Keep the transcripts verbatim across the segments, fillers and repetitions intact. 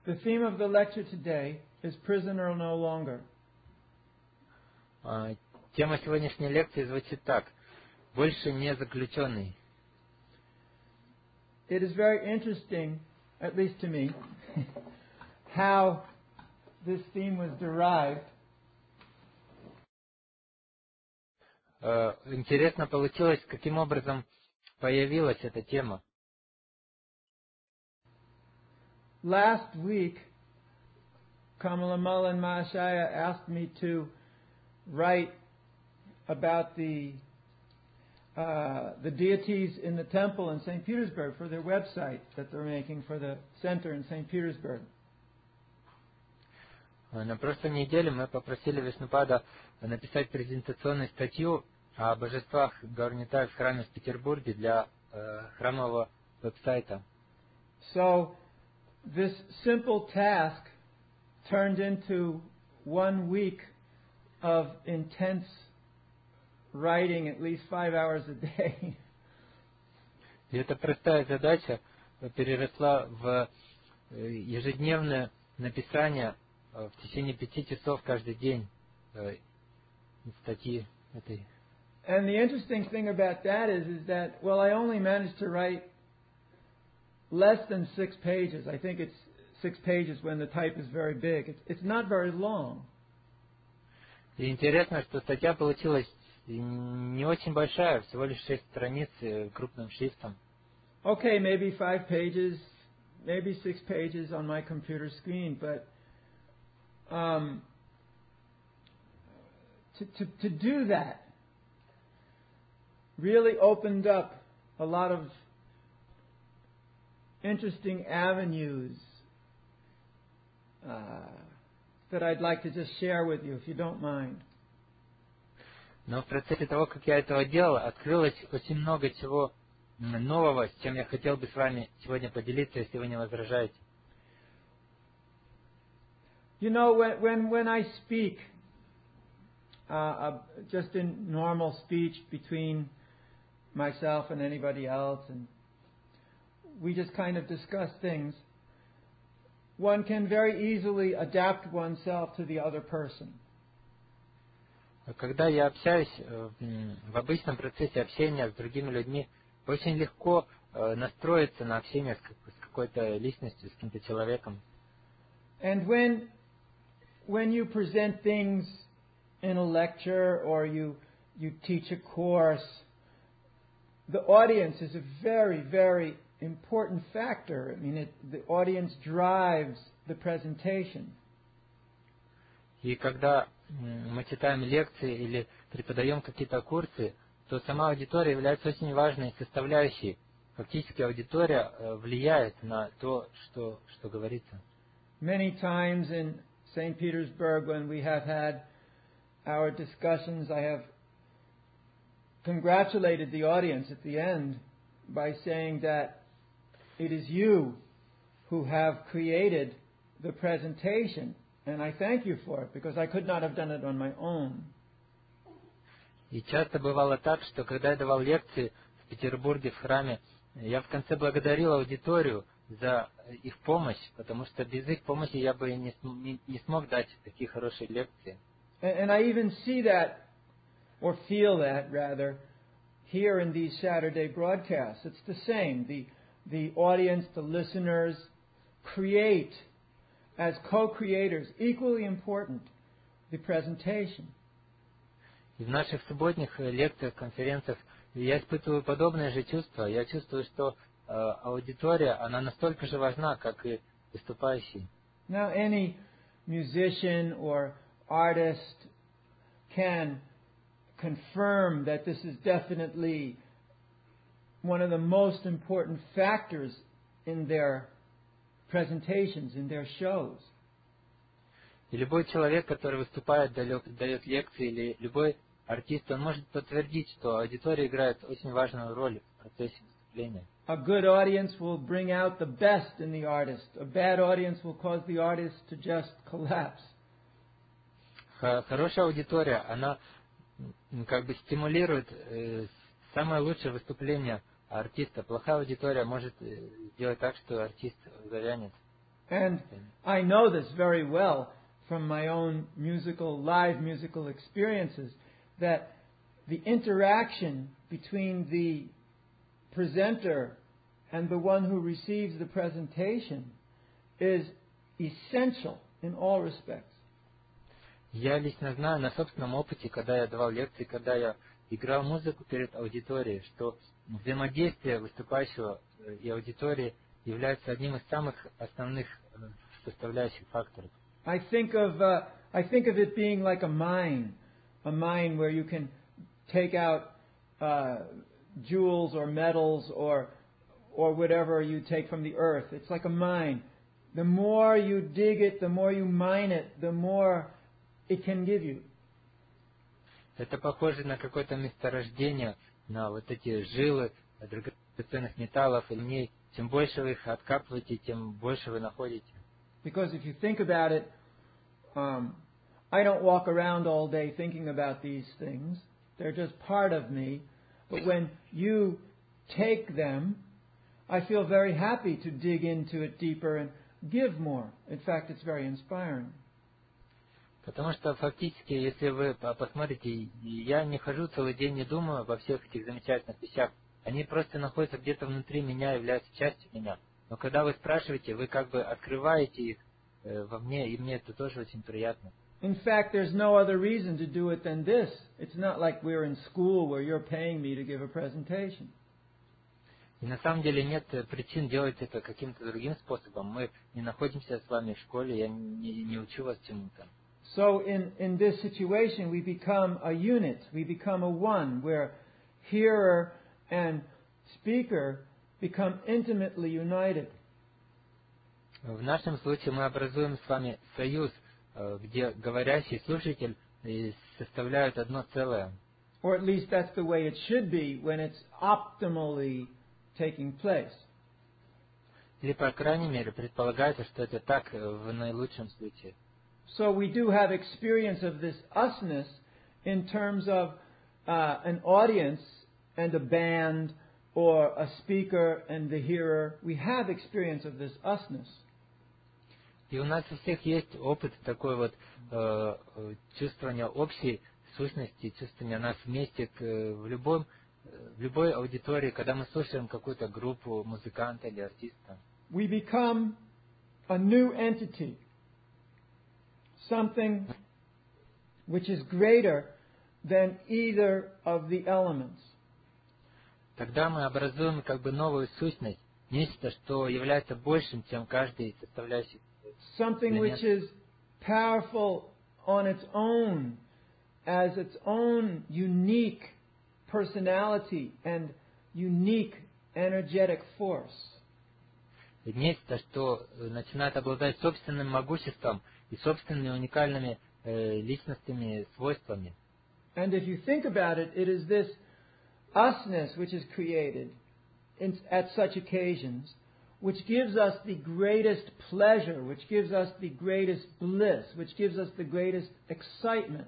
The theme of the lecture today is Prisoner No Longer. Uh, тема сегодняшней лекции звучит так: больше не заключенный. It is very interesting, at least to me, how this theme was derived. Uh, интересно получилось, каким образом появилась эта тема. Last week, Kamala Mullen Mahashaya asked me to write about the uh, the deities in the temple in Saint Petersburg for their website that they're making for the center in Saint Petersburg. На прошлой неделе мы попросили Вишнупада написать презентационную статью о божествах Гаурнитай в храме в Петербурге для э, храмового веб-сайта. So this simple task turned into one week of intense writing, at least five hours a day. И эта простая задача переросла в ежедневное написание в течение пяти часов каждый день статьи этой. And the interesting thing about that is, is that, well, I only managed to write less than six pages. I think it's six pages when the type is very big. It's, it's not very long. И интересно, что статья получилась не очень большая, всего лишь шесть страниц крупным шрифтом. Okay, maybe five pages, maybe six pages on my computer screen, but um, to, to, to do that really opened up a lot of interesting avenues uh, that I'd like to just share with you, if you don't mind. Но в процессе того, как я этого делал, открылось очень много чего нового, с чем я хотел бы с вами сегодня поделиться, если вы не возражаете. You know, when when, when I speak, uh, uh, just in normal speech between myself and anybody else, and we just kind of discuss things, one can very easily adapt oneself to the other person. Когда я общаюсь в обычном процессе общения с другими людьми, очень легко настроиться на общение с какой-то личностью, с каким-то человеком. And when when you present things in a lecture or you you teach a course, the audience is a very, very important factor. I mean, it, the audience drives the presentation. И когда мы читаем лекции или преподаем какие-то курсы, то сама аудитория является очень важной составляющей. Фактически аудитория влияет на то, что, что говорится. Many times in Saint Petersburg, when we have had our discussions, I have congratulated the audience at the end by saying that it is you who have created the presentation. And I thank you for it, because I could not have done it on my own. И часто бывало так, что когда я давал лекции в Петербурге в храме, я в конце благодарил аудиторию за их помощь, потому что без их помощи я бы не, не, не смог дать такие хорошие лекции. And, and I even see that, or feel that rather, here in these Saturday broadcasts. It's the same. The the audience, the listeners, create as co-creators, equally important, the presentation. И в наших субботних лекциях, конференциях я испытываю подобное же чувство. Я чувствую, что э, аудитория, она настолько же важна, как и выступающий. Now, any musician or artist can confirm that this is definitely one of the most important factors in their presentations, in their shows. И любой человек, который выступает, дает лекции, или любой артист, он может подтвердить, что аудитория играет очень важную роль в процессе выступления. A good audience will bring out the best in the artist. A bad audience will cause the artist to just collapse. Хорошая аудитория, она как бы стимулирует э, самое лучшее выступление артиста. Плохая аудитория может сделать так, что артист завянет. And I know this very well from my own musical, live musical experiences, that the interaction between the presenter and the one who receives the presentation is essential in all respects. Я лично знаю на собственном опыте, когда я давал лекции, когда я играл музыку перед аудиторией, что взаимодействие выступающего и аудитории является одним из самых основных составляющих факторов. I think of uh, I think of it being like a mine, a mine where you can take out uh, jewels or metals or or whatever you take from the earth. It's like a mine. The more you dig it, the more you mine it, the more it can give you. Это похоже на какое-то месторождение, на вот эти жилы драгоценных металлов и камней. Чем больше вы их откапываете, тем больше вы находите. Because if you think about it, um, I don't walk around all day thinking about these things. They're just part of me. But when you take them, I feel very happy to dig into it deeper and give more. In fact, it's very inspiring. Потому что фактически, если вы посмотрите, я не хожу целый день, не думаю обо всех этих замечательных вещах. Они просто находятся где-то внутри меня, являются частью меня. Но когда вы спрашиваете, вы как бы открываете их э, во мне, и мне это тоже очень приятно. In fact, there's no other reason to do it than this. It's not like we're in school where you're paying me to give a presentation. И на самом деле нет причин делать это каким-то другим способом. Мы не находимся с вами в школе, я не, не учу вас чему-то. So in, in this situation, we become a unit. We become a one, where hearer and speaker become intimately united. В нашем случае мы образуем с вами союз, где говорящий и слушатель составляют одно целое. Or at least that's the way it should be when it's optimally taking place. Или, по крайней мере, предполагается, что это так в наилучшем случае. So we do have experience of this usness in terms of uh, an audience and a band or a speaker and the hearer. We have experience of this usness. И у нас у всех есть опыт такой вот э, чувствования общей сущности, чувствования нас вместе к, в, любом, в любой аудитории, когда мы слушаем какую-то группу музыканта или артиста. We become a new entity. Something which is greater than either of the elements. Тогда мы образуем как бы новую сущность, нечто, что является большим, чем каждый из составляющих. Something which is powerful on its own, as its own unique personality and unique energetic force. Нечто, что начинает обладать собственным могуществом и собственными уникальными э, личностными свойствами. And if you think about it, it is this usness which is created in, at such occasions, which gives us the greatest pleasure, which gives us the greatest bliss, which gives us the greatest excitement.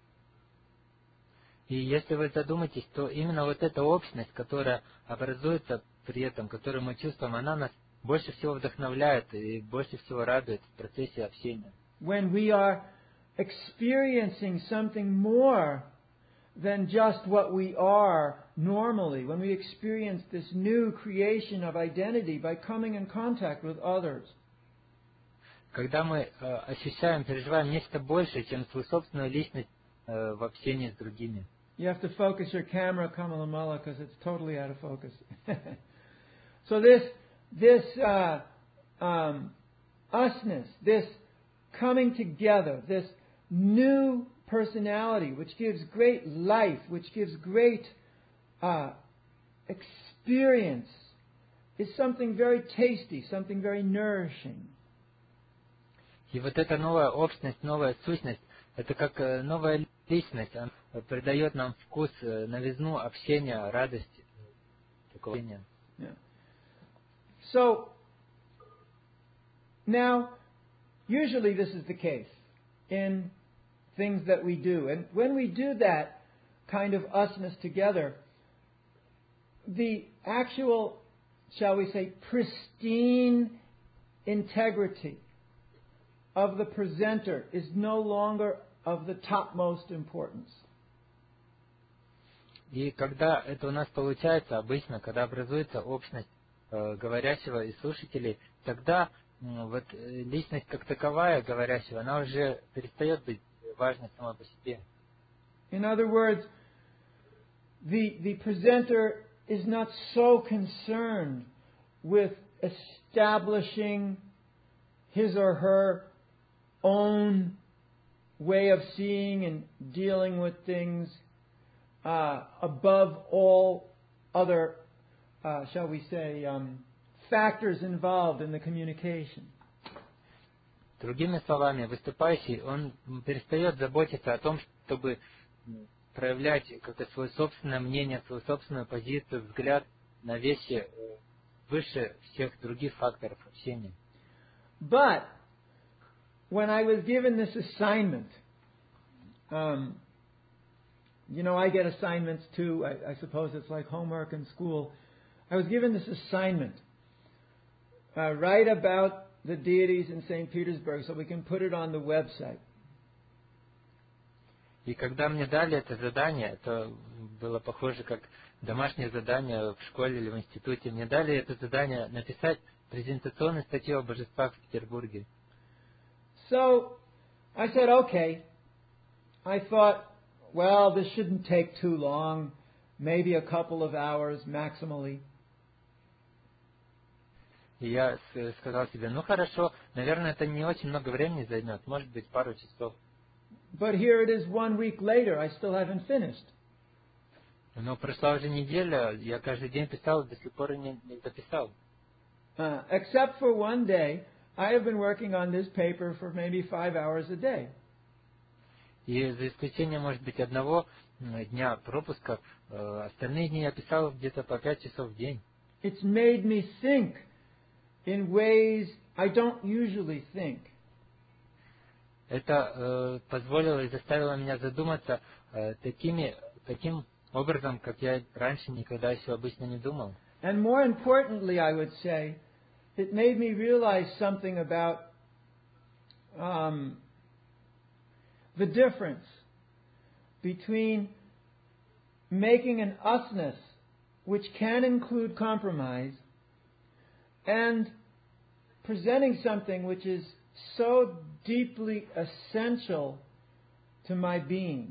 И если вы задумаетесь, то именно вот эта общность, которая образуется при этом, которую мы чувствуем, она нас больше всего вдохновляет и больше всего радует в процессе общения. When we are experiencing something more than just what we are normally, when we experience this new creation of identity by coming in contact with others. Когда мы э, ощущаем, переживаем нечто большее, чем свою собственную личность э, в общении с другими. You have to focus your camera, Kamalamala, because it's totally out of focus. So this this uh, um, usness, this coming together, this new personality, which gives great life, which gives great uh, experience, is something very tasty, something very nourishing. И вот эта новая общность, новая сущность, это как э, новая личность, она придает нам вкус, э, новизну общения, радости. Такого общения. Yeah. So, now, usually this is the case in things that we do. And when we do that kind of usness together, the actual, shall we say, pristine integrity of the presenter is no longer of the topmost importance. И когда это у нас получается, обычно, когда образуется общность э, говорящего и слушателей, тогда э, вот, э, личность как таковая говорящего, она уже перестает быть важной сама по себе. In other words, the, the presenter is not so concerned with establishing his or her own way of seeing and dealing with things uh, above all other, uh, shall we say, um, factors involved in the communication. Другими словами, выступающий, он перестает заботиться о том, чтобы проявлять как-то свое собственное мнение, свою собственную позицию, взгляд на вещи выше всех других факторов общения. But when I was given this assignment, um, you know, I get assignments too. I, I suppose it's like homework in school. I was given this assignment. Uh, write about the deities in Saint Petersburg so we can put it on the website. И когда мне дали это задание, это было похоже как домашнее задание в школе или в институте, мне дали это задание написать презентационную статью о божествах в Петербурге. So I said, okay. I thought, well, this shouldn't take too long, maybe a couple of hours maximally. И я сказал себе, ну хорошо, наверное, это не очень много времени займет, может быть, пару часов. But here it is one week later, I still haven't finished. Но прошла уже неделя, я каждый день писал, до сих пор не, не дописал. Uh, except for one day, I have been working on this paper for maybe five hours a day. И за исключением, может быть, одного дня пропуска, остальные дни я писал где-то по пять часов в день. It's made me think in ways I don't usually think. Это э, позволило и заставило меня задуматься э, такими, таким образом, как я раньше никогда еще обычно не думал. And more importantly, I would say, it made me realize something about um, the difference between making an usness, which can include compromise, and presenting something which is so deeply essential to my being.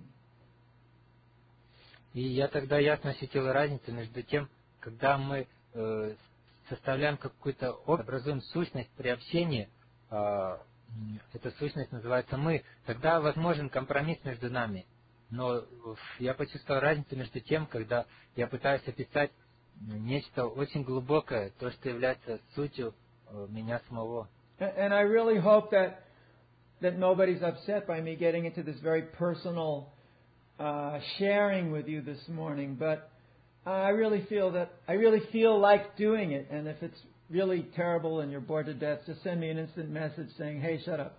И я тогда ясно ощутил разницу между тем, когда мы э, составляем какую-то, образуем сущность при общении, э, эта сущность называется «мы», тогда возможен компромисс между нами. Но я почувствовал разницу между тем, когда я пытаюсь описать нечто очень глубокое, то, что является сутью э, меня самого. And I really hope that that nobody's upset by me getting into this very personal uh, sharing with you this morning. But I really feel that I really feel like doing it. And if it's really terrible and you're bored to death, just send me an instant message saying, "Hey, shut up."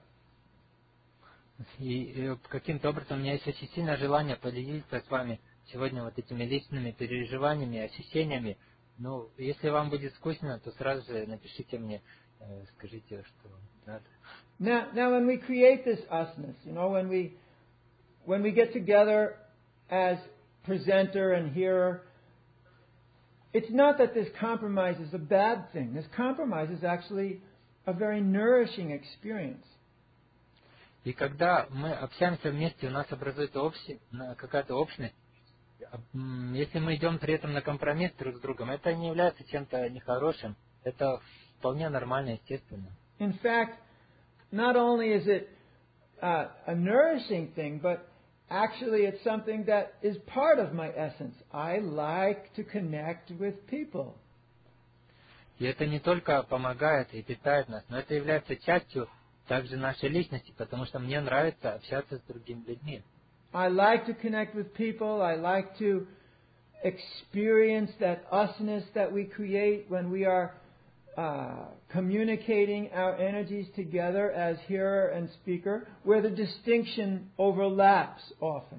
И, и каким-то образом у меня есть очень сильное желание поделиться с вами сегодня вот этими личными переживаниями, ощущениями. Ну, если вам будет скучно, то сразу же напишите мне. Скажите, что надо. Now, now, when we create this usness, you know, when we when we get together as presenter and hearer, it's not that this compromise is a bad thing. This compromise is actually a very nourishing experience. И когда мы общаемся вместе, у нас образуется общий, какая-то общность. Если мы идем при этом на компромисс друг с другом, это не является чем-то нехорошим. Это вполне нормально, естественно. In fact, not only is it uh, a nourishing thing, but actually it's something that is part of my essence. I like to connect with people. И это не только помогает и питает нас, но это является частью также нашей личности, потому что мне нравится общаться с другими людьми. I like to connect with people. I like to experience that usness that we create when we are Uh, communicating our energies together as hearer and speaker, where the distinction overlaps often.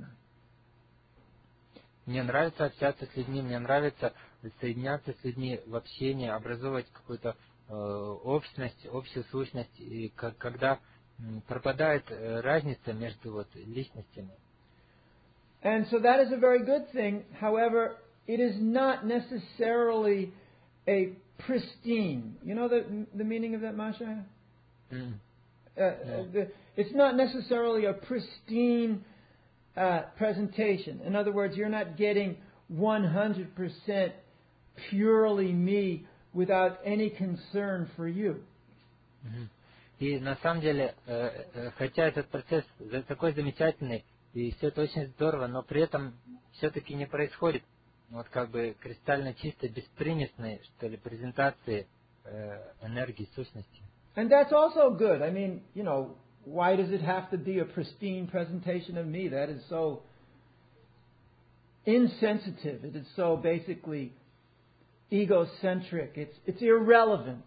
Мне нравится общаться с людьми, мне нравится соединяться с людьми в общении, образовывать какую-то общность, общую сущность, и когда пропадает разница между вот личностями. And so that is a very good thing. However, it is not necessarily a pristine. You know the the meaning of that, Masha? Mm. Uh, yeah. the, it's not necessarily a pristine uh, presentation. In other words, you're not getting one hundred percent purely me without any concern for you. Mm-hmm. И на самом деле, хотя этот процесс такой замечательный, и все это очень здорово, но при этом все-таки не происходит вот как бы кристально чистой, беспримесной, что ли, презентации энергии, сущности. And that's also good. I mean, you know, why does it have to be a pristine presentation of me? That is so insensitive. It is so basically egocentric. It's it's irrelevant.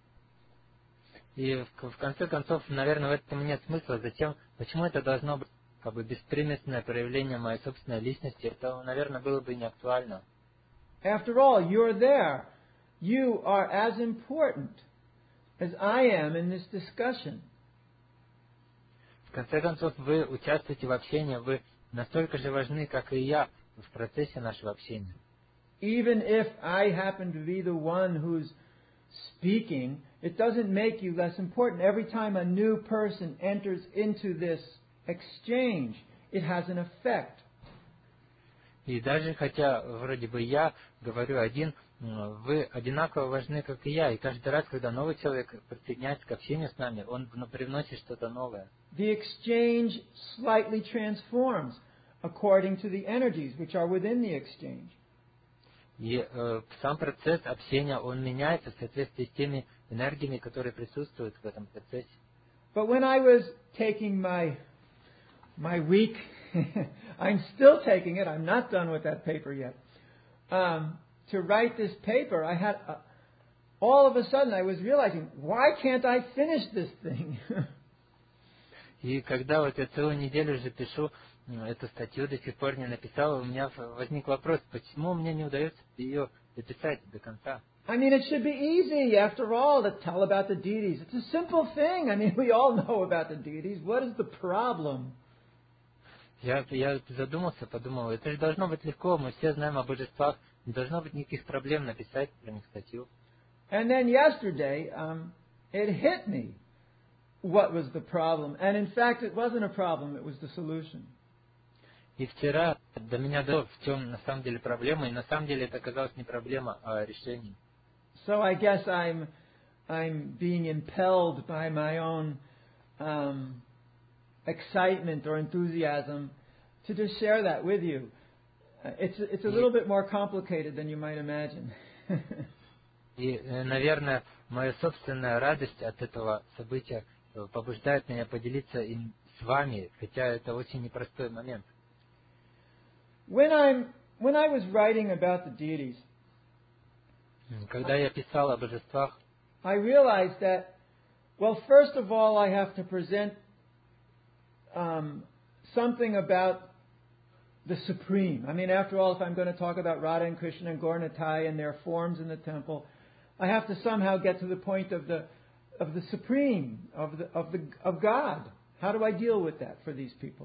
И в, в конце концов, наверное, в этом нет смысла. Зачем? Почему это должно быть как бы беспримесное проявление моей собственной личности? Это, наверное, было бы не актуально. After all, you're there. You are as important as I am in this discussion. В конце концов, вы участвуете в общении, вы настолько же важны, как и я, в процессе нашего общения. Even if I happen to be the one who's speaking, it doesn't make you less important. Every time a new person enters into this exchange, it has an effect. И даже хотя вроде бы я говорю один, вы одинаково важны, как и я. И каждый раз, когда новый человек присоединяется к общению с нами, он привносит что-то новое. The exchange slightly transforms according to the energies which are within the exchange. И э, сам процесс общения, он меняется в соответствии с теми энергиями, которые присутствуют в этом процессе. But when I was taking my my week, I'm still taking it. I'm not done with that paper yet. Um, to write this paper, I had a, all of a sudden I was realizing, why can't I finish this thing? И когда вот я целую неделю уже пишу эту статью, до сих пор не написал, у меня возник вопрос, почему мне не удается ее дописать до конца. I mean, it should be easy, after all, to tell about the deities. It's a simple thing. I mean, we all know about the deities. What is the problem? Я, я задумался, подумал, это же должно быть легко, мы все знаем о божествах, не должно быть никаких проблем написать про них статью. And then yesterday, um, it hit me what was the problem. And in fact, it wasn't a problem, it was the solution. И вчера до меня дошло, в чем на самом деле проблема, и на самом деле это оказалось не проблема, а решение. So I guess I'm I'm being impelled by my own um, excitement or enthusiasm to just share that with you. Uh, it's it's a little bit more complicated than you might imagine. И, наверное, моя собственная радость от этого события побуждает меня поделиться им с вами, хотя это очень непростой момент. When I'm when I was writing about the deities, когда я писал о божествах, I realized that, well, first of all, I have to present um, something about the Supreme. I mean, after all, if I'm going to talk about Radha and Krishna and Gaur Nitai and their forms in the temple, I have to somehow get to the point of the of the Supreme, of the of the of God. How do I deal with that for these people?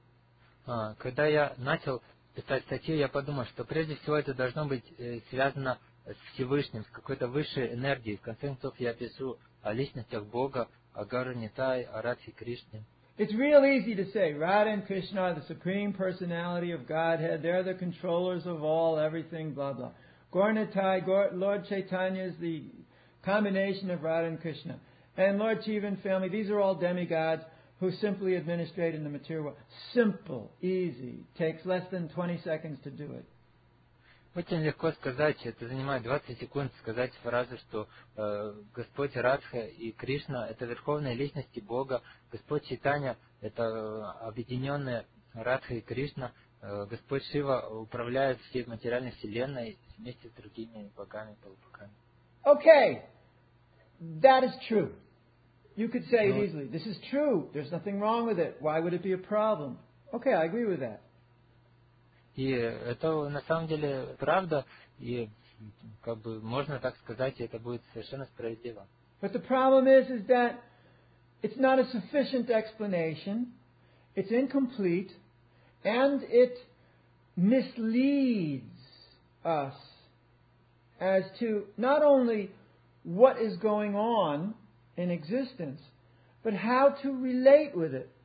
Когда я начал писать статью, я подумал, что прежде всего это должно быть связано с Всевышним, с какой-то высшей энергией. В конце концов, я пишу о личностях Бога, о Гару Нитай, о Радхе Кришне. It's real easy to say Radha and Krishna are the Supreme Personality of Godhead. They're the controllers of all, everything, blah, blah. Gaur Nitai, Lord Chaitanya is the combination of Radha and Krishna. And Lord Shiva and family, these are all demigods who simply administrate in the material world. Simple, easy, takes less than twenty seconds to do it. Очень легко сказать, это занимает двадцать секунд, сказать фразу, что э, Господь Радха и Кришна – это верховные личности Бога, Господь Чайтанья – это объединенные Радха и Кришна, э, Господь Шива управляет всей материальной вселенной вместе с другими богами, полубогами. Okay, that is true. You could say it easily. This is true. There's nothing wrong with it. Why would it be a problem? Okay, I agree with that. И это на самом деле правда, и как бы можно так сказать, и это будет совершенно справедливо. But the problem is, is that it's not a sufficient explanation, it's incomplete, and it misleads us as to not only what is going on in existence, but how to relate with it.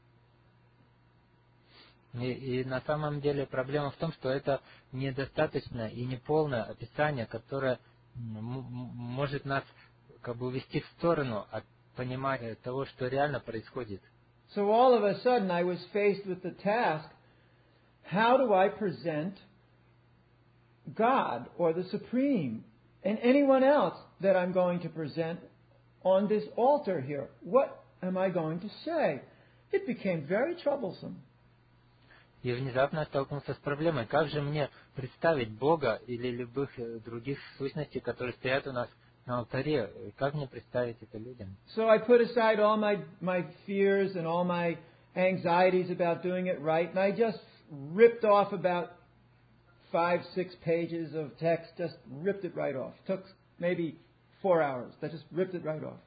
И, и на самом деле проблема в том, что это недостаточное и неполное описание, которое м- может нас как бы увести в сторону от понимания того, что реально происходит. So all of a sudden I was faced with the task, how do I present God or the Supreme and anyone else that I'm going to present on this altar here? What am I going to say? It became very troublesome. И внезапно я столкнулся с проблемой, как же мне представить Бога или любых других сущностей, которые стоят у нас на алтаре, как мне представить это людям? So I put aside all my, my fears and all my anxieties about doing it right, and I just ripped off about five, six pages of text, just ripped it right off. Took maybe four hours. I just ripped it right off.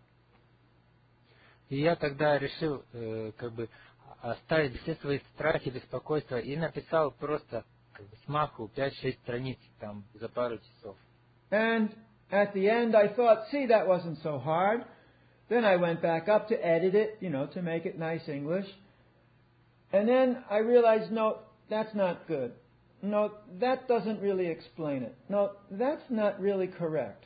И я тогда решил э, как бы оставить все свои страхи, беспокойства и написал просто как бы смаху пять-шесть страниц там за пару часов. And at the end I thought, see, that wasn't so hard. Then I went back up to edit it, you know, to make it nice English. And then I realized, no, that's not good. No, that doesn't really explain it. No, that's not really correct.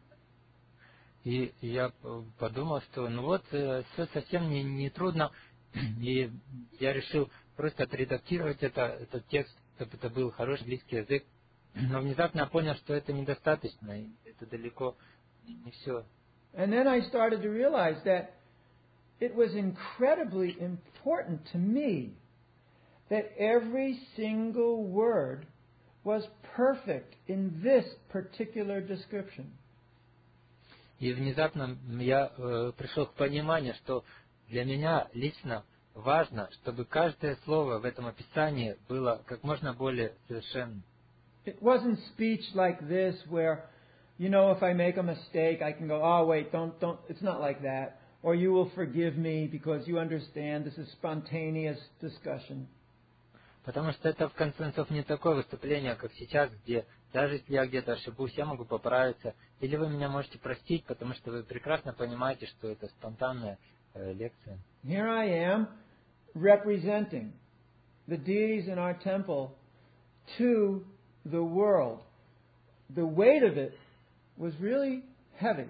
И я подумал, что ну вот, все совсем не, не трудно. И я решил просто отредактировать это, этот текст, чтобы это был хороший английский язык. Но внезапно я понял, что это недостаточно, и это далеко не все. And then I started to realize that it was incredibly important to me that every single word was perfect in this particular description. И внезапно я э, пришел к пониманию, что для меня лично важно, чтобы каждое слово в этом описании было как можно более совершенным. It wasn't speech like this where, you know, if I make a mistake, I can go, oh, wait, don't, don't, it's not like that. Or you will forgive me because you understand this is spontaneous discussion. Потому что это, в конце концов, не такое выступление, как сейчас, где даже если я где-то ошибусь, я могу поправиться. Или вы меня можете простить, потому что вы прекрасно понимаете, что это спонтанная э, лекция. Here I am representing the deities in our temple to the world. The weight of it was really heavy.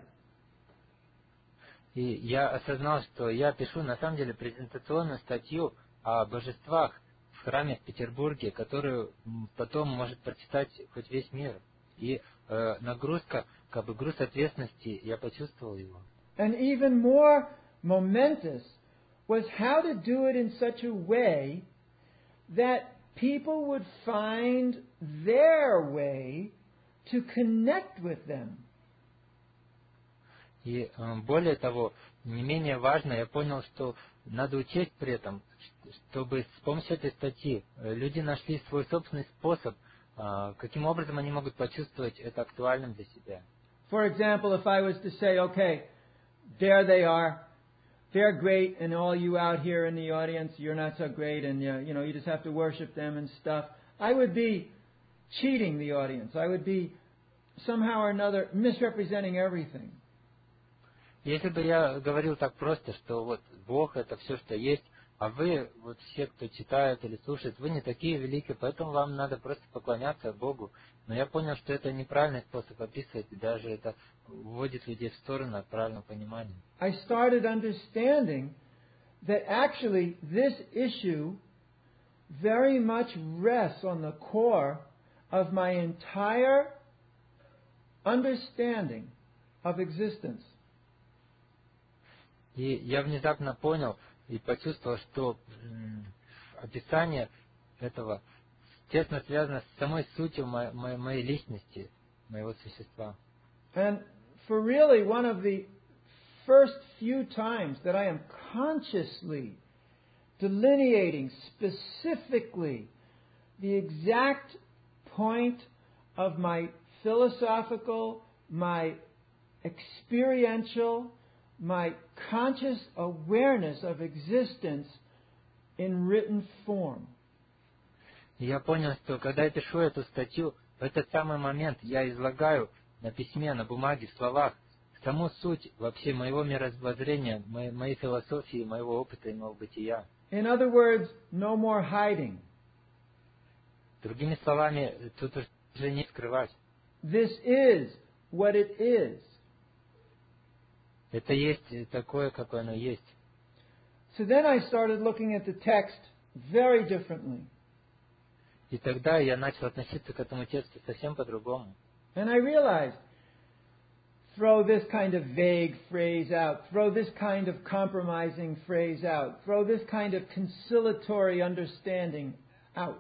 И я осознал, что я пишу на самом деле презентационную статью о божествах в храме в Петербурге, которую потом может прочитать хоть весь мир. И э, нагрузка, как бы груз ответственности, я почувствовал его. And even more momentous was how to do it in such a way that people would find their way to connect with them. И э, более того, не менее важно, я понял, что надо учесть при этом, чтобы с помощью этой статьи люди нашли свой собственный способ, э, каким образом они могут почувствовать это актуальным для себя. For example, if I was to say, okay, there they are, they're great, and all you out here in the audience, you're not so great, and uh, you know, you just have to worship them and stuff, I would be cheating the audience. I would be somehow or another misrepresenting everything. Если бы я говорил так просто, что вот Бог это все, что есть, а вы, вот все, кто читает или слушает, вы не такие великие, поэтому вам надо просто поклоняться Богу. Но я понял, что это неправильный способ описывать, и даже это уводит людей в сторону от правильного понимания. I started understanding that actually this issue very much rests on the core of my entire understanding of existence. И я внезапно понял и почувствовал, что описание этого тесно связано с самой сутью моей, моей, моей личности, моего существа. And for really one of the first few times that I am consciously delineating specifically the exact point of my philosophical, my experiential, my conscious awareness of existence in written form. И я понял, что когда я пишу эту статью, в этот самый момент я излагаю на письме, на бумаге, в словах саму суть вообще моего мировоззрения, моей, моей философии, моего опыта и моего бытия. In other words, no more hiding. Другими словами, тут уже не скрывать. This is what it is. Это есть такое, какое оно есть. So then I started looking at the text very differently. И тогда я начал относиться к этому тексту совсем по-другому. And I realized, throw this kind of vague phrase out, throw this kind of compromising phrase out, throw this kind of conciliatory understanding out.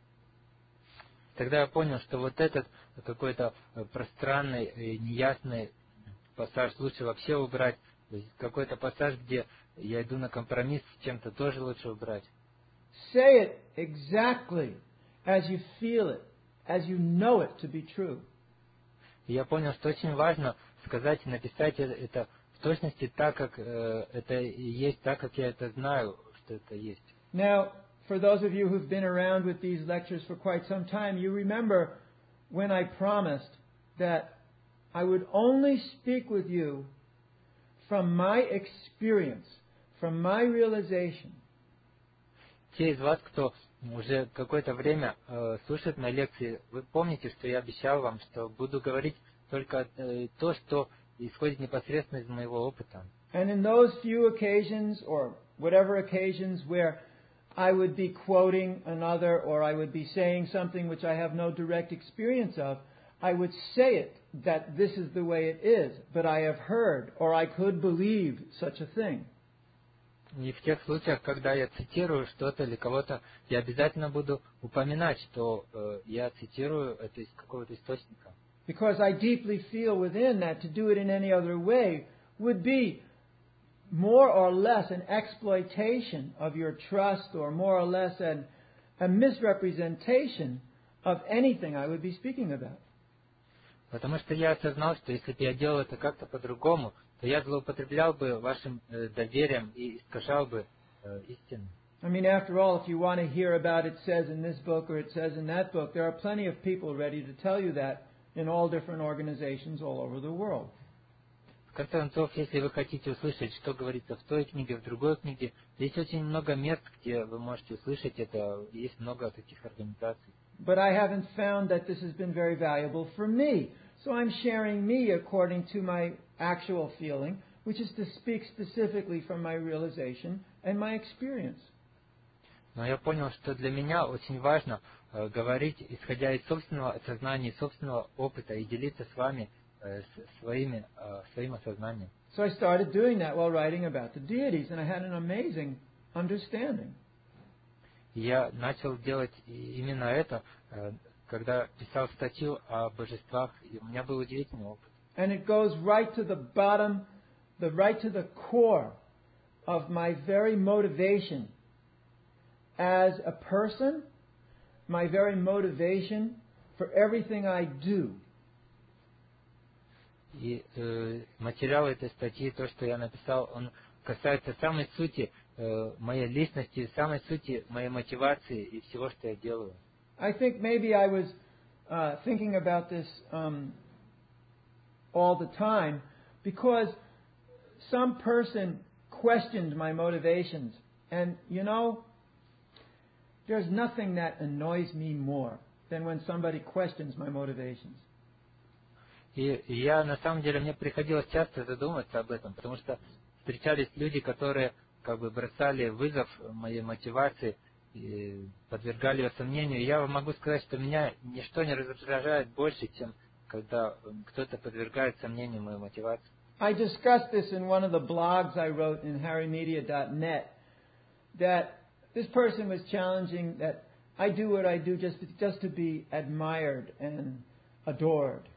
Тогда я понял, что вот этот какой-то пространный и неясный пассаж лучше вообще убрать. То есть какой-то пассаж, где я иду на компромисс с чем-то, тоже лучше убрать. Say it exactly as you feel it, as you know it to be true. И я понял, что очень важно сказать и написать это в точности так, как э, это есть, так, как я это знаю, что это есть. Now, for those of you who've been around with these lectures for quite some time, you remember when I promised that I would only speak with you from my experience, from my realization. Те из вас, кто уже какое-то время э, слушает мои лекции, вы помните, что я обещал вам, что буду говорить только э, то, что исходит непосредственно из моего опыта. And in those few occasions, or whatever occasions, where I would be quoting another, or I would be saying something which I have no direct experience of, I would say it that this is the way it is, but I have heard, or I could believe such a thing. И в тех случаях, когда я цитирую что-то или кого-то, я обязательно буду упоминать, что э, я цитирую это из какого-то источника. Because I deeply feel within that to do it in any other way would be more or less an exploitation of your trust, or more or less an, a misrepresentation of anything I would be speaking about. Потому что я осознал, что если бы я делал это как-то по-другому, то я злоупотреблял бы вашим э, доверием и искажал бы э, истину. I mean, after all, if you want to hear about it says in this book or it says in that book, there are plenty of people ready to tell you that in all different organizations all over the world. В конце концов, если вы хотите услышать, что говорится в той книге, в другой книге, есть очень много мест, где вы можете услышать это, есть много таких организаций. But I haven't found that this has been very valuable for me. So I'm sharing me according to my actual feeling, which is to speak specifically from my realization and my experience. Но я понял, что для меня очень важно э, говорить, исходя из собственного осознания, собственного опыта, и делиться с вами э, с, своими, э, своим осознанием. So I started doing that while writing about the deities, and I had an amazing understanding. Я начал делать именно это, когда писал статью о божествах, и у меня был удивительный опыт. And it goes right to the bottom, the right to the core of my very motivation as a person, my very motivation for everything I do. И э, материал этой статьи, то, что я написал, он касается самой сути э, моей личности, самой сути моей мотивации и всего, что я делаю. I think maybe I was uh, thinking about this um, all the time because some person questioned my motivations. And, you know, there's nothing that annoys me more than when somebody questions my motivations. И я, на самом деле, мне приходилось часто задуматься об этом, потому что встречались люди, которые как бы бросали вызов моей мотивации, и подвергали ее сомнению. И я вам могу сказать, что меня ничто не раздражает больше, чем когда кто-то подвергает сомнению мою мотивацию. I discussed this in one of the blogs I wrote in harry media dot net, that this person was challenging that I do what I do just, just to be admired and adored.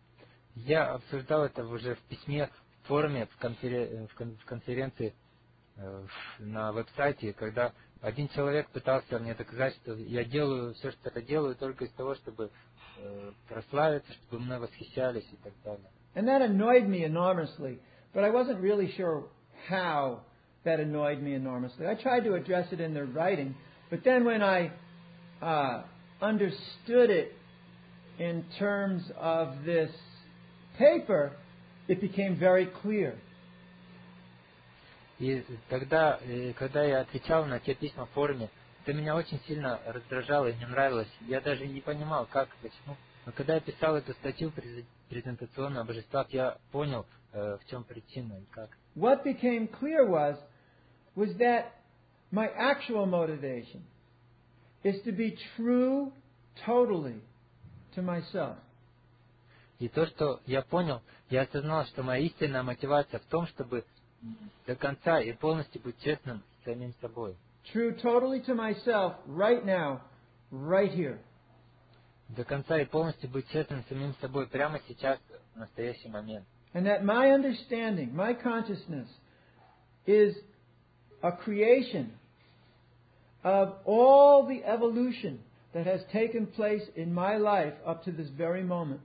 Я обсуждал это уже в письме, в форуме, в, конфер... в конференции на веб-сайте, когда один человек пытался мне доказать, что я делаю все, что я делаю, только из того, чтобы э, прославиться, чтобы мной восхищались и так далее. And that annoyed me enormously, but I wasn't really sure how that annoyed me enormously. I tried to address it in the writing, but then when I uh, understood it in terms of this paper, it became very clear. И тогда, когда я отвечал на те письма в форуме, это меня очень сильно раздражало и не нравилось. Я даже не понимал, как, почему. Но когда я писал эту статью презентационную о божествах, я понял, в чем причина и как. What became clear was, was that my actual motivation is to be true totally to myself. И то, что я понял, я осознал, что моя истинная мотивация в том, чтобы до конца и полностью быть честным с самим собой. True totally to myself right now, right here. До конца и полностью быть честным с самим собой прямо сейчас, в настоящий момент. And that my understanding, my consciousness is a creation of all the evolution that has taken place in my life up to this very moment.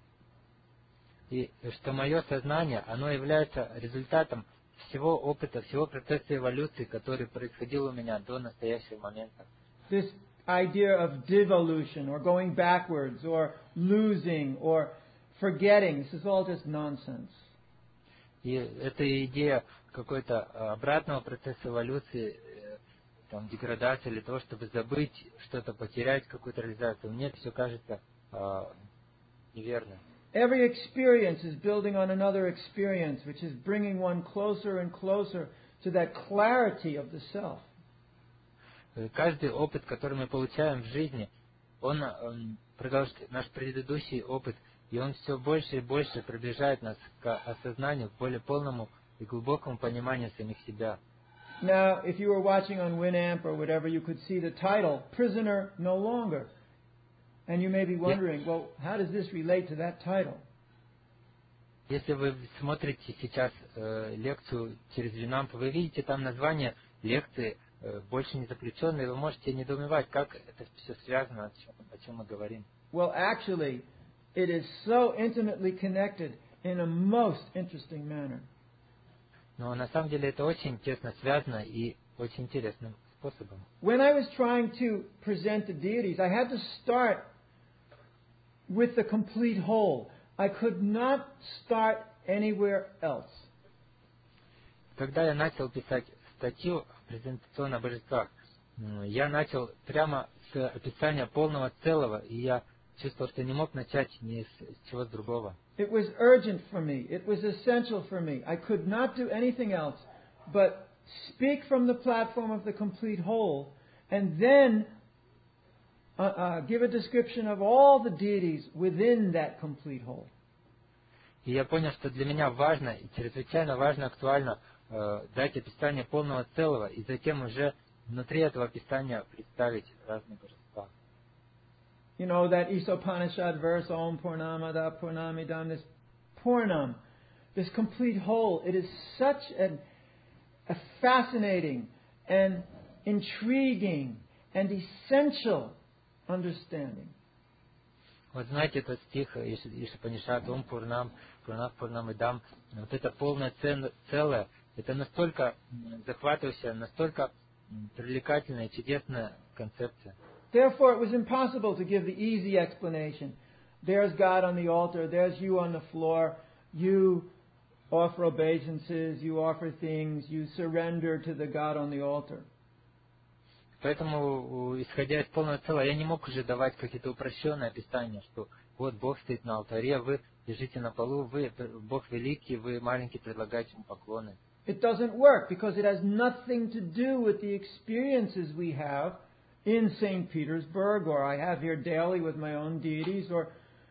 И что мое сознание, оно является результатом всего опыта, всего процесса эволюции, который происходил у меня до настоящего момента. This idea of devolution, or going backwards, or losing, or forgetting, this is all just nonsense. И эта идея какой-то обратного процесса эволюции, там, деградации, или того, чтобы забыть что-то, потерять какую-то реализацию, мне это все кажется э, неверным. Every experience is building on another experience, which is bringing one closer and closer to that clarity of the self. Каждый опыт, который мы получаем в жизни, он, он продолжает наш предыдущий опыт, и он все больше и больше приближает нас к осознанию, к более полному и глубокому пониманию самих себя. Now, if you were watching on Winamp or whatever, you could see the title, Prisoner No Longer. And you may be wondering, well, how does this relate to that title? Если вы смотрите сейчас э, лекцию через Winamp, вы видите там название лекции э, «Больше не заключенные», вы можете недоумевать, как это все связано, о чем, о чем мы говорим. Well, actually, it is so intimately connected in a most interesting manner. Но на самом деле это очень тесно связано и очень интересным способом. When I was trying to present the deities, I had to start with the complete whole. I could not start anywhere else. Когда я начал писать статью презентационную о божествах, я начал прямо с описания полного целого, и я чувствовал, что не мог начать ни с чего другого. It was urgent for me. It was essential for me. I could not do anything else but speak from the platform of the complete whole, and then uh, uh, give a description of all the deities within that complete whole. И я понял, что для меня важно, и чрезвычайно важно, актуально э, дать описание полного целого, и затем уже внутри этого описания представить разные божества. You know that Isopanishad verse, Om Purnamada Purnamidam, this Purnam, this complete whole, it is such an, a fascinating and intriguing and essential understanding. Вот знаете этот стих Ишапанишад, Ом Пурнам, Пурнав Пурнамидам, вот это полное целое, это настолько захватывающая, настолько привлекательная, чудесная концепция. Therefore, it was impossible to give the easy explanation. There's God on the altar, there's you on the floor, you offer obeisances, you offer things, you surrender to the God on the altar. Поэтому, исходя из полного целого, я не мог уже давать какие-то упрощенные описания, что вот Бог стоит на алтаре, вы лежите на полу, вы, Бог великий, вы маленький, предлагаете ему поклоны. It doesn't work because it has nothing to do with the experiences we have in Saint Petersburg, or I have here daily with my own deities, or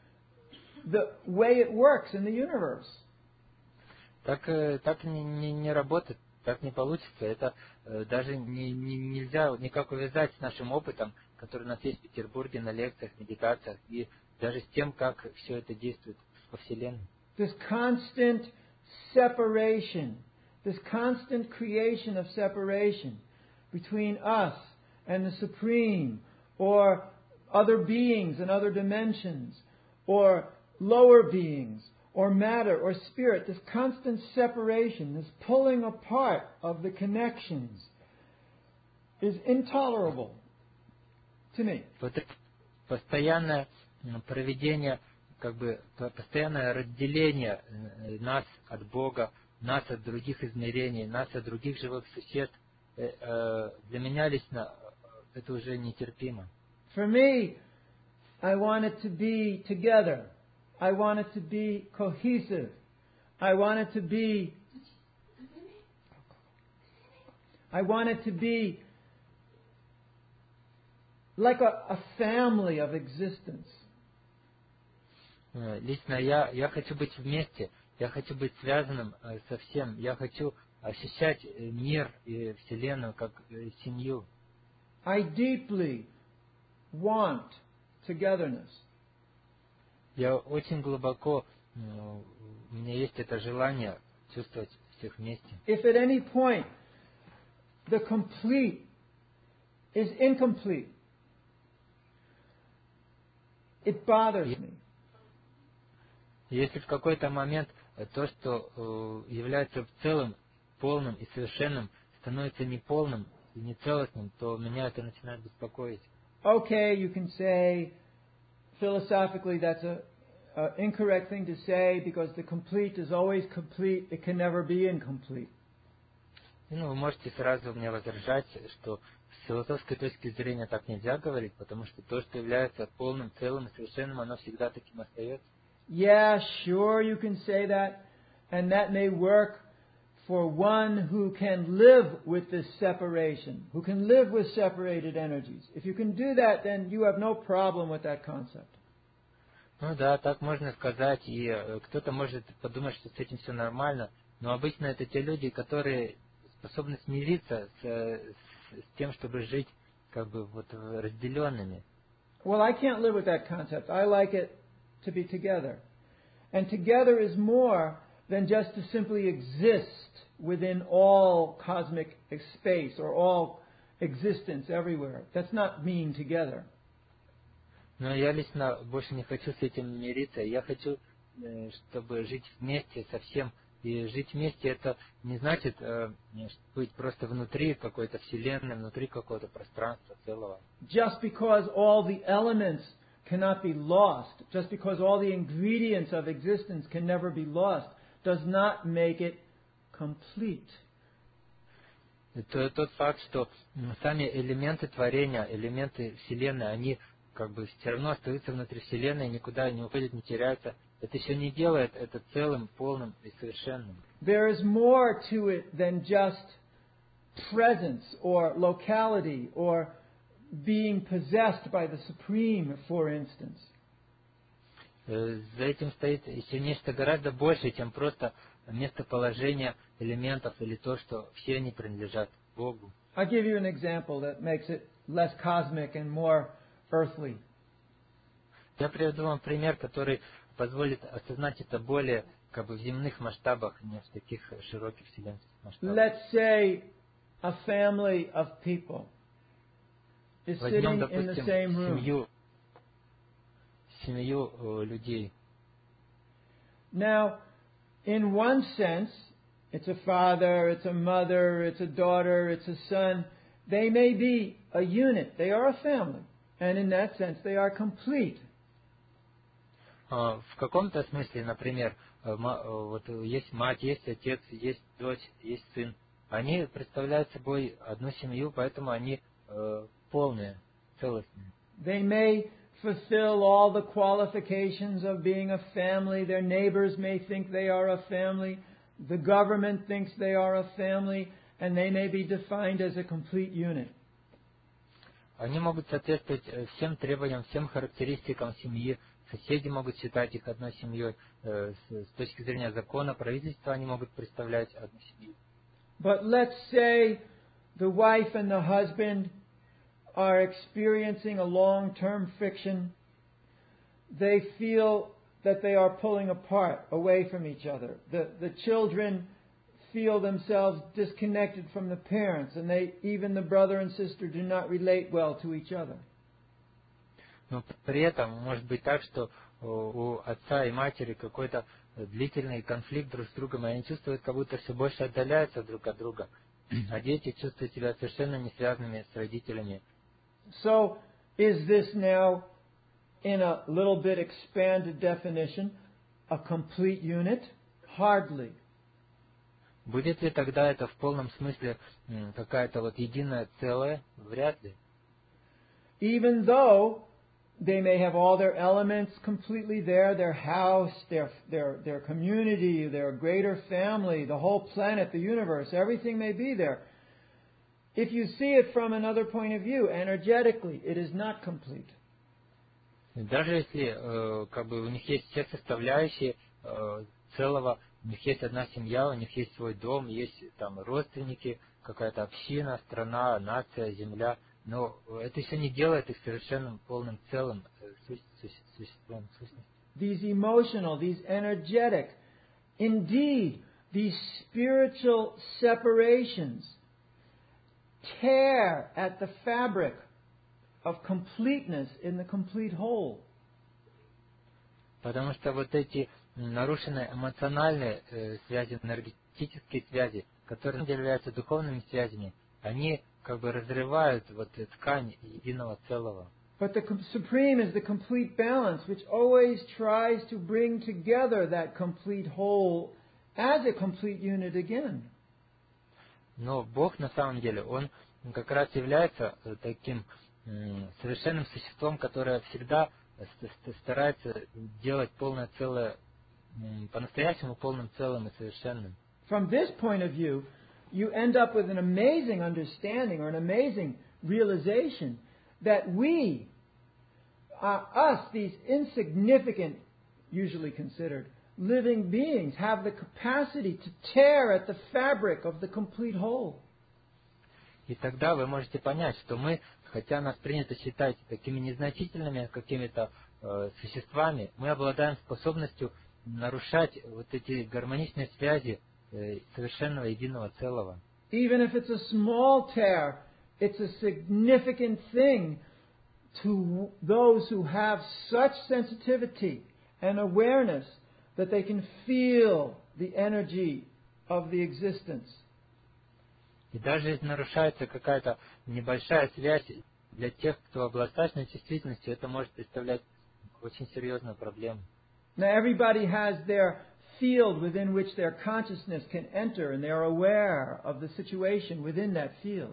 the way it works in the universe. Так, так не, не, не работает, так не получится. Это э, даже не, не, нельзя никак увязать с нашим опытом, который у нас есть в Петербурге на лекциях, медитациях, и даже с тем, как все это действует во Вселенной. This constant separation this constant creation of separation between us and the Supreme, or other beings and other dimensions, or lower beings, or matter, or spirit, this constant separation, this pulling apart of the connections, is intolerable to me. Вот это постоянное проведение, как бы постоянное разделение нас от Бога, нас от других измерений, нас от других живых существ, для меня лично это уже нетерпимо. For me, I want it to be together. I want it to be cohesive. I want it to be I want it to be like a, a family of existence. Лично я, я хочу быть вместе, я хочу быть связанным со всем, я хочу ощущать мир и Вселенную как семью. I deeply want togetherness. Я очень глубоко, у меня есть это желание чувствовать всех вместе. If at any point the complete is incomplete, it bothers me. Если в какой-то момент то, что является в целом полным и совершенным, становится неполным и нецелостным, то меня это начинает беспокоить. Okay, you can say philosophically that's a, a incorrect thing to say because the complete is always complete; it can never be incomplete. Ну, вы можете сразу мне возражать, что с философской точки зрения так нельзя говорить, потому что то, что является полным, целым и совершенным, оно всегда таким остается. Yeah, sure, you can say that, and that may work for one who can live with this separation, who can live with separated energies. If you can do that, then you have no problem with that concept. Ну да, так можно сказать, и кто-то может подумать, что с этим все нормально, но обычно это те люди, которые способны смириться с, с тем, чтобы жить как бы вот разделенными. Well, I can't live with that concept. I like it to be together. And together is more than just to simply exist within all cosmic space or all existence everywhere. That's not being together. Но я лично больше не хочу с этим мириться. Я хочу, чтобы жить вместе со всем. И жить вместе это не значит быть просто внутри какой-то вселенной, внутри какого-то пространства целого. Just because all the elements cannot be lost, just because all the ingredients of existence can never be lost, does not make it complete. Это тот факт, что сами элементы творения, элементы Вселенной, они как бы все равно остаются внутри Вселенной, никуда не уходят, не теряются. Это еще не делает это целым, полным и совершенным. There is more to it than just presence or locality or being possessed by the Supreme, for instance. За этим стоит еще нечто гораздо большее, чем просто местоположение элементов или то, что все они принадлежат Богу. I'll give you an example that makes it less cosmic and more earthly. Я приведу вам пример, который позволит осознать это более как бы в земных масштабах, не в таких широких вселенских масштабах. Let's say a family of people is Возьмем, sitting in the допустим, same room. семью, семью э, людей. Now, in one sense, it's a father, it's a mother, it's a daughter, it's a son. They may be a unit. They are a family. And in that sense, they are complete. В каком-то смысле, например, вот есть мать, есть отец, есть дочь, есть сын. Они представляют собой одну семью, поэтому они э, полные, целостные. They may fulfill all the qualifications of being a family. Their neighbors may think they are a family. The government thinks they are a family. And they may be defined as a complete unit. Они могут соответствовать всем требованиям, всем характеристикам семьи. Соседи могут считать их одной семьей. С, с точки зрения закона, правительства они могут представлять одну семью. But let's say the wife and the husband are experiencing a long-term friction. They feel that they are pulling apart, away from each other. The, the children feel themselves disconnected from the parents, and they, even the brother and sister, do not relate well to each other. Но при этом может быть так, что у отца и матери какой-то длительный конфликт друг с другом, и они чувствуют, как будто все больше отдаляются друг от друга, а дети чувствуют себя совершенно не связанными с родителями. So, is this now, in a little bit expanded definition, a complete unit? Hardly. Будет ли тогда это в полном смысле какая-то вот единое целое? Вряд ли. Even though they may have all their elements completely there, their house, their, their, their community, their greater family, the whole planet, the universe, everything may be there. If you see it from another point of view, energetically, it is not complete. Даже если э, как бы у них есть все составляющие э, целого, у них есть одна семья, у них есть свой дом, есть там родственники, какая-то община, страна, нация, земля, но это еще не делает их совершенным полным целым существом. These emotional, these energetic, indeed, these spiritual separations tear at the fabric of completeness in the complete whole. Потому что вот эти нарушенные эмоциональные э, связи, энергетические связи, которые являются духовными связями, они как бы разрывают вот ткань единого целого. But the Supreme is the complete balance, which always tries to bring together that complete whole as a complete unit again. Но Бог на самом деле, Он как раз является таким совершенным существом, которое всегда старается делать полное целое, по-настоящему полным целым и совершенным. From this point of view, you end up with an amazing understanding or an amazing realization that we, uh, us, these insignificant, usually considered, living beings, have the capacity to tear at the fabric of the complete whole. И тогда вы можете понять, что мы, хотя нас принято считать такими незначительными какими-то э, существами, мы обладаем способностью нарушать вот эти гармоничные связи э, совершенного единого целого. Even if it's a small tear, it's a significant thing to those who have such sensitivity and awareness that they can feel the energy of the existence. И даже если нарушается какая-то небольшая связь, для тех, кто обладает достаточной чувствительностью, это может представлять очень серьезную проблему. Now everybody has their field within which their consciousness can enter, and they are aware of the situation within that field.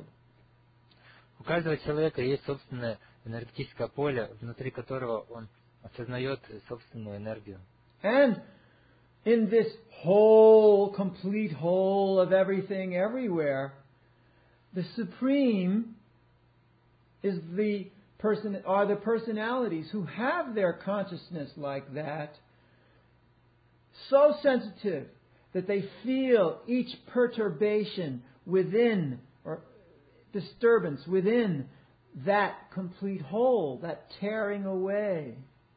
У каждого человека есть собственное энергетическое поле, внутри которого он осознает собственную энергию. And in this whole, complete whole of everything everywhere, the Supreme is the person, are the personalities who have their consciousness like that, so sensitive that they feel each perturbation within, or disturbance within that complete whole, that tearing away.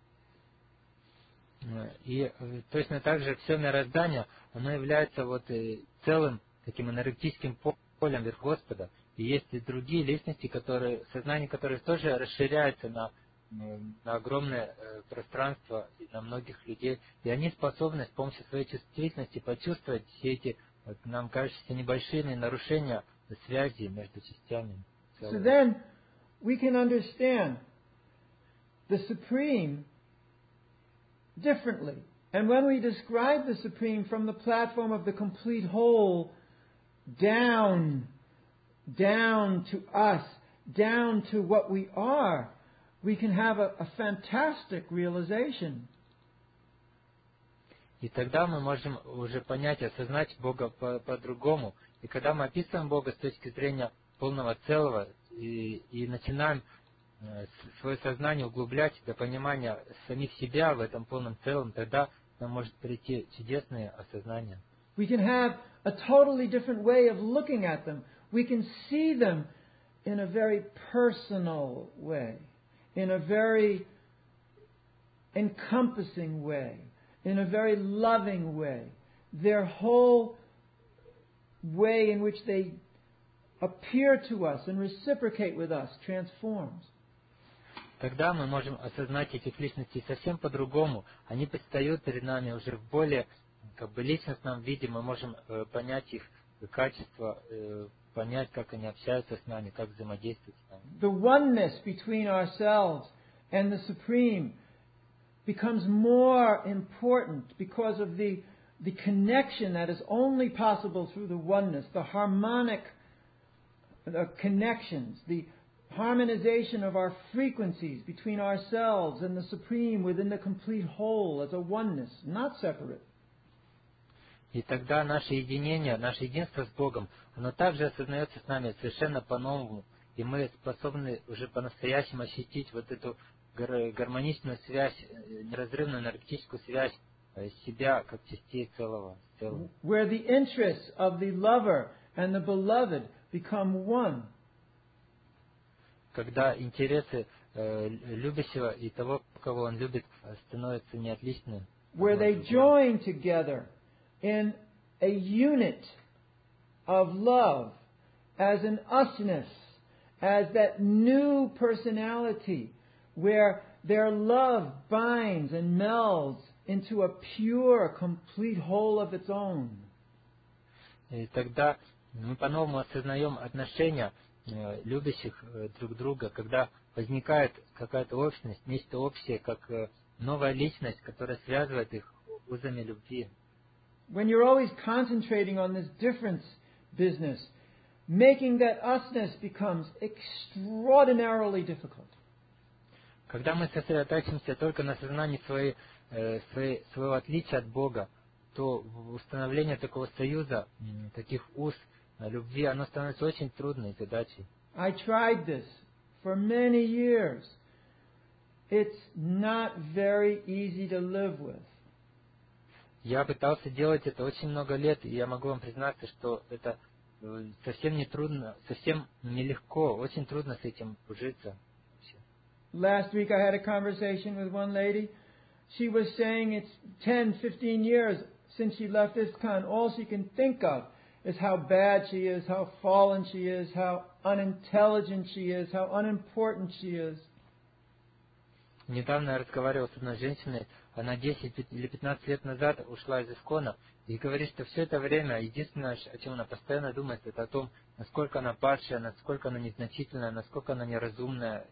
И точно так же все мироздание, оно является вот целым таким энергетическим полем Верх Господа. И есть и другие личности, которые, сознание которых тоже расширяется на, на огромное пространство, на многих людей. И они способны с помощью своей чувствительности почувствовать все эти, нам кажется, небольшие нарушения связи между частями. So then we can understand the Supreme differently. And when we describe the Supreme from the platform of the complete whole, down, down to us, down to what we are, we can have a, a fantastic realization. И тогда мы можем уже понять, осознать Бога по-другому. И когда мы описываем Бога с точки зрения полного целого и, и начинаем свое сознание углублять до понимания самих себя в этом полном целом, тогда нам может прийти чудесное осознание. We can have a totally different way of looking at them. We can see them in a very personal way, in a very encompassing way, in a very loving way. Their whole way in which they appear to us and reciprocate with us transforms. Тогда мы можем осознать этих личностей совсем по-другому. Они предстают перед нами уже в более как бы личностном виде. Мы можем э, понять их качества, э, понять, как они общаются с нами, как взаимодействуют с нами. The oneness between ourselves and the Supreme becomes more important because of the, the connection that is only possible through the oneness, the harmonic the connections, the harmonization of our frequencies between ourselves and the Supreme within the complete whole as a oneness, not separate. И тогда наше единение, наше единство с Богом, оно также осознается с нами совершенно по-новому. И мы способны уже по-настоящему ощутить вот эту гармоничную связь, неразрывную энергетическую связь себя как частей целого. целого. Where the interests of the lover and the beloved become one. Когда интересы э, любящего и того, кого он любит, становятся неотличными. Where they join together in a unit of love, as an usness, as that new personality, where their love binds and melds into a pure, complete whole of its own. И тогда мы по-новому осознаем отношения э, любящих э, друг друга, когда возникает какая-то общность, нечто общее, как э, новая личность, которая связывает их узами любви. When you're always concentrating on this difference business, making that usness becomes extraordinarily difficult. Когда мы сосредотачиваемся только на сознании своей, э, своей, своего отличия от Бога, то установление такого союза, таких уз любви, оно становится очень трудной задачей. I tried this for many years. It's not very easy to live with. Я пытался делать это очень много лет, и я могу вам признаться, что это совсем не трудно, совсем нелегко, очень трудно с этим ужиться. Last week I had a conversation with one lady. She was saying it's ten, fifteen years since she left ISKCON. All she can think of is how bad she is, how fallen she is, how unintelligent she is, how unimportant she is. Недавно я разговаривал с одной женщиной, она десять или пятнадцать лет назад ушла из ИСККОНа и говорит, что все это время единственное, о чем она постоянно думает, это о том, насколько она падшая, насколько она незначительная, насколько она неразумная.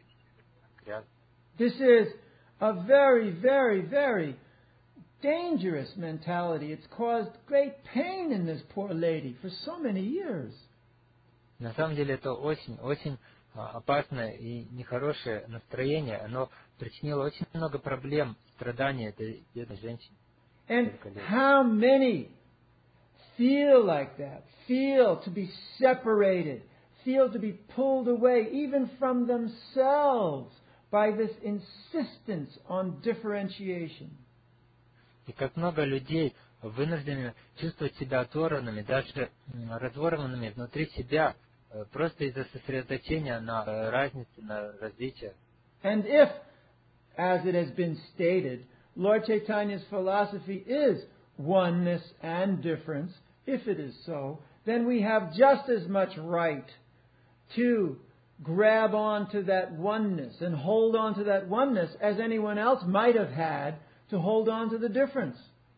This is a very, very, very dangerous mentality. It's caused great pain in this poor lady for so many years. На самом деле это очень, очень опасное и нехорошее настроение. Оно причинило очень много проблем, страданий этой бедной женщине. And how many feel like that, feel to be separated, feel to be pulled away even from themselves by this insistence on differentiation. И как много людей вынуждены чувствовать себя оторванными, даже разорванными внутри себя, просто из-за сосредоточения на разнице, на различиях. And if, as it has been stated, Lord Chaitanya's philosophy is oneness and difference, if it is so, then we have just as much right to grab onto that oneness and hold on to that oneness as anyone else might have had to hold on to the difference.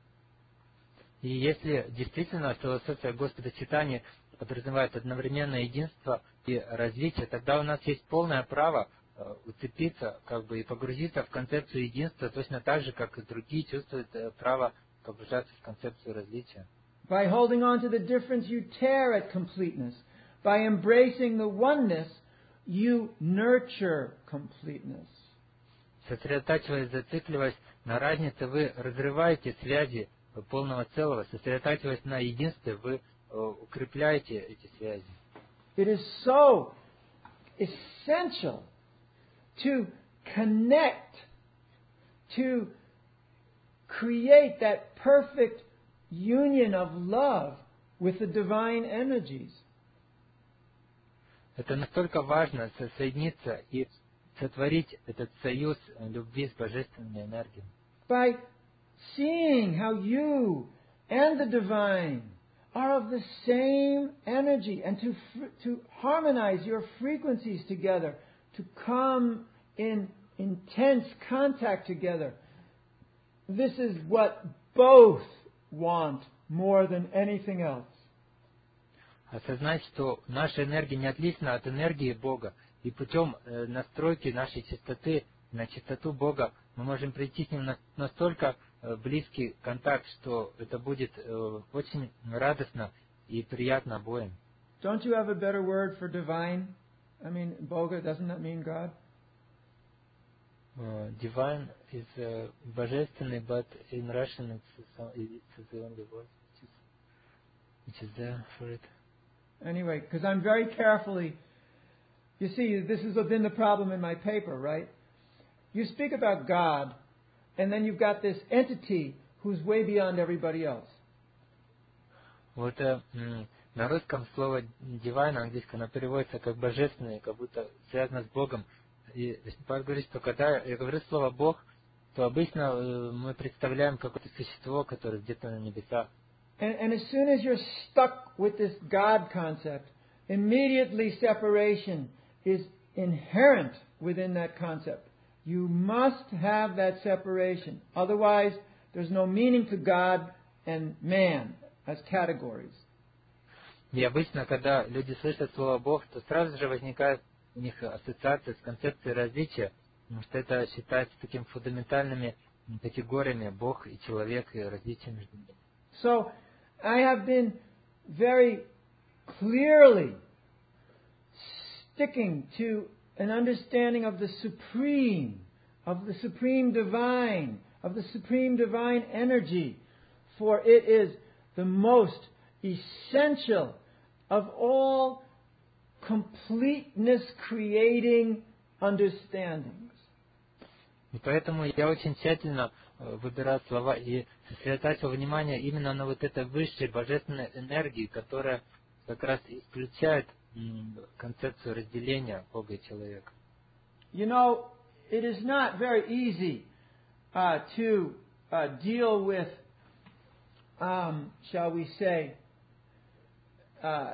И если действительно философия Господа Чайтаньи подразумевает одновременное единство и различие, тогда у нас есть полное право уцепиться как бы и погрузиться в концепцию единства, точно так же, как и другие чувствуют право погружаться в концепцию различия. By holding on to the difference, you tear at completeness. By embracing the oneness, you nurture completeness. Сосредотачиваясь, зацикливаясь на разнице, вы разрываете связи полного целого. Сосредотачиваясь на единстве, вы укрепляете эти связи. It is so essential to connect, to create that perfect union of love with the divine energies. Это настолько важно соединиться и сотворить этот союз любви с божественной энергией. By seeing how you and the divine are of the same energy, and to to harmonize your frequencies together, to come in intense contact together. This is what both want more than anything else. Осознать, что наша энергия не отлична от энергии Бога, и путем э, настройки нашей частоты на частоту Бога мы можем прийти с Ним на настолько э, близкий контакт, что это будет э, очень радостно и приятно обоим. Don't you have a better word for divine? I mean, Boga, doesn't that mean God? Uh, divine is uh, божественный, but in Russian it's, it's the only word which is, which is there for it. Anyway, because I'm very carefully, you see, this has been the problem in my paper, right? You speak about God, and then you've got this entity who's way beyond everybody else. Вот э, на русском слово divine, на английском, оно переводится как божественный, как будто связано с Богом. И Павел говорит, что когда я говорю слово Бог, то обычно э, мы представляем какое-то существо, которое где-то на небесах. And, and as soon as you're stuck with this God concept, immediately separation is inherent within that concept. You must have that separation. Otherwise, there's no meaning to God and man as categories. И обычно, когда люди слышат слово Бог, то сразу же возникает у них ассоциация с концепцией различия, потому что это считается такими фундаментальными категориями Бог и человек, и различия между ними. So, I have been very clearly sticking to an understanding of the supreme, of the supreme divine, of the supreme divine energy, for it is the most essential of all completeness creating understandings. И поэтому я очень тщательно выбираю слова и сосредотачиваю внимание именно на вот этой высшей божественной энергии, которая как раз исключает концепцию разделения Бога и человека. You know, it is not very easy uh, to uh, deal with, um, shall we say, uh,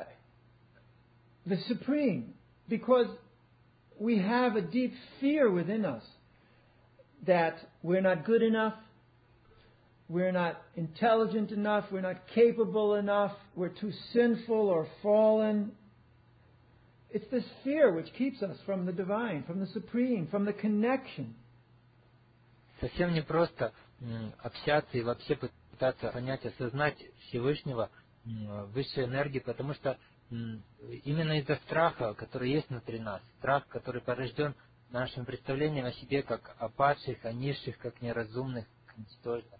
the Supreme, because we have a deep fear within us that we're not good enough, we're not intelligent enough, we're not capable enough, we're too sinful or fallen. It's this fear which keeps us from the divine, from the supreme, from the connection. Совсем не просто общаться и вообще пытаться понять, осознать Всевышнего, высшей энергии, потому что именно из-за страха, который есть внутри нас, страх, который порожден нашим представлением о себе как о падших, о низших, как неразумных, как ничтожных.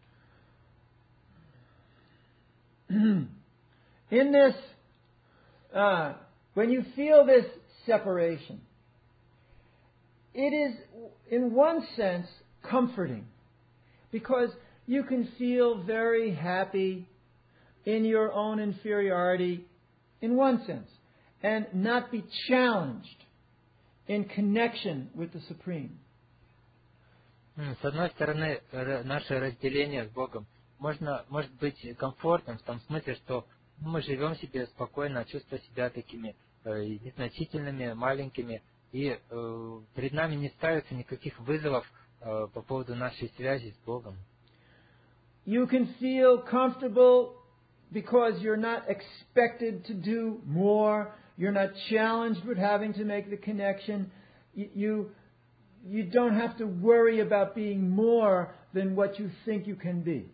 In this, uh, when you feel this separation, it is, in one sense, comforting, because you can feel very happy in your own inferiority, in one sense, and not be challenged in connection with the Supreme. С одной стороны, наше разделение с Богом можно, может быть комфортным в том смысле, что мы живем себе спокойно, чувствуя себя такими э, незначительными, маленькими, и э, перед нами не ставится никаких вызовов э, по поводу нашей связи с Богом. You can feel comfortable because you're not expected to do more. You're not challenged with having to make the connection. You, you, you don't have to worry about being more than what you think you can be.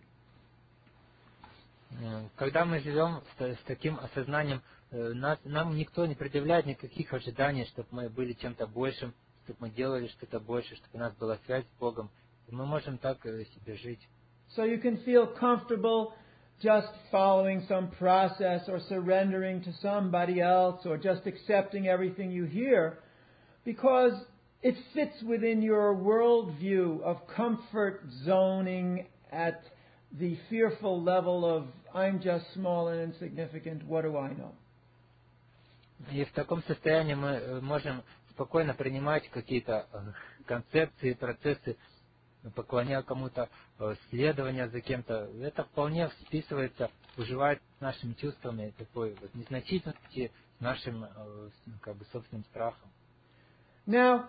Когда мы живем с, с таким осознанием, нас, нам никто не предъявляет никаких ожиданий, чтобы мы были чем-то большим, чтобы мы делали что-то больше, чтобы у нас была связь с Богом. И мы можем так себе жить. So you can feel comfortable just following some process or surrendering to somebody else or just accepting everything you hear because it fits within your worldview of comfort zoning at the fearful level of I'm just small and insignificant, what do I know? И в таком состоянии мы можем спокойно принимать какие-то концепции, процессы, поклоняя кому-то, следования за кем-то. Это вполне вписывается, уживает с нашими чувствами такой вот незначительности, с нашим э, как бы собственным страхом. Now,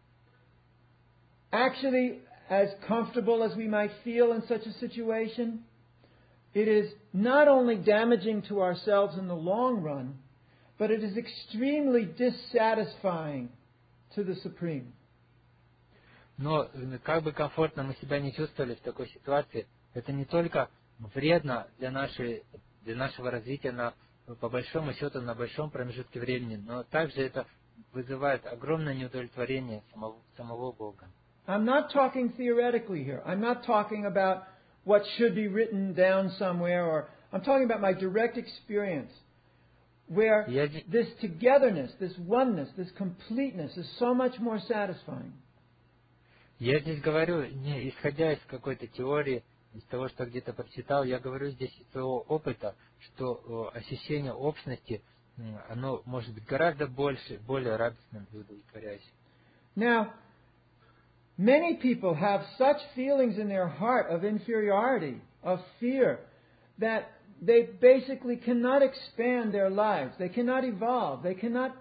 actually, as comfortable as we might feel in such a situation, it is not only damaging to ourselves in the long run, but it is extremely dissatisfying to the Supreme. Но как бы комфортно мы себя не чувствовали в такой ситуации, это не только вредно для, нашей, для нашего развития на, по большому счету на большом промежутке времени, но также это вызывает огромное неудовлетворение самого, самого Бога. I'm not talking theoretically here. I'm not talking about what should be written down somewhere, or I'm talking about my direct experience, where this togetherness, this oneness, this completeness is so much more satisfying. Я здесь говорю, не исходя из какой-то теории, из того, что где-то прочитал, я говорю здесь из своего опыта, что ощущение общности, оно может быть гораздо больше, более радостным и удовлетворяющим. Now, many people have such feelings in their heart of inferiority, of fear, that they basically cannot expand their lives. They cannot evolve. They cannot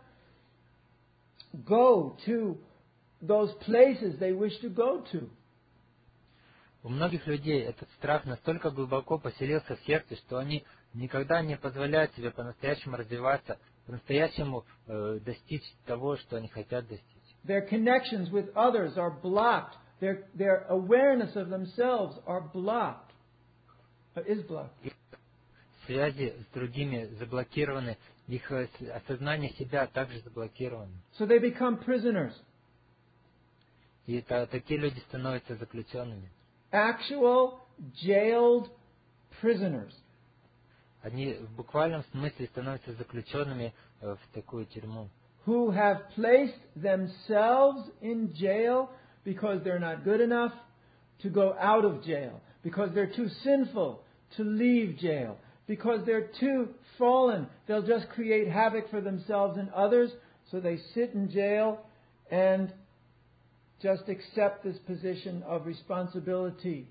go to those places they wish to go to. У многих людей этот страх настолько глубоко поселился в сердце, что они никогда не позволяют себе по-настоящему развиваться, по-настоящему э, достичь того, что они хотят достичь. Their connections with others are blocked. Their, their awareness of themselves are blocked. Uh, is blocked. Их связи с другими заблокированы, их осознание себя также заблокировано. So they become prisoners. И это, такие люди становятся заключенными. Actual jailed prisoners. Они в буквальном смысле становятся заключенными в такую тюрьму. Who have placed themselves in jail because they're not good enough to go out of jail, because they're too sinful to leave jail, because they're too fallen, they'll just create havoc for themselves and others, so they sit in jail and just accept this position of responsibility.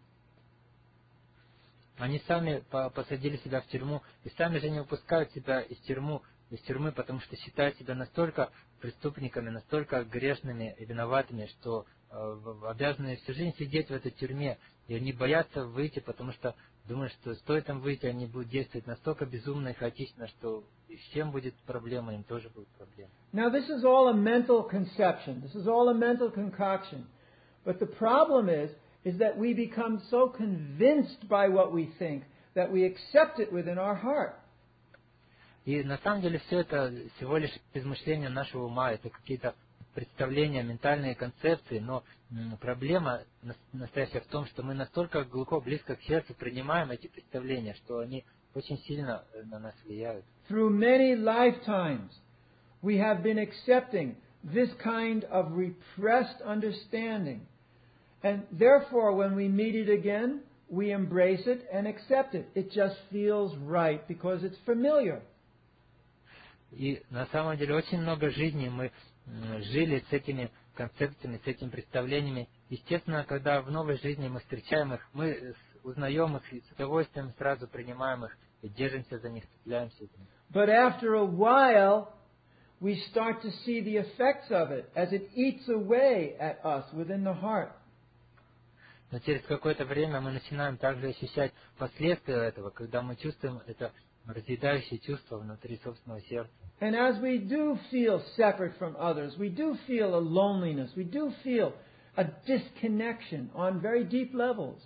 Они сами посадили себя в тюрьму и сами же не выпускают себя из тюрьмы, из тюрьмы, потому что считают себя настолько преступниками, настолько грешными и виноватыми, что э, обязаны всю жизнь сидеть в этой тюрьме. И они боятся выйти, потому что думают, что стоит им выйти, они будут действовать настолько безумно и хаотично, что и с чем будет проблема, им тоже будут проблемы. Now this is all a mental conception. This is all a mental concoction. But the problem is, is that we become so convinced by what we think that we accept it within our heart. И на самом деле все это всего лишь измышления нашего ума, это какие-то представления, ментальные концепции, но проблема настоящая в том, что мы настолько глубоко, близко к сердцу принимаем эти представления, что они очень сильно на нас влияют. Through many lifetimes, we have been accepting this kind of repressed understanding. And therefore, when we meet it again, we embrace it and accept it. It just feels right because it's familiar. И на самом деле очень много жизней мы жили с этими концепциями, с этими представлениями. Естественно, когда в новой жизни мы встречаем их, мы узнаем их и с удовольствием сразу принимаем их и держимся за них, цепляемся за них. But after a while, we start to see the effects of it as it eats away at us within the heart. Но через какое-то время мы начинаем также ощущать последствия этого, когда мы чувствуем это разъедающее чувство внутри собственного сердца. And as we do feel separate from others, we do feel a loneliness, we do feel a disconnection on very deep levels.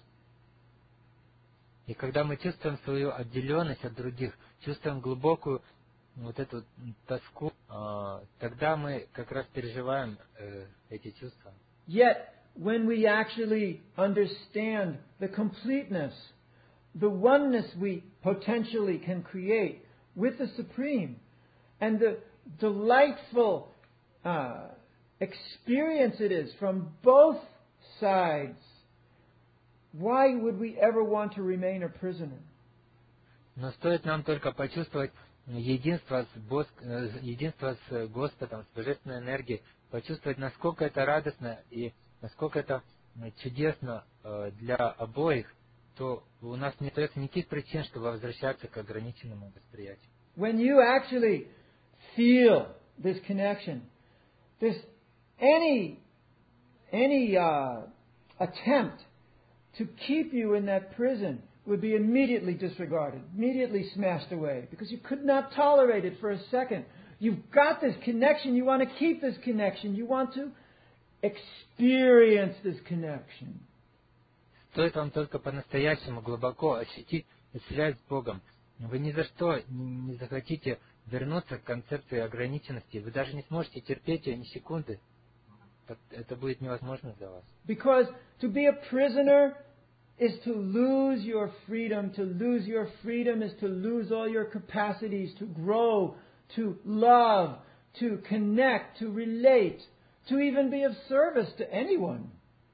И когда мы чувствуем свою отделенность от других, чувствуем глубокую вот эту тоску, тогда мы как раз переживаем эти чувства. Yet, when we actually understand the completeness, the oneness we potentially can create with the Supreme, and the delightful uh, experience it is from both sides, why would we ever want to remain a prisoner? Но стоит нам только почувствовать единство с, Бос... единство с Господом, с Божественной энергией, почувствовать, насколько это радостно и насколько это чудесно для обоих, то у нас не остается никаких причин, чтобы возвращаться к ограниченному восприятию. When you actually feel this connection, this any any uh, attempt to keep you in that prison would be immediately disregarded, immediately smashed away, because you could not tolerate it for a second. You've got this connection. You want to keep this connection. You want to experience this connection. Стоит вам только по-настоящему глубоко ощутить связь с Богом. Вы ни за что не захотите вернуться к концепции ограниченности. Вы даже не сможете терпеть ее ни секунды. Это будет невозможно для вас. Because to be a prisoner is to lose your freedom. To lose your freedom is to lose all your capacities to grow, to love, to connect, to relate, to even be of service to anyone.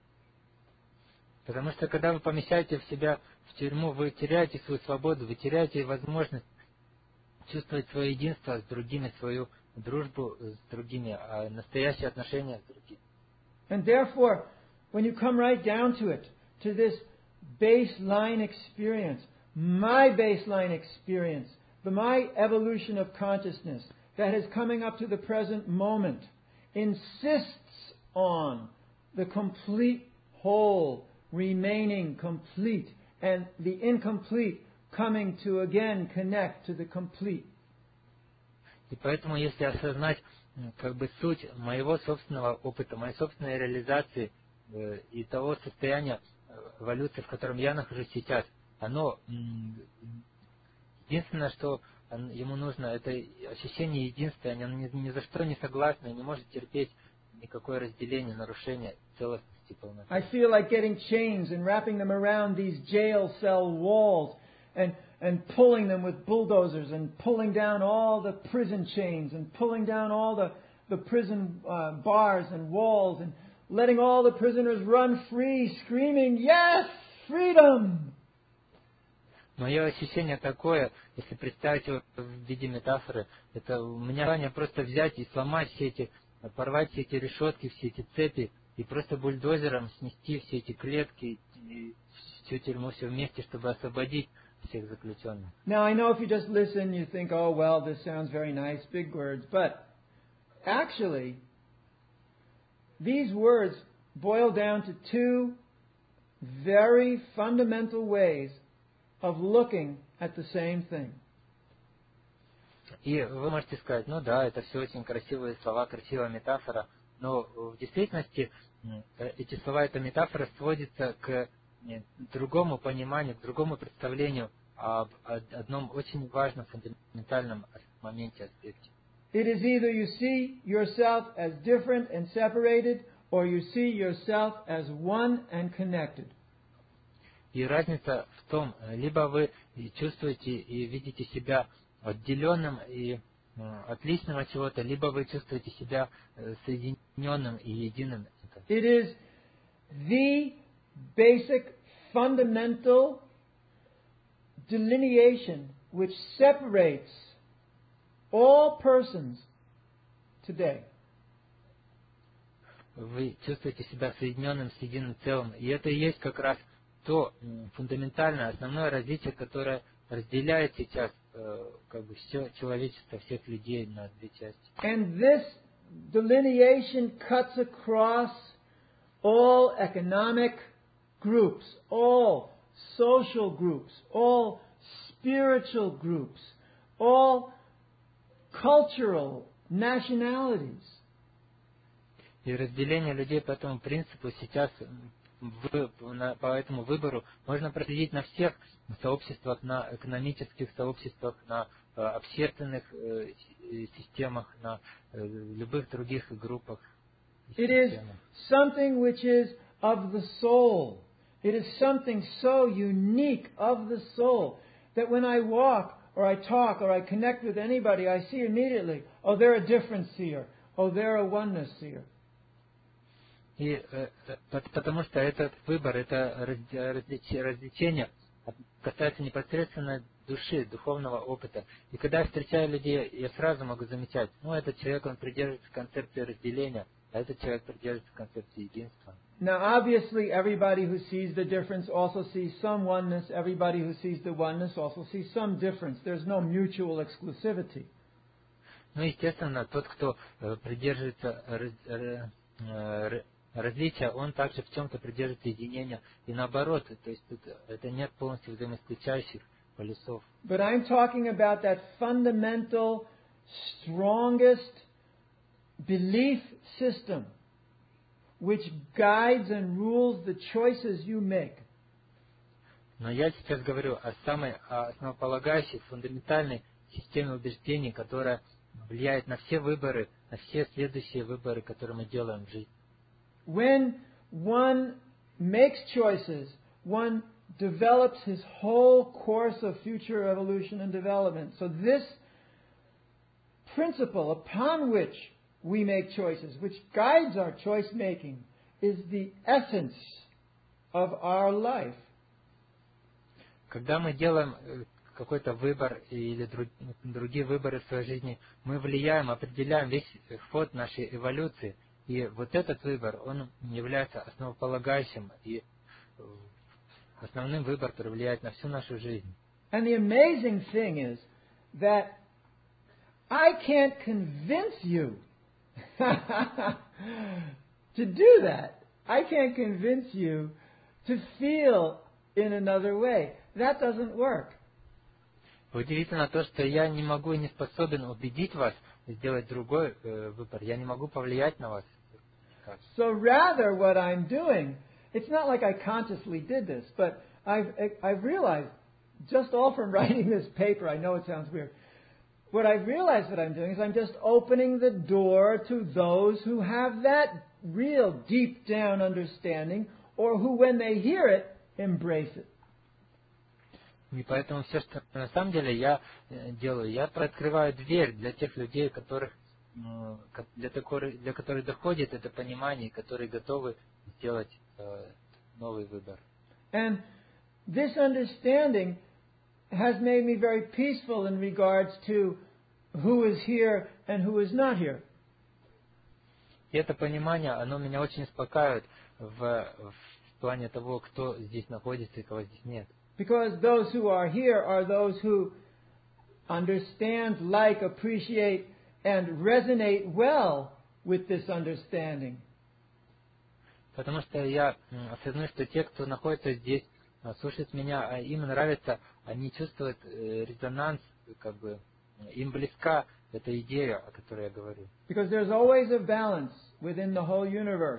Потому что когда вы помещаете в себя в тюрьму, вы теряете свою свободу, вы теряете возможность чувствовать свое единство с другими, свою дружбу с другими, а настоящие отношения с другими. And therefore, when you come right down to it, to this baseline experience, my baseline experience, the my evolution of consciousness that is coming up to the present moment, insists on the complete whole remaining complete, and the incomplete coming to again connect to the complete. И поэтому, если осознать как бы суть моего собственного опыта, моей собственной реализации э, и того состояния эволюции, в котором я нахожусь сейчас, оно единственное, что ему нужно, это ощущение единства, оно ни, ни за что не согласно и не может терпеть никакое разделение, нарушение целостности. I feel like getting chains and wrapping them around these jail cell walls and, and pulling them with bulldozers and pulling down all the prison chains and pulling down all the, the prison uh, bars and walls and letting all the prisoners run free, screaming, "Yes, freedom!" Мое ощущение такое, если представить его в виде метафоры, это у меня желание просто взять и сломать все эти, порвать все эти решетки, все эти цепи, и просто бульдозером снести все эти клетки и всю тюрьму все вместе, чтобы освободить всех заключенных. Now I know if you just listen, you think, oh well, this sounds very nice, big words, but actually, these words boil down to two very fundamental ways of looking at the same thing. И вы можете сказать, ну да, это все очень красивые слова, красивая метафора, но в действительности эти слова, эта метафора сводится к другому пониманию, к другому представлению об одном очень важном, фундаментальном моменте, аспекте. It is either you see yourself as different and separated, or you see yourself as one and connected. И разница в том, либо вы чувствуете и видите себя отделенным и отличным от чего-то, либо вы чувствуете себя соединенным и единым. It is the basic fundamental delineation which separates all persons today. Вы чувствуете себя соединенным с единым целым, и это и есть как раз то фундаментальное, основное различие, которое разделяет сейчас э, как бы все человечество, всех людей на две части. And this delineation cuts across all economic groups, all social groups, all spiritual groups, all cultural nationalities. И разделение людей по этому принципу сейчас, в, на, по этому выбору, можно проследить на всех сообществах, на экономических сообществах, на э, общественных э, системах, на э, любых других группах. It is something which is of the soul. It is something so unique of the soul that when I walk or I talk or I connect with anybody, I see immediately, oh, they're a difference seer. Oh, they're a oneness seer. И э, потому что этот выбор, это развлечение касается непосредственно души, духовного опыта. И когда я встречаю людей, я сразу могу замечать, ну, этот человек, он придерживается концепции разделения, а этот человек придерживается концепции единства. Now, obviously, everybody who sees the difference also sees some oneness. Everybody who sees the oneness also sees some difference. There's no mutual exclusivity. Ну, естественно, тот, кто э, придерживается раз, э, э, различия, он также в чем-то придерживается единения. И наоборот, то есть тут это нет полностью взаимоисключающих полюсов. But I'm talking about that fundamental, strongest belief system which guides and rules the choices you make. Но я сейчас говорю о самой основополагающей, фундаментальной системе убеждений, которая влияет на все выборы, на все следующие выборы, которые мы делаем в жизни. When one makes choices, one develops his whole course of future evolution and development. So this principle upon which we make choices, which guides our choice making, is the essence of our life. Когда мы делаем какой-то выбор или другие выборы в своей жизни, мы влияем, определяем весь ход нашей эволюции. И вот этот выбор, он является основополагающим и основным выбором, который влияет на всю нашу жизнь. And the amazing thing is that I can't convince you to do that. I can't convince you to feel in another way. That doesn't work. Удивительно то, что я не могу и не способен убедить вас сделать другой э, выбор. Я не могу повлиять на вас. So rather what I'm doing, it's not like I consciously did this, but I've, I've realized, just all from writing this paper, I know it sounds weird, what I've realized that I'm doing is I'm just opening the door to those who have that real deep down understanding, or who when they hear it, embrace it. И поэтому все, что на самом деле я делаю, я открываю дверь для тех людей, которых, для, такой, для которых доходит это понимание, которые готовы сделать э, новый выбор. And this understanding has made me very peaceful in regards to who is here and who is not here. И это понимание, оно меня очень успокаивает в, в плане того, кто здесь находится и кого здесь нет. Because those who are here are those who understand, like, appreciate, and resonate well with this understanding. Потому что я осознаю, что те, кто находится здесь, слушают меня, им нравится, они чувствуют резонанс, как бы, им близка эта идея, о которой я говорю. Because there's always a balance within the whole universe.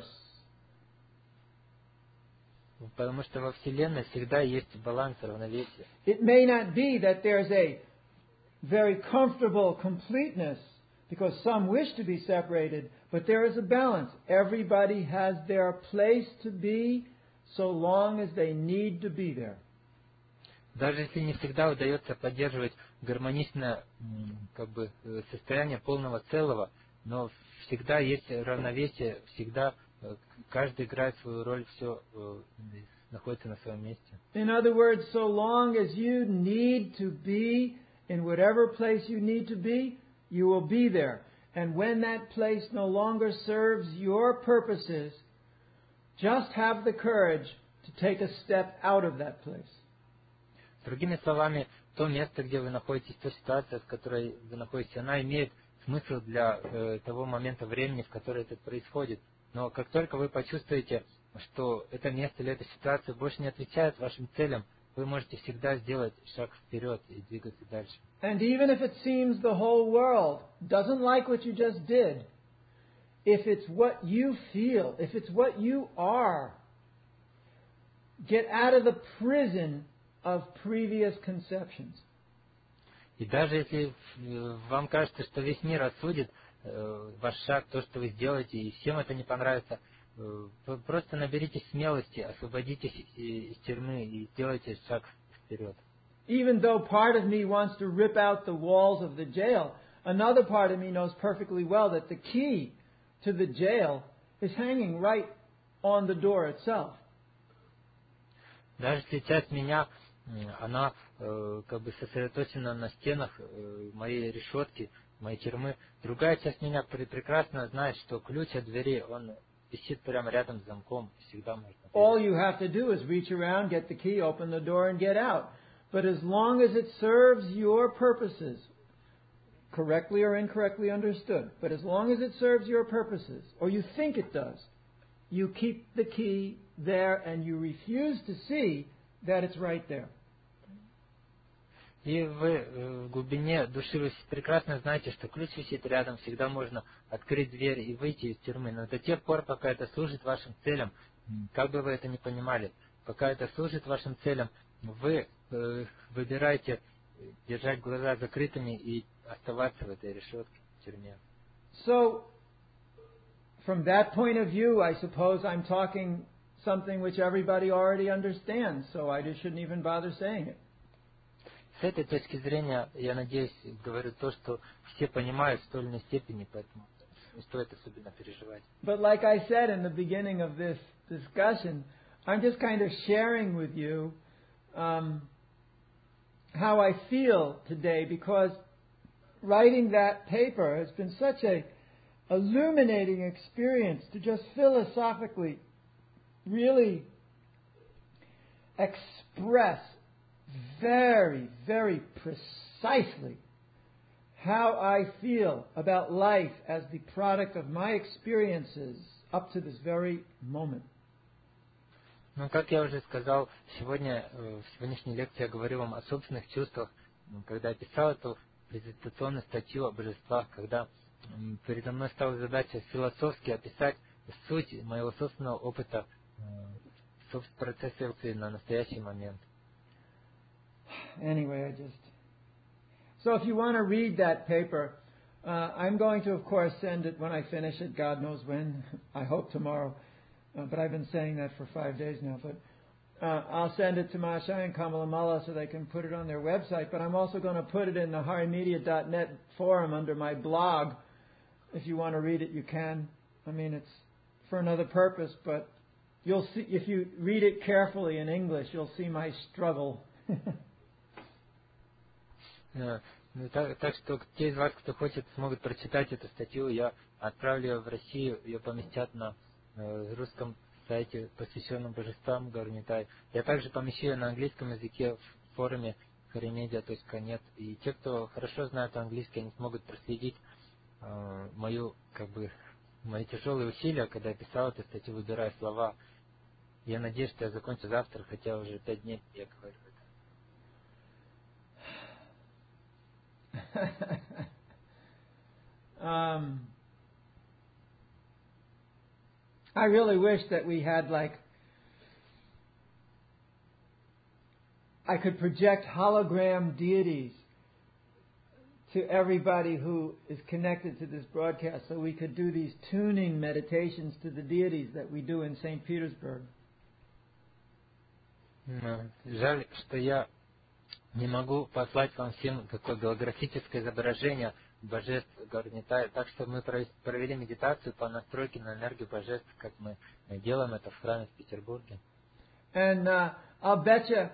Потому что во Вселенной всегда есть баланс, равновесие. It may not be that there's a very comfortable completeness, because some wish to be separated, but there is a balance. Everybody has their place to be, so long as they need to be there. Даже если не всегда удается поддерживать гармоничное, как бы, состояние полного целого, но всегда есть равновесие, всегда каждый играет свою роль, все находится на своем месте. In other words, so long as you need to be in whatever place you need to be, you will be there. And when that place no longer serves your purposes, just have the courage to take a step out of that place. Другими словами, то место, где вы находитесь, та ситуация, в которой вы находитесь, она имеет смысл для э, того момента времени, в который это происходит. Но как только вы почувствуете, что это место или эта ситуация больше не отвечает вашим целям, вы можете всегда сделать шаг вперед и двигаться дальше. And even if it seems the whole world doesn't like what you just did, if it's what you feel, if it's what you are, get out of the prison of previous conceptions. И даже если вам кажется, что весь мир осудит э, ваш шаг, то, что вы сделаете, и всем это не понравится, э, вы просто наберитесь смелости, освободитесь из тюрьмы и сделайте шаг вперед. Even though part of me wants to rip out the walls of the jail, another part of me knows perfectly well that the key to the jail is hanging right on the door itself. Даже если часть меня, она э, как бы сосредоточена на стенах э, моей решетки, моей тюрьмы, другая часть меня прекрасно знает, что ключ от двери, он висит прямо рядом с замком, всегда можно. All you have to do is reach around, get the key, open the door, and get out. But as long as it serves your purposes, correctly or incorrectly understood, but as long as it serves your purposes, or you think it does, you keep the key there and you refuse to see that it's right there. И вы в глубине души вы прекрасно знаете, что ключ висит рядом, всегда можно открыть дверь и выйти из тюрьмы. Но до тех пор, пока это служит вашим целям, как бы вы это ни понимали, пока это служит вашим целям, вы э, выбираете держать глаза закрытыми и оставаться в этой решетке, в тюрьме. So, from that point of view, I suppose I'm talking something which everybody already understands, so I just shouldn't even bother saying it. С этой точки зрения, я надеюсь, говорю то, что все понимают в той или иной степени, поэтому не стоит особенно переживать. But like I said in the beginning of this discussion, I'm just kind of sharing with you um, how I feel today, because writing that paper has been such a illuminating experience to just philosophically really express very, very precisely how I feel about life as the product of my experiences up to this very moment. Ну, как я уже сказал, сегодня, в сегодняшней лекции я говорю вам о собственных чувствах, когда я писал эту презентационную статью о божествах, когда передо мной стала задача философски описать суть моего собственного опыта в процессе на настоящий момент. Anyway, I just... So if you want to read that paper, uh, I'm going to, of course, send it when I finish it, God knows when, I hope tomorrow, uh, but I've been saying that for five days now, but uh, I'll send it to Masha and Kamala Mala so they can put it on their website, but I'm also going to put it in the harimedia dot net forum under my blog. If you want to read it, you can. I mean, it's for another purpose, but you'll see, if you read it carefully in English, you'll see my struggle. Так, так что те из вас, кто хочет, смогут прочитать эту статью. Я отправлю ее в Россию, ее поместят на э, русском сайте, посвященном божествам Гарнитай. Я также помещу ее на английском языке в форуме harimedia точка нет. И те, кто хорошо знает английский, они смогут проследить э, мою, как бы, мои тяжелые усилия, когда я писал эту статью, выбирая слова. Я надеюсь, что я закончу завтра, хотя уже пять дней я говорю. um, I really wish that we had, like, I could project hologram deities to everybody who is connected to this broadcast, so we could do these tuning meditations to the deities that we do in Saint Petersburg. Жаль, что я не могу послать вам всем такое голографическое изображение божеств Гарнитай, так что мы провели медитацию по настройке на энергию божеств, как мы делаем это в храме в Петербурге. And uh, I'll bet you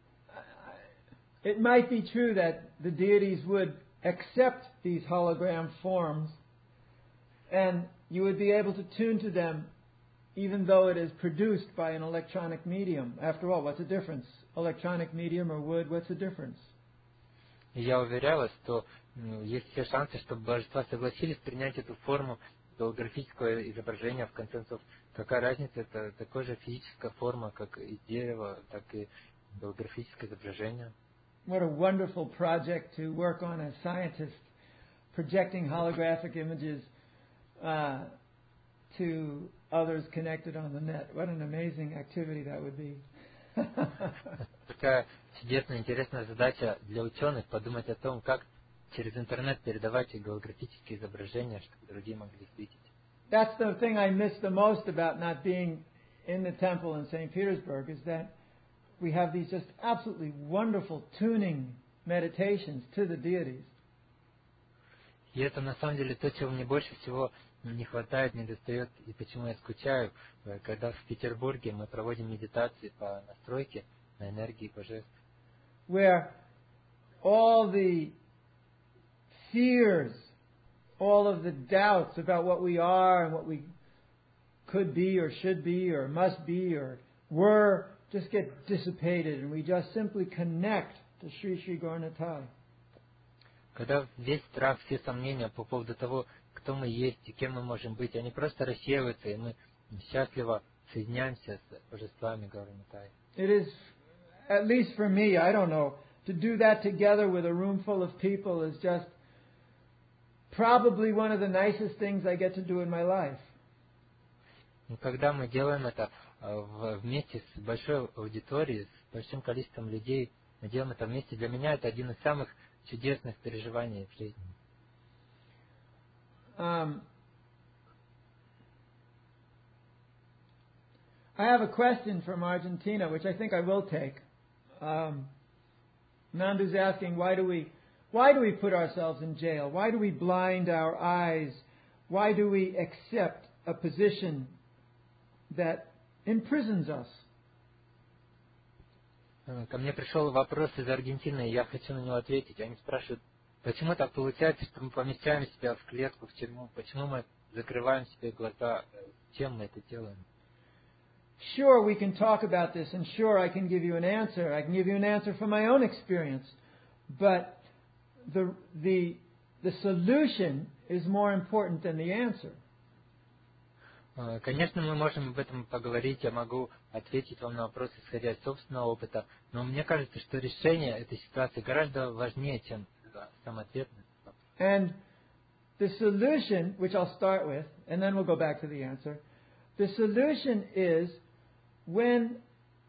it might be true that the deities would accept these hologram forms, and you would be able to tune to them even though it is produced by an electronic medium. After all, what's the difference? Electronic medium or wood, what's the difference? И я уверяла, что ну, есть все шансы, чтобы божества согласились принять эту форму голографического изображения. В конце концов, какая разница, это такая же физическая форма, как и дерево, так и голографическое изображение. What a wonderful project to work on as scientists, projecting holographic images uh, to others connected on the net. What an amazing activity that would be. Такая чудесная, интересная задача для ученых подумать о том, как через интернет передавать голографические изображения, чтобы другие могли их видеть. That's the thing I miss the most about not being in the temple in Saint Petersburg, is that we have these just absolutely wonderful tuning meditations to the deities. И это на самом деле то, чего мне больше всего не хватает, не достает, и почему я скучаю, когда в Петербурге мы проводим медитации по настройке на энергии божеств. Where all the fears, all of the doubts about what we are and what we could be or should be or must be or were just get dissipated and we just simply connect to Sri Sri Gauranatai. Когда весь страх, все сомнения по поводу того, кто мы есть и кем мы можем быть, они просто рассеиваются, и мы счастливо соединяемся с божествами Гауранатаи. It is, at least for me, I don't know, to do that together with a room full of people is just probably one of the nicest things I get to do in my life. И когда мы делаем это вместе с большой аудиторией, с большим количеством людей, мы делаем это вместе, для меня это один из самых чудесных переживаний в жизни. Um, I have a question from Argentina, which I think I will take. Um, Nandu's asking, why do we, why do we put ourselves in jail? Why do we blind our eyes? Why do we accept a position that imprisons us? Ко мне пришел вопрос из Аргентины, и я хочу на него ответить. Они спрашивают, почему так получается, что мы помещаем себя в клетку, в тюрьму? Почему мы закрываем себе глаза? Чем мы это делаем? Sure, we can talk about this, and sure, I can give you an answer. I can give you an answer from my own experience. But the the the solution is more important than the answer. Конечно, мы можем об этом поговорить, я могу ответить вам на вопрос, исходя из собственного опыта, но мне кажется, что решение этой ситуации гораздо важнее, чем сам ответ. And the solution, which I'll start with, and then we'll go back to the answer, the solution is when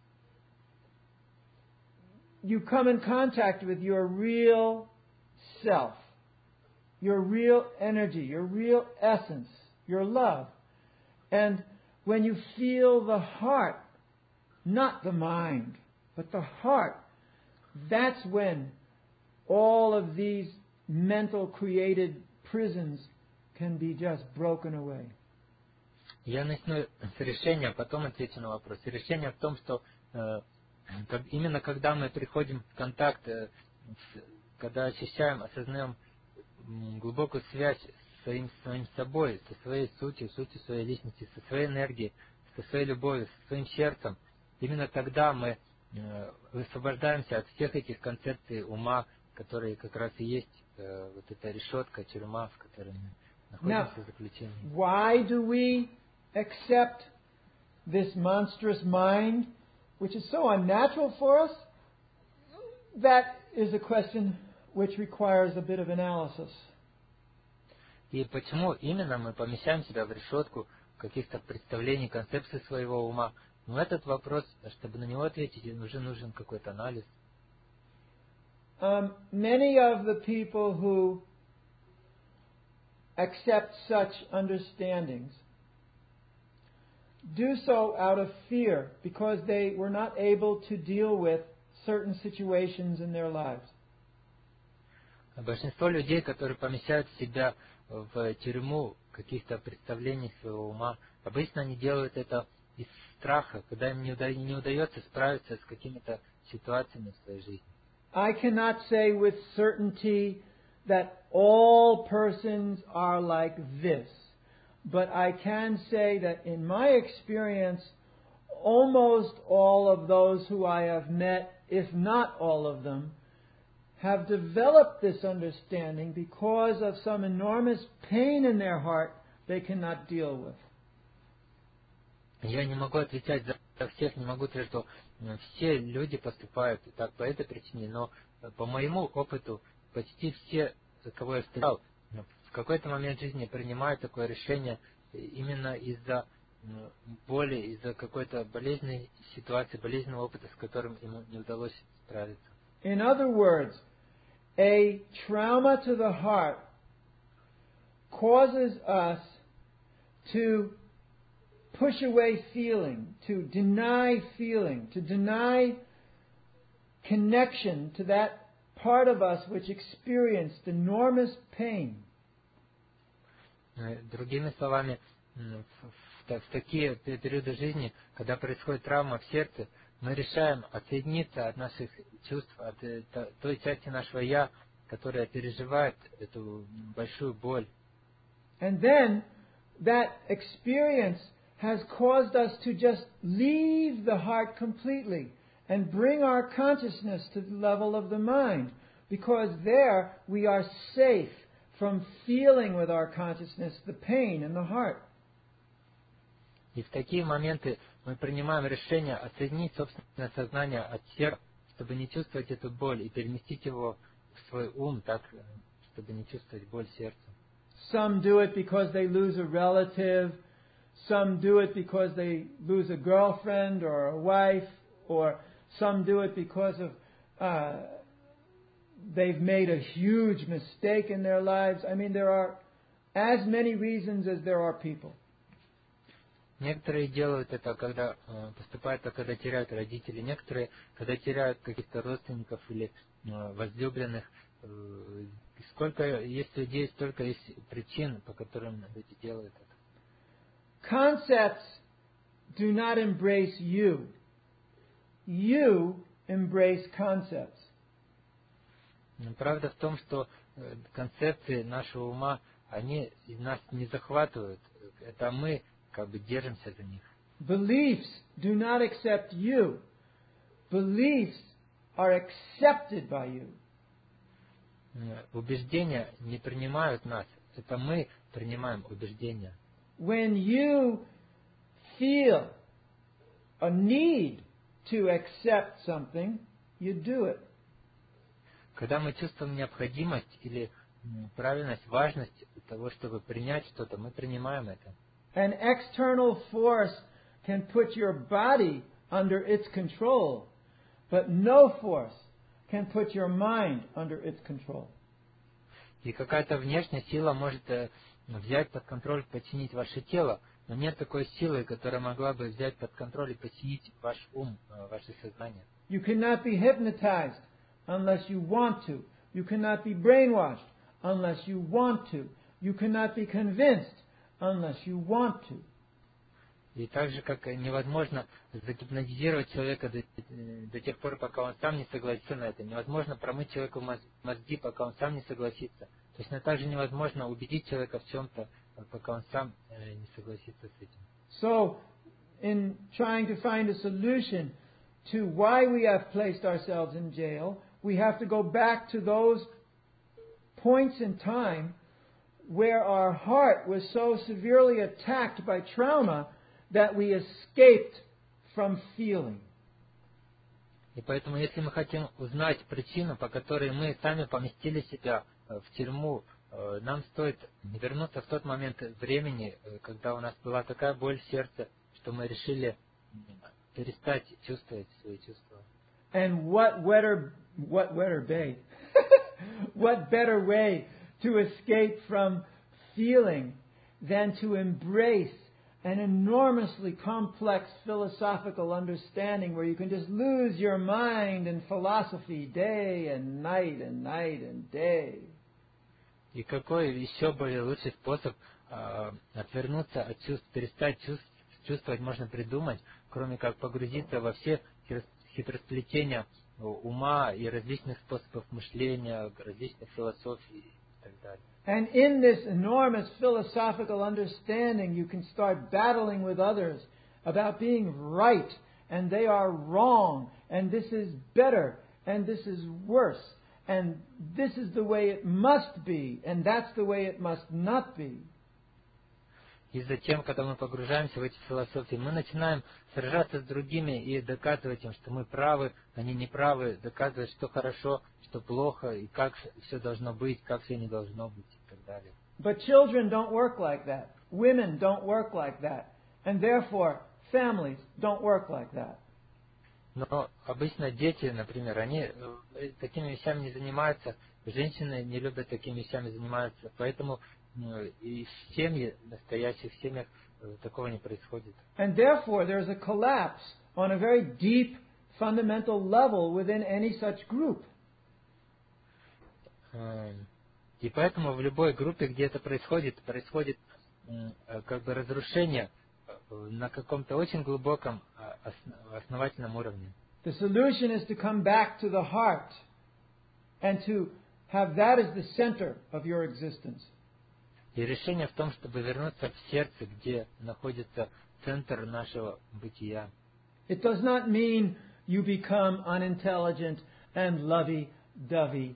you come in contact with your real self, your real energy, your real essence, your love. And when you feel the heart, not the mind, but the heart, that's when all of these mental created prisons can be just broken away. Я начну с решения, а потом отвечу на вопрос. И решение в том, что э, как, именно когда мы приходим в контакт, э, с, когда ощущаем, осознаем м, глубокую связь с своим, своим собой, со своей сутью, сутью своей личности, со своей энергией, со своей любовью, со своим сердцем, именно тогда мы э, высвобождаемся от всех этих концепций ума, которые как раз и есть э, вот эта решетка, тюрьма, в которой мы находимся в заключении. Why do we accept this monstrous mind, which is so unnatural for us? That is a question which requires a bit of analysis. И почему именно мы помещаем себя в решетку каких-то представлений, концепций своего ума? Но этот вопрос, чтобы на него ответить, уже нужен какой-то анализ. Um, many of the people who accept such understandings do so out of fear because they were not able to deal with certain situations in their lives. Большинство людей, которые помещают себя в тюрьму каких-то представлений своего ума, обычно они делают это из страха, когда им не, уда- не удается справиться с какими-то ситуациями в своей жизни. I cannot say with certainty that all persons are like this, but I can say that in my experience, almost all of those who I have met, if not all of them, have developed this understanding because of some enormous pain in their heart they cannot deal with. Я не могу отвечать за всех, не могу сказать, что все люди поступают так по этой причине, но по моему опыту почти все, кого я встречал, в какой-то момент жизни принимают такое решение именно из-за боли, из-за какой-то болезненной ситуации, болезненного опыта, с которым ему не удалось справиться. In other words, a trauma to the heart causes us to push away feeling, to deny feeling, to deny connection to that part of us which experienced enormous pain. Другими словами, в, в такие периоды жизни, когда происходит травма в сердце, мы решаем отсоединиться от наших чувств, от той части нашего «я», которая переживает эту большую боль. And then that experience has caused us to just leave the heart completely and bring our consciousness to the level of the mind, because there we are safe from feeling with our consciousness the pain in the heart. И в такие моменты мы принимаем решение отсоединить собственное сознание от сердца, чтобы не чувствовать эту боль, и переместить его в свой ум, так, чтобы не чувствовать боль сердца. Some do it because they lose a relative. Some do it because they lose a girlfriend or a wife. Or some do it because of uh, they've made a huge mistake in their lives. I mean, there are as many reasons as there are people. Некоторые делают это, когда поступают, так, когда теряют родителей. Некоторые, когда теряют каких-то родственников или возлюбленных. Сколько есть людей, столько есть причин, по которым люди делают это. Concepts do not embrace you. You embrace concepts. Правда в том, что концепции нашего ума, они нас не захватывают. Это мы как бы держимся за них. Beliefs do not accept you. Beliefs are accepted by you. Убеждения не принимают нас. Это мы принимаем убеждения. When you feel a need to accept something, you do it. Когда мы чувствуем необходимость или правильность, важность того, чтобы принять что-то, мы принимаем это. An external force can put your body under its control, but no force can put your mind under its control. И какая-то внешняя сила может взять под контроль, подчинить ваше тело, но нет такой силы, которая могла бы взять под контроль и подчинить ваш ум, ваше сознание. You cannot be hypnotized unless you want to. You cannot be brainwashed unless you want to. You cannot be convinced unless you want to. И так же, как невозможно загипнотизировать человека до, до тех пор, пока он сам не согласится на это. Невозможно промыть человеку мозги, пока он сам не согласится. Точно так же невозможно убедить человека в чем-то, пока он сам не согласится с этим. So, in trying to find a solution to why we have placed ourselves in jail, we have to go back to those points in time where our heart was so severely attacked by trauma that we escaped from feeling. И поэтому, если мы хотим узнать причину, по которой мы сами поместили себя в тюрьму, нам стоит вернуться в тот момент времени, когда у нас была такая боль в сердце, что мы решили перестать чувствовать свои чувства. And what better, what better way, what better way to escape from feeling than to embrace an enormously complex philosophical understanding where you can just lose your mind in philosophy day and night and night and day. И какой еще более лучший способ э, отвернуться от чувств, перестать чувств, чувствовать можно придумать, кроме как погрузиться во все хитросплетения ума и различных способов мышления, различных философий и так далее. And in this enormous philosophical understanding, you can start battling with others about being right, and they are wrong, and this is better, and this is worse, and this is the way it must be, and that's the way it must not be. И затем, когда мы погружаемся в эти философии, мы начинаем сражаться с другими и доказывать им, что мы правы, они не правы, доказывать, что хорошо, что плохо, и как все должно быть, как все не должно быть, и так далее. But children don't work like that. Women don't work like that. And therefore, families don't work like that. Но обычно дети, например, они такими вещами не занимаются, женщины не любят такими вещами заниматься, поэтому и в семье, в настоящих семьях такого не происходит. And therefore, there's a collapse on a very deep, fundamental level within any such group. И поэтому в любой группе, где это происходит, происходит как бы разрушение на каком-то очень глубоком, основательном уровне. The solution is to come back to the heart and to have that as the center of your existence. И решение в том, чтобы вернуться в сердце, где находится центр нашего бытия. It does not mean you become unintelligent and lovey-dovey.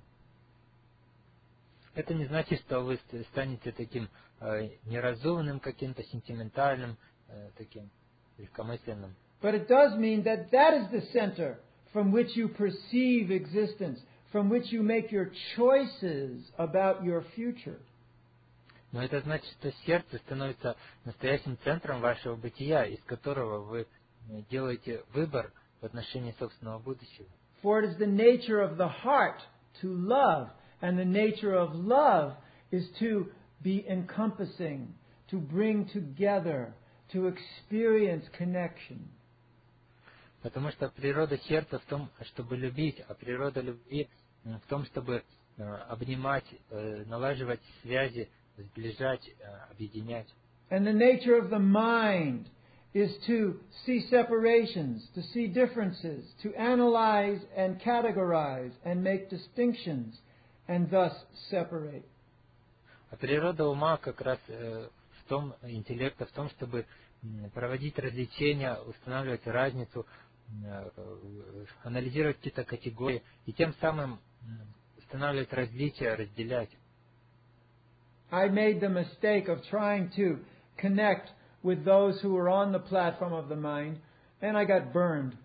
Это не значит, что вы станете таким э, неразумным, каким-то сентиментальным, э, таким легкомысленным. But it does mean that that is the center from which you perceive existence, from which you make your choices about your future. Но это значит, что сердце становится настоящим центром вашего бытия, из которого вы делаете выбор в отношении собственного будущего. For it is the nature of the heart to love, and the nature of love is to be encompassing, to bring together, to experience connection. Потому что природа сердца в том, чтобы любить, а природа любви в том, чтобы обнимать, налаживать связи, сближать, объединять. And the nature of the mind is to see separations, to see differences, to analyze and categorize and make distinctions, and thus separate. А природа ума как раз в том, интеллекта в том, чтобы проводить развлечения, устанавливать разницу, анализировать какие-то категории и тем самым устанавливать различия, разделять. I made the mistake of trying to connect with those who were on the platform of the mind, and I got burned.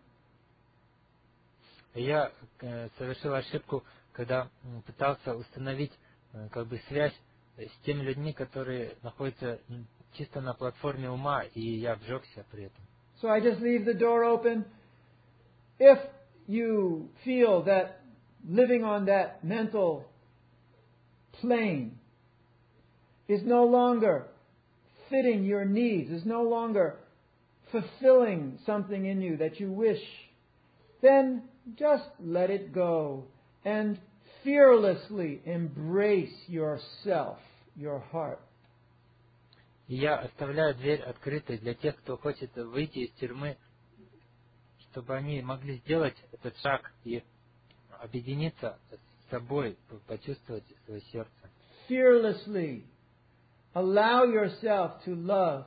Я совершил ошибку, когда пытался установить как бы связь с теми людьми, которые находятся чисто на платформе ума, и я обжегся при этом. So I just leave the door open. If you feel that living on that mental plane is no longer fitting your needs, is no longer fulfilling something in you that you wish, then just let it go and fearlessly embrace yourself, your heart. И я оставляю дверь открытой для тех, кто хочет выйти из тюрьмы, чтобы они могли сделать этот шаг и объединиться с собой, почувствовать свое сердце. Fearlessly allow yourself to love.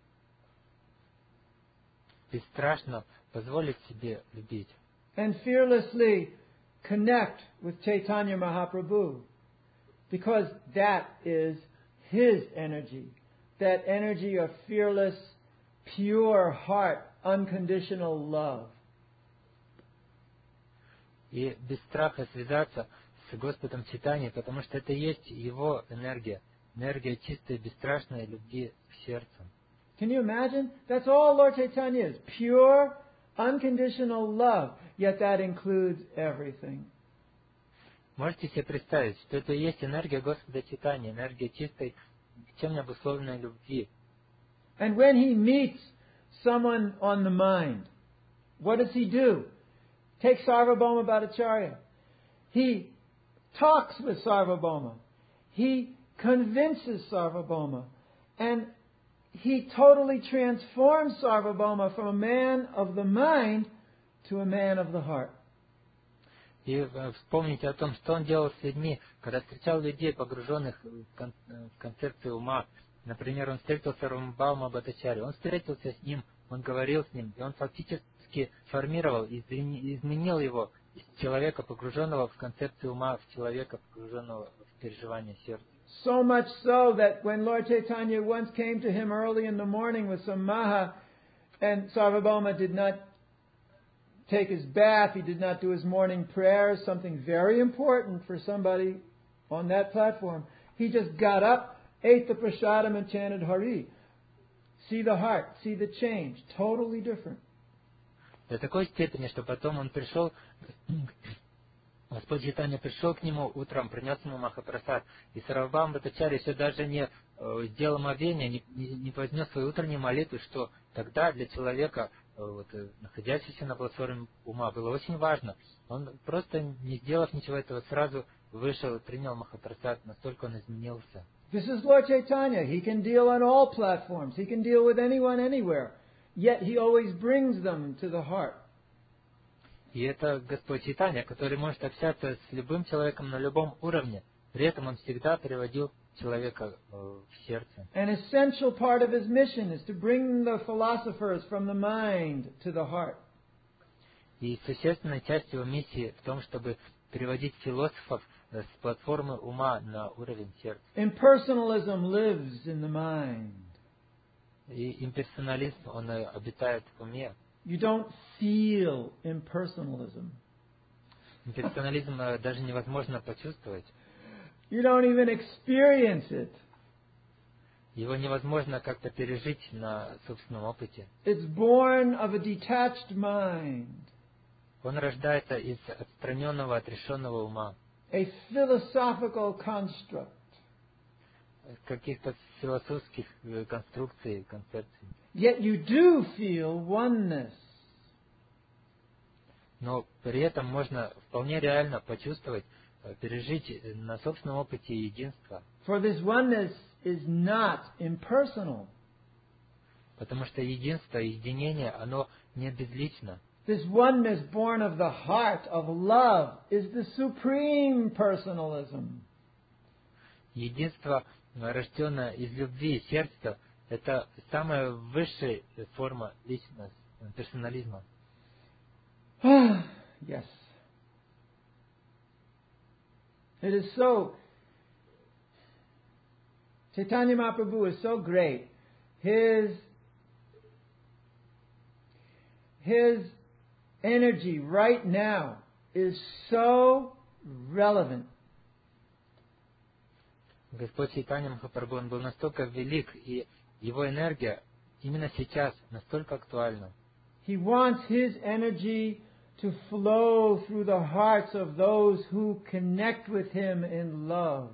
Бесстрашно позволить себе любить. And fearlessly connect with Chaitanya Mahaprabhu, because that is his energy, that energy of fearless, pure heart, unconditional love. И без страха связаться с Господом Чайтаньей, потому что это и есть его энергия, энергия чистой, бесстрашной любви к сердцу. Can you imagine? That's all Lord Chaitanya is. Pure, unconditional love. Yet that includes everything. Можете себе представить, что это и есть энергия Господа Чайтаньи, энергия чистой, ничем не обусловленной любви. And when he meets someone on the mind, what does he do? Take Sarvabhauma Bhattacharya. He talks with Sarvabhauma. He convinces Sarvabhauma. And he totally transforms Sarvabhauma from a man of the mind to a man of the heart. И вспомните о том, что он делал с людьми, когда встречал людей, погруженных в концепцию ума. Например, он встретился с Сарвабхаума Бхаттачарьей. Он встретился с ним, он говорил с ним, и он фактически формировал, изменил его из человека, погруженного в концепцию ума, в человека, погруженного в переживание сердца. So much so that when Lord Chaitanya once came to him early in the morning with some maha, and Sarvabhauma did not take his bath, he did not do his morning prayers, something very important for somebody on that platform. He just got up, ate the prasadam and chanted Hari. See the heart, see the change, totally different. До такой степени, что потом он пришел, Господь Чайтанья пришел к нему утром, принес ему Махапрасад, и Сарвабхаума Бхаттачарья еще даже не сделал омовение, не, не, не вознес свою утреннюю молитву, что тогда для человека, вот, находящегося на платформе ума, было очень важно. Он просто, не сделав ничего этого, сразу вышел и принял Махапрасад, настолько он изменился. This is Lord Chaitanya. He can deal on all platforms. He can deal with anyone, anywhere. Yet he always brings them to the heart. И это Господь Чайтанья, который может общаться с любым человеком на любом уровне. При этом он всегда приводил человека в сердце. An essential part of his mission is to bring the philosophers from the mind to the heart. И существенная часть его миссии в том, чтобы переводить философов с платформы ума на уровень сердца. Impersonalism lives in the mind. И имперсонализм, он обитает в уме. You don't feel impersonalism. Имперсонализм даже невозможно почувствовать. You don't even experience it. Его невозможно как-то пережить на собственном опыте. It's born of a detached mind. Он рождается из отстраненного, отрешенного ума. A philosophical construct. Каких-то философских конструкций, концепций. Yet you do feel oneness. Но при этом можно вполне реально почувствовать, пережить на собственном опыте единство. For this oneness is not impersonal. Потому что единство, единение, оно не безлично. This oneness born of the heart of love is the supreme personalism. Единство, рожденное из любви и сердца, это самая высшая форма личности, персонализма. Yes. It is so. Chaitanya Mahaprabhu is so great. His, his energy right now is so relevant. Господь Чайтанья Махапрабху, он был настолько велик, и его энергия именно сейчас настолько актуальна. He wants his energy to flow through the hearts of those who connect with him in love.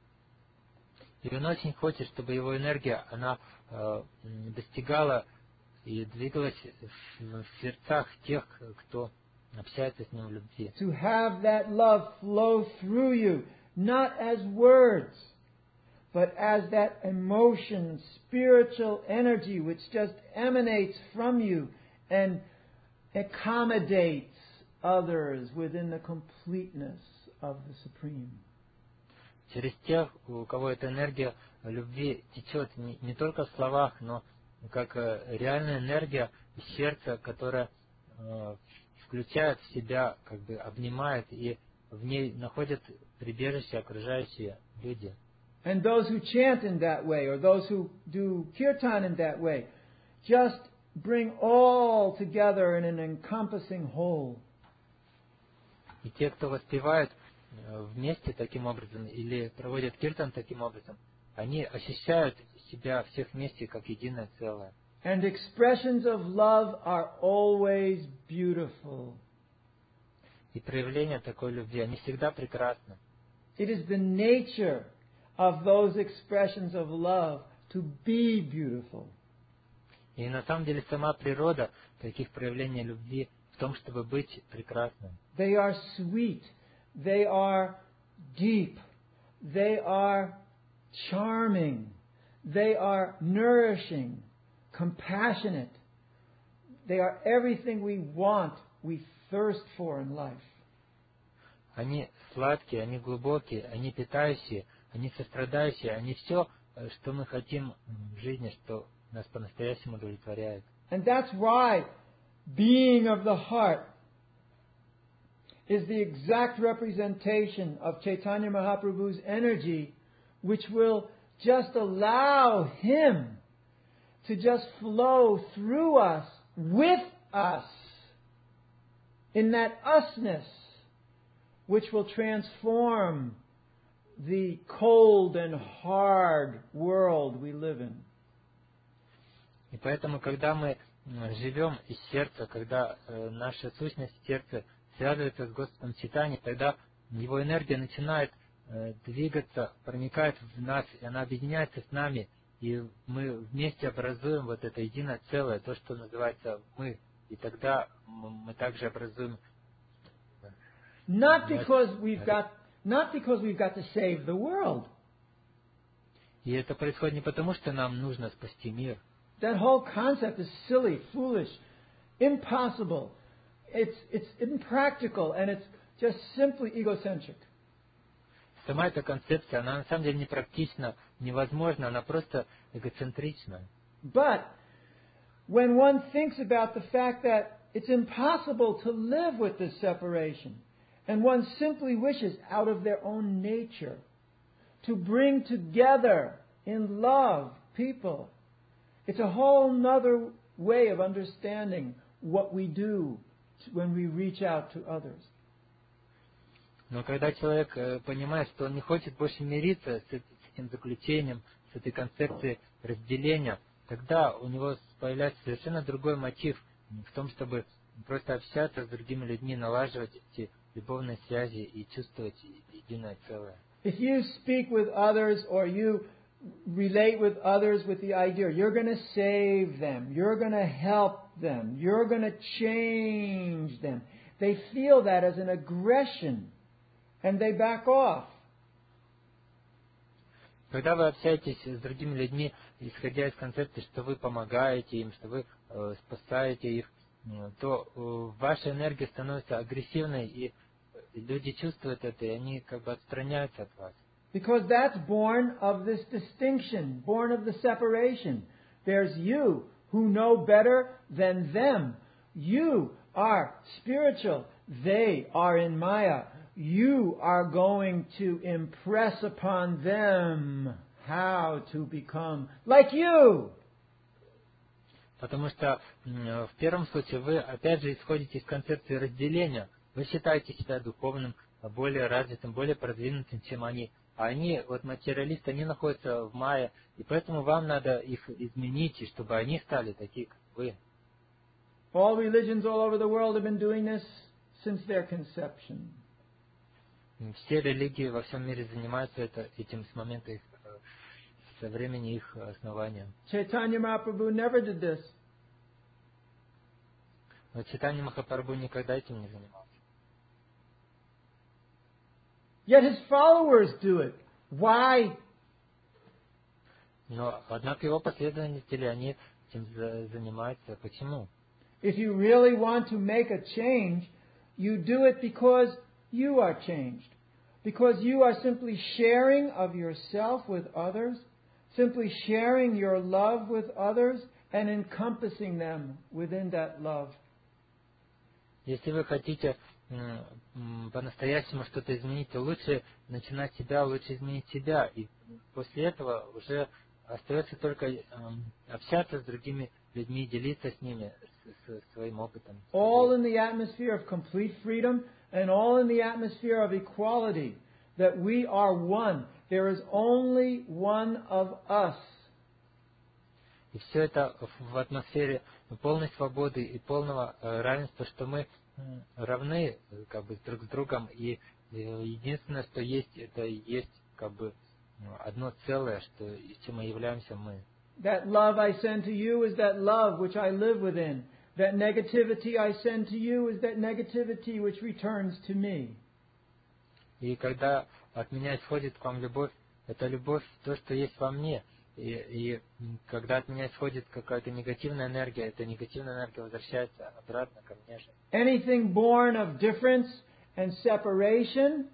И он очень хочет, чтобы его энергия, она э, достигала и двигалась в, в сердцах тех, кто общается с ним в любви. To have that love flow through you, not as words, but as that emotion, spiritual energy which just emanates from you and accommodates others within the completeness of the Supreme. Через тех, у кого эта энергия любви течет не, не только в словах, но как э, реальная энергия из сердца, которая э, включает в себя, как бы обнимает, и в ней находят прибежище окружающие люди. And those who chant in that way, or those who do kirtan in that way, just bring all together in an encompassing whole. И те, кто воспевают вместе таким образом или проводят киртан таким образом, они ощущают себя всех вместе как единое целое. And expressions of love are always beautiful. И проявления такой любви, они всегда прекрасны. It is the nature of those expressions of love to be beautiful. И на самом деле сама природа таких проявлений любви в том, чтобы быть прекрасным. They are sweet. They are deep. They are charming. They are nourishing, compassionate. They are everything we want, we thirst for in life. Они сладкие, они глубокие, они питающие, они сострадающие, они все, что мы хотим в жизни, что нас по-настоящему удовлетворяет. And that's why being of the heart is the exact representation of Chaitanya Mahaprabhu's energy, which will just allow him to just flow through us, with us, in that usness, which will transform the cold and hard world we live in. И поэтому, когда мы живем из сердца, когда э, наша сущность сердца связывается с Господом Чайтаньей, тогда его энергия начинает э, двигаться, проникает в нас, и она объединяется с нами, и мы вместе образуем вот это единое целое, то, что называется «мы». И тогда мы также образуем... Not because we've got, not because we've got to save the world. И это происходит не потому, что нам нужно спасти мир. That whole concept is silly, foolish, impossible. It's, it's impractical, and it's just simply egocentric. сама эта концепция, она на самом деле непрактична, невозможна, она просто эгоцентрична. But when one thinks about the fact that it's impossible to live with this separation, and one simply wishes out of their own nature to bring together in love people, it's a whole nother way of understanding what we do when we reach out to others. Но когда человек понимает, что он не хочет больше мириться с этим заключением, с этой концепцией разделения, тогда у него появляется совершенно другой мотив в том, чтобы просто общаться с другими людьми, налаживать эти любовные связи и чувствовать единое целое. If you speak with others or you relate with others with the idea you're going to save them, you're going to help them, you're going to change them, they feel that as an aggression and they back off. Когда вы общаетесь с другими людьми, исходя из концепции, что вы помогаете им, что вы э, спасаете их, то э, ваша энергия становится агрессивной, и люди чувствуют это, и они как бы отстраняются от вас. Because that's born of this distinction, born of the separation. There's you who know better than them. You are spiritual. They are in Maya. You are going to impress upon them how to become like you. Потому что в первом случае вы опять же исходите из концепции разделения. Вы считаете себя духовным, более развитым, более продвинутым, чем они. А они, вот материалисты, они находятся в майя, и поэтому вам надо их изменить, и чтобы они стали такие, как вы. All religions all over the world have been doing this since their conception. Все религии во всем мире занимаются это, этим с момента их, со времени их основания. Chaitanya Mahaprabhu never did this. Но Чайтанья Махапрабху никогда этим не занимался. Yet his followers do it. Why? Но, однако, его последователи, они этим занимаются. Почему? If you really want to make a change, you do it because you are changed. Because you are simply sharing of yourself with others, simply sharing your love with others, and encompassing them within that love. Если вы хотите по-настоящему что-то изменить, то лучше начинать с себя, лучше изменить себя. И после этого уже остается только общаться с другими людьми, делиться с ними с, с своим опытом. All in the atmosphere of complete freedom and all in the atmosphere of equality, that we are one. There is only one of us. И все это в атмосфере полной свободы и полного равенства, что мы равны как бы друг с другом, и единственное, что есть, это есть как бы одно целое, что чем мы являемся мы. That love I send to you is that love which I live within. That negativity I send to you is that negativity which returns to me. И когда от меня исходит к вам любовь, это любовь, то, что есть во мне. И, и когда от меня исходит какая-то негативная энергия, эта негативная энергия возвращается обратно ко мне же. Anything born of difference and separation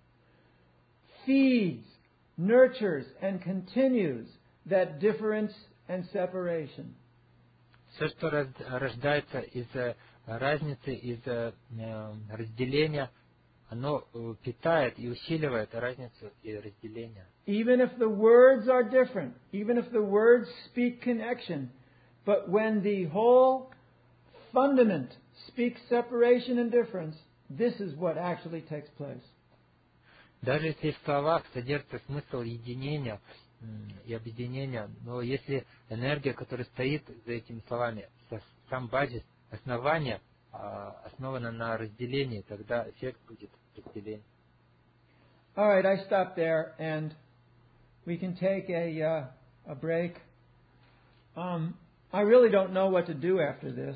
feeds, nurtures and continues that difference and separation. Все, что рождается из разницы, из разделения, оно питает и усиливает разницу и разделение. Even if the words are different, even if the words speak connection, but when the whole fundament speaks separation and difference, this is what actually takes place. Даже если в словах содержится смысл единения и объединения, но если энергия, которая стоит за этими словами, сам базис, основание, основано на разделении, тогда эффект будет разделения. All right, I stop there, and we can take a uh, a break. Um, I really don't know what to do after this.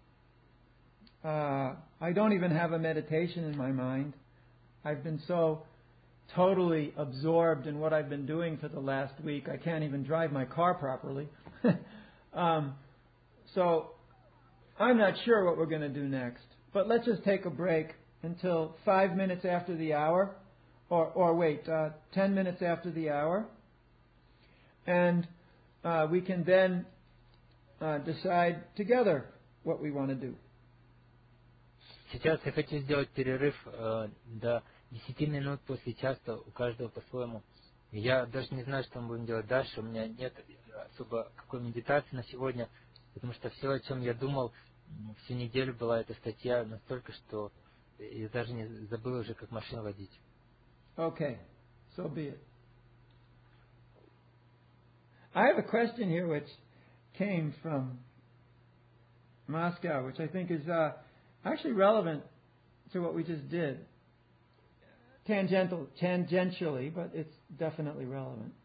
Uh, I don't even have a meditation in my mind. I've been so totally absorbed in what I've been doing for the last week, I can't even drive my car properly. um, so I'm not sure what we're going to do next. But let's just take a break until five minutes after the hour, or, or wait, uh, ten minutes after the hour. And uh, we can then uh, decide together what we want to do. Сейчас я хочу сделать перерыв э, до десяти минут после часа, у каждого по-своему. Я даже не знаю, что мы будем делать дальше. У меня нет особо какой медитации на сегодня, потому что все, о чем я думал всю неделю, была эта статья настолько, что я даже не забыл уже, как машину водить. Okay, so be it. I have a question here which came from Moscow, which I think is uh, actually relevant to what we just did. Tangential, tangentially, but it's definitely relevant.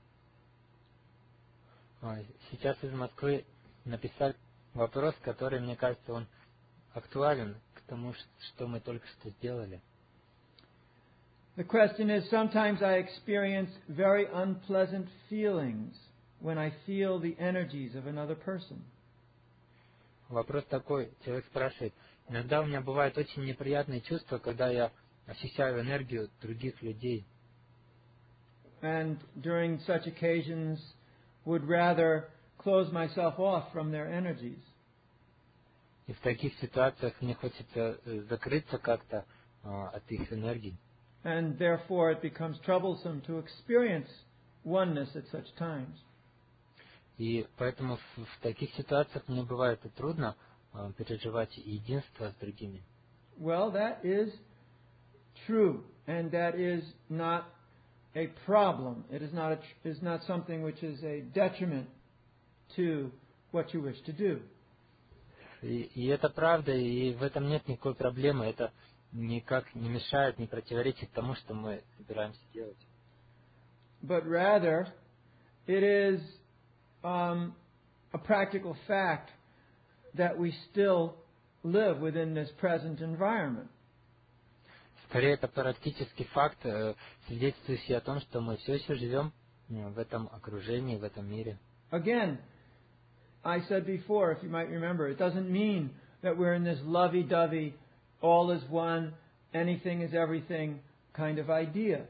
Сейчас из Москвы написали вопрос, который, мне кажется, он актуален к тому, что мы только что сделали. The question is, sometimes I experience very unpleasant feelings when I feel the energies of another person. Вопрос такой, человек спрашивает, иногда у меня бывают очень неприятные чувства, когда я ощущаю энергию других людей. And during such occasions would rather close myself off from their energies. И в таких ситуациях мне хочется закрыться как-то а, от их энергии. And therefore it becomes troublesome to experience oneness at such times. И поэтому в, в таких ситуациях мне бывает и трудно а, переживать единство с другими. Well, that is true, and that is not a problem. It is not a, is not something which is a detriment to what you wish to do. И, и это правда, и в этом нет никакой проблемы. Это никак не мешает, не противоречит тому, что мы собираемся делать. But rather, it is um, a practical fact that we still live within this present environment. Скорее, это практический факт, свидетельствующий о том, что мы все еще живем в этом окружении, в этом мире. Again, I said before, if you might remember, it doesn't mean that we're in this lovey-dovey, all is one, anything is everything kind of idea.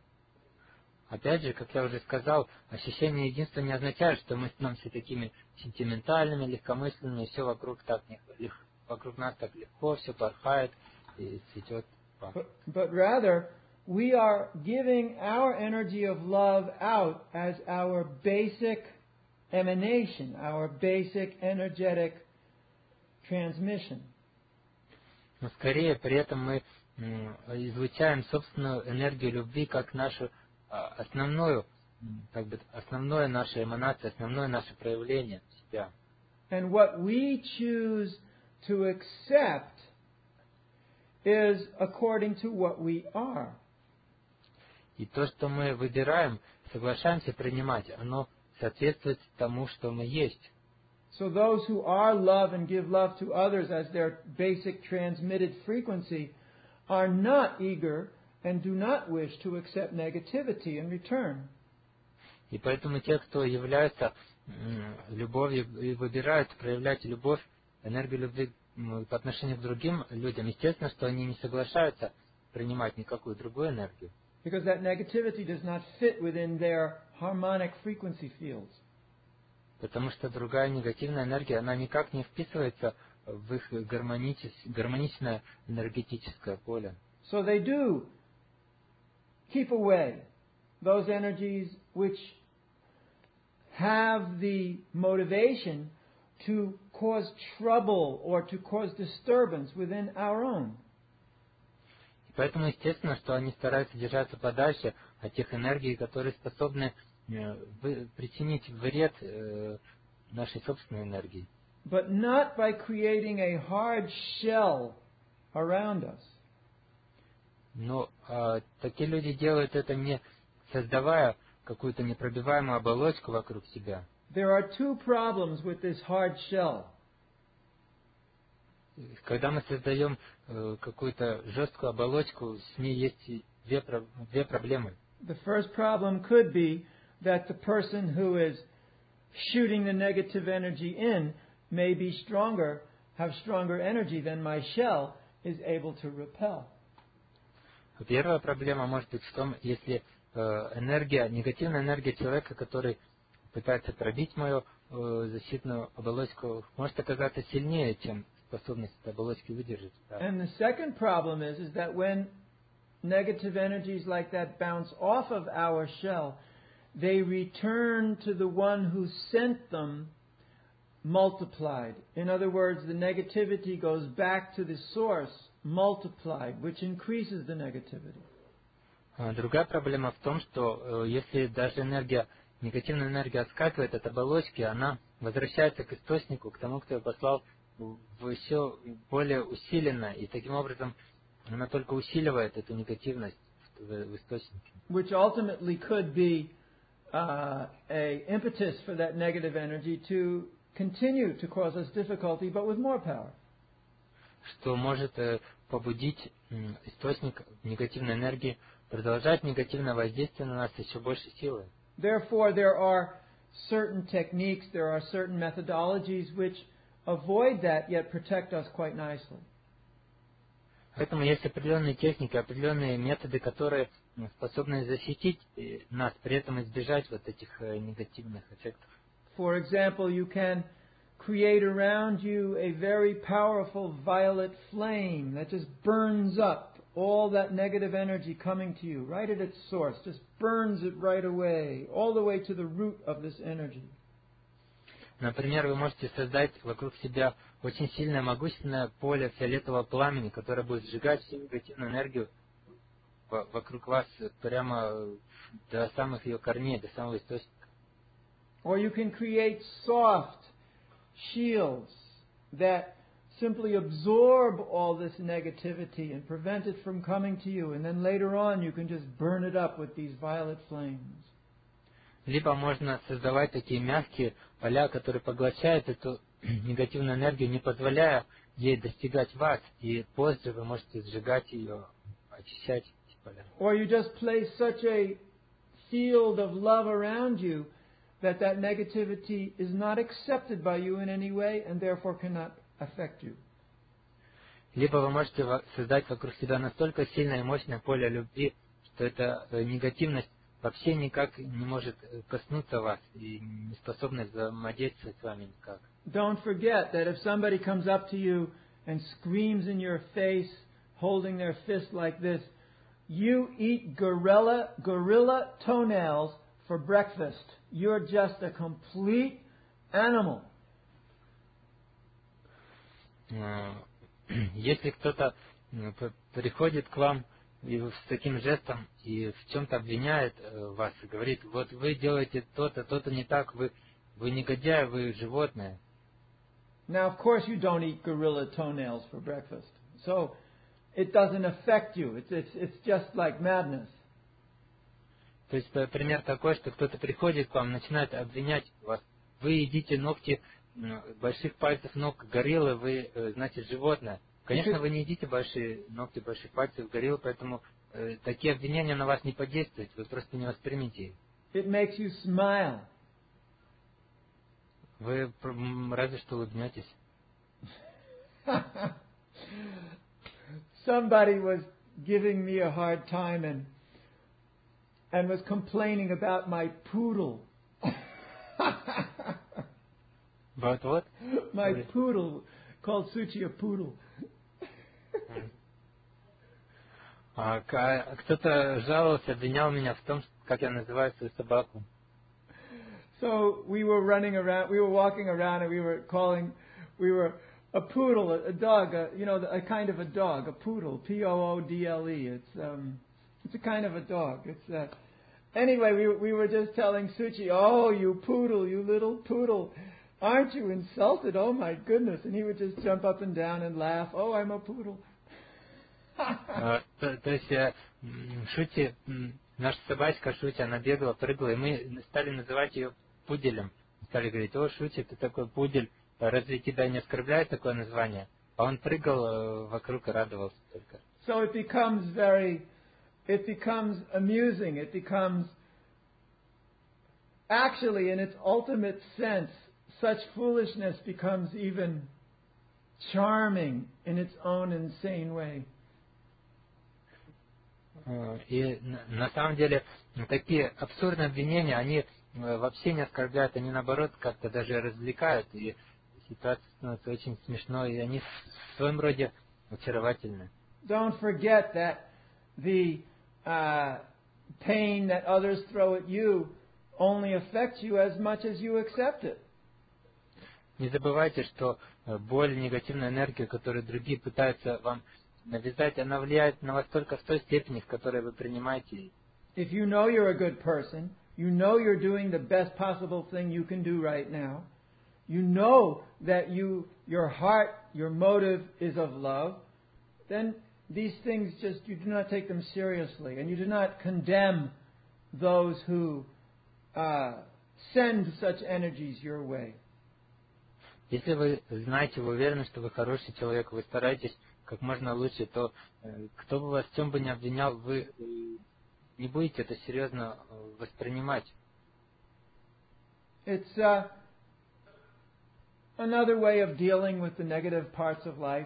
Опять же, как я уже сказал, ощущение единства не означает, что мы становимся такими сентиментальными, легкомысленными, все вокруг так вокруг нас так легко, все порхает и цветет. But, but rather, we are giving our energy of love out as our basic emanation, our basic energetic transmission. Но скорее при этом мы излучаем собственную энергию любви как нашу основную, как бы основное наше эманация, основное наше проявление себя. And what we choose to accept is according to what we are. И то, что мы выбираем, соглашаемся принимать, оно соответствует тому, что мы есть. So those who are love and give love to others as their basic transmitted frequency are not eager and do not wish to accept negativity in return. И поэтому те, кто являются любовью и выбирают проявлять любовь, энергию любви по отношению к другим людям, естественно, что они не соглашаются принимать никакую другую энергию. Because that negativity does not fit within their harmonic frequency fields. Потому что другая негативная энергия, она никак не вписывается в их гармоничес, гармоничное энергетическое поле. So they do keep away those energies which have the motivation to cause trouble or to cause disturbance within our own. И поэтому естественно, что они стараются держаться подальше от тех энергий, которые способны причинить вред нашей собственной энергии. But not by creating a hard shell around us. Но а, такие люди делают это не создавая какую-то непробиваемую оболочку вокруг себя. There are two problems with this hard shell. Когда мы создаем э, какую-то жесткую оболочку, с ней есть две, две проблемы. The first problem could be that the person who is shooting the negative energy in may be stronger, have stronger energy than my shell is able to repel. Первая проблема может быть в том, если э, энергия, негативная энергия человека, который пытается пробить мою э, защитную оболочку, может оказаться сильнее, чем способность этой оболочки выдержать. Да. And the second problem is, is that when negative energies like that bounce off of our shell, they return to the one who sent them multiplied. In other words, the negativity goes back to the source multiplied, which increases the negativity. Другая проблема в том, что э, если даже энергия, негативная энергия отскакивает от оболочки, она возвращается к источнику, к тому, кто ее послал, в еще более усиленно, и таким образом она только усиливает эту негативность в, в источнике. Which ultimately could be uh, a impetus for that negative energy to continue to cause us difficulty, but with more power. Что может э, побудить э, источник негативной энергии продолжать негативное воздействие на нас с еще большей силой. Therefore, there are certain techniques, there are certain methodologies which avoid that yet protect us quite nicely. Поэтому есть определенные техники, определенные методы, которые способны защитить нас, при этом избежать вот этих негативных эффектов. For example, you can create around you a very powerful violet flame that just burns up all that negative energy coming to you, right at its source, just burns it right away, all the way to the root of this energy. Например, вы можете создать вокруг себя очень сильное, могущественное поле фиолетового пламени, которое будет сжигать всю негативную энергию вокруг вас прямо до самых ее корней, до самого источника. Or you can create soft shields that simply absorb all this negativity and prevent it from coming to you, and then later on you can just burn it up with these violet flames. Либо можно создавать такие мягкие поля, которые поглощают эту негативную энергию, не позволяя ей достигать вас, и позже вы можете сжигать ее, очищать эти поля. Or you just place such a field of love around you that that negativity is not accepted by you in any way and therefore cannot affect you. Либо вы можете создать вокруг себя настолько сильное и мощное поле любви, что эта негативность вообще никак не может коснуться вас и не способна взаимодействовать с вами никак. Don't forget that if somebody comes up to you and screams in your face, holding their fist like this, you eat gorilla, gorilla toenails for breakfast. You're just a complete animal. Если кто-то приходит к вам и с таким жестом и в чем-то обвиняет вас и говорит, вот вы делаете то-то, то-то не так, вы, вы негодяи, вы животное. Now, of course, you don't eat gorilla toenails for breakfast, so it doesn't affect you. It's it's it's just like madness. То есть пример такой, что кто-то приходит к вам, начинает обвинять вас. Вы едите ногти больших пальцев ног гориллы, вы, значит, животное. Конечно, вы не едите большие ногти больших пальцев гориллы, поэтому э, такие обвинения на вас не подействуют, вы просто не воспримите их. It makes you smile. Вы разве что улыбнетесь. Somebody was giving me a hard time and and was complaining about my poodle. About what? My poodle, called Suchi a poodle. А, кто-то жаловался, обвинял меня в том, как я называю свою собаку. So we were running around, we were walking around, and we were calling, we were a poodle, a, a dog, a, you know, a kind of a dog, a poodle, P O O D L E. It's um, it's a kind of a dog. It's uh, anyway, we we were just telling Suchi, oh, you poodle, you little poodle, aren't you insulted? Oh my goodness! And he would just jump up and down and laugh. Oh, I'm a poodle. То, то есть Шути, наша собачка Шути, она бегала, прыгала, и мы стали называть ее пуделем. Стали говорить, о, Шути, ты такой пудель, разве тебя не оскорбляет такое название? А он прыгал вокруг и радовался только. So it becomes very, it becomes amusing, it becomes, actually in its ultimate sense, such foolishness becomes even charming in its own insane way. И на самом деле такие абсурдные обвинения, они вообще не оскорбляют, они наоборот как-то даже развлекают, и ситуация становится очень смешной, и они в своем роде очаровательны. Don't forget that the uh, pain that others throw at you only affects you as much as you accept it. Не забывайте, что боль, негативная энергия, которую другие пытаются вам навязать, она влияет на вас только в той степени, в которой вы принимаете. If you know you're a good person, you know you're doing the best possible thing you can do right now, you know that you, your heart, your motive is of love, then these things just, you do not take them seriously, and you do not condemn those who uh, send such energies your way. Если вы знаете, вы уверены, что вы хороший человек, вы стараетесь как можно лучше, то э, кто бы вас в чем бы ни обвинял, вы э, не будете это серьезно воспринимать. It's uh, another way of dealing with the negative parts of life.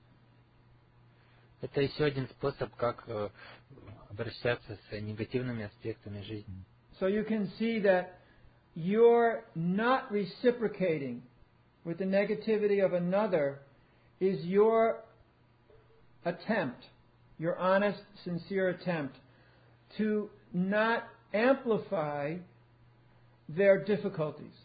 Это еще один способ, как э, обращаться с негативными аспектами жизни. So you can see that you're not reciprocating with the negativity of another is your attempt, your honest, sincere attempt to not amplify their difficulties.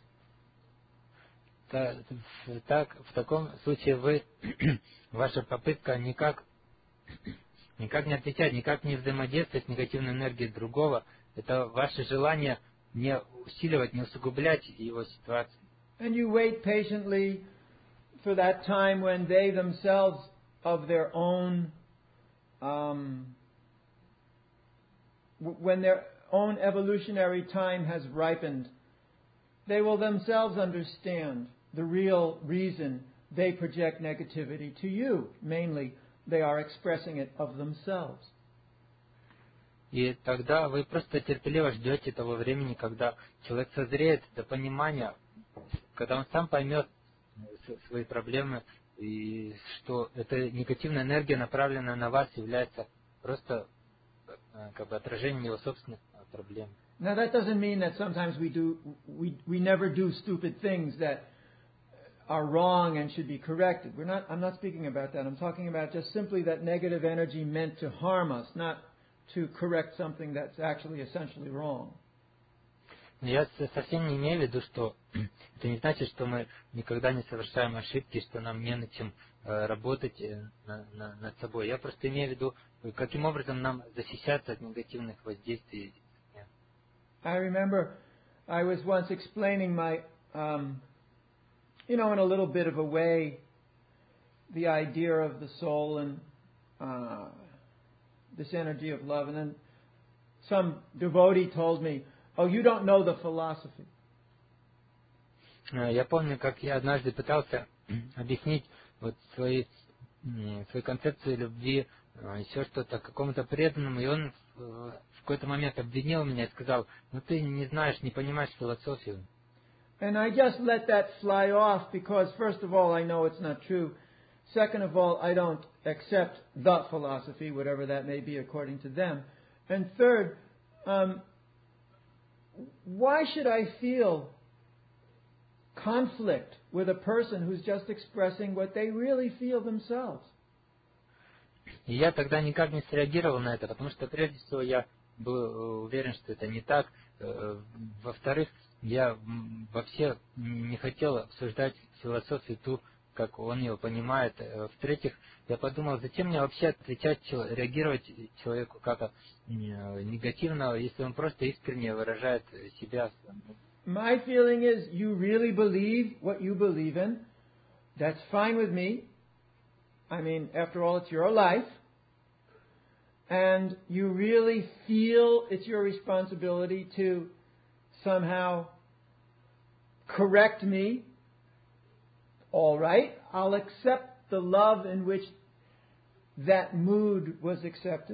Так, в таком случае вы, ваша попытка никак, никак не отвечать, никак не взаимодействовать с негативной энергией другого, это ваше желание не усиливать, не усугублять его ситуацию. And you wait patiently for that time when they themselves, of their own, um, when their own evolutionary time has ripened, they will themselves understand the real reason they project negativity to you. Mainly, they are expressing it of themselves. И тогда вы просто терпеливо ждете того времени, когда человек созреет до понимания, когда он сам поймет свои проблемы, и что эта негативная энергия, направленная на вас, является просто как бы отражением его собственных проблем. Now that doesn't mean that sometimes we do we we never do stupid things that are wrong and should be corrected. We're not I'm not speaking about that. I'm talking about just simply that negative energy meant to harm us, not to correct something that's actually essentially wrong. Я совсем не имею в виду, что это не значит, что мы никогда не совершаем ошибки, что нам не над чем работать на, на, над собой. Я просто имею в виду, каким образом нам защищаться от негативных воздействий. I remember I was once explaining my, um, you know, in a little bit of a way, the idea of the soul and uh, this energy of love, and then some devotee told me, "Oh, you don't know the philosophy." Я помню, как я однажды пытался объяснить вот свои, свои концепции любви, еще что-то какому-то преданному, и он в какой-то момент обвинил меня и сказал: ну ты не знаешь, не понимаешь философию. And I just let that fly off because, first of all, I know it's not true. Second of all, I don't accept the philosophy, whatever that may be according to them. And third, um, why should I feel conflict with a person who's just expressing what they really feel themselves? И я тогда никак не среагировал на это, потому что, прежде всего, я был уверен, что это не так. Во-вторых, я вообще не хотел обсуждать философию ту, как он ее понимает. В-третьих, я подумал, зачем мне вообще отвечать, реагировать человеку как-то негативно, если он просто искренне выражает себя. My feeling is, you really believe what you believe in. That's fine with me. I mean, after all, it's your life. And you really feel it's your responsibility to somehow correct me. All right, I'll accept the love in which that mood was accepted.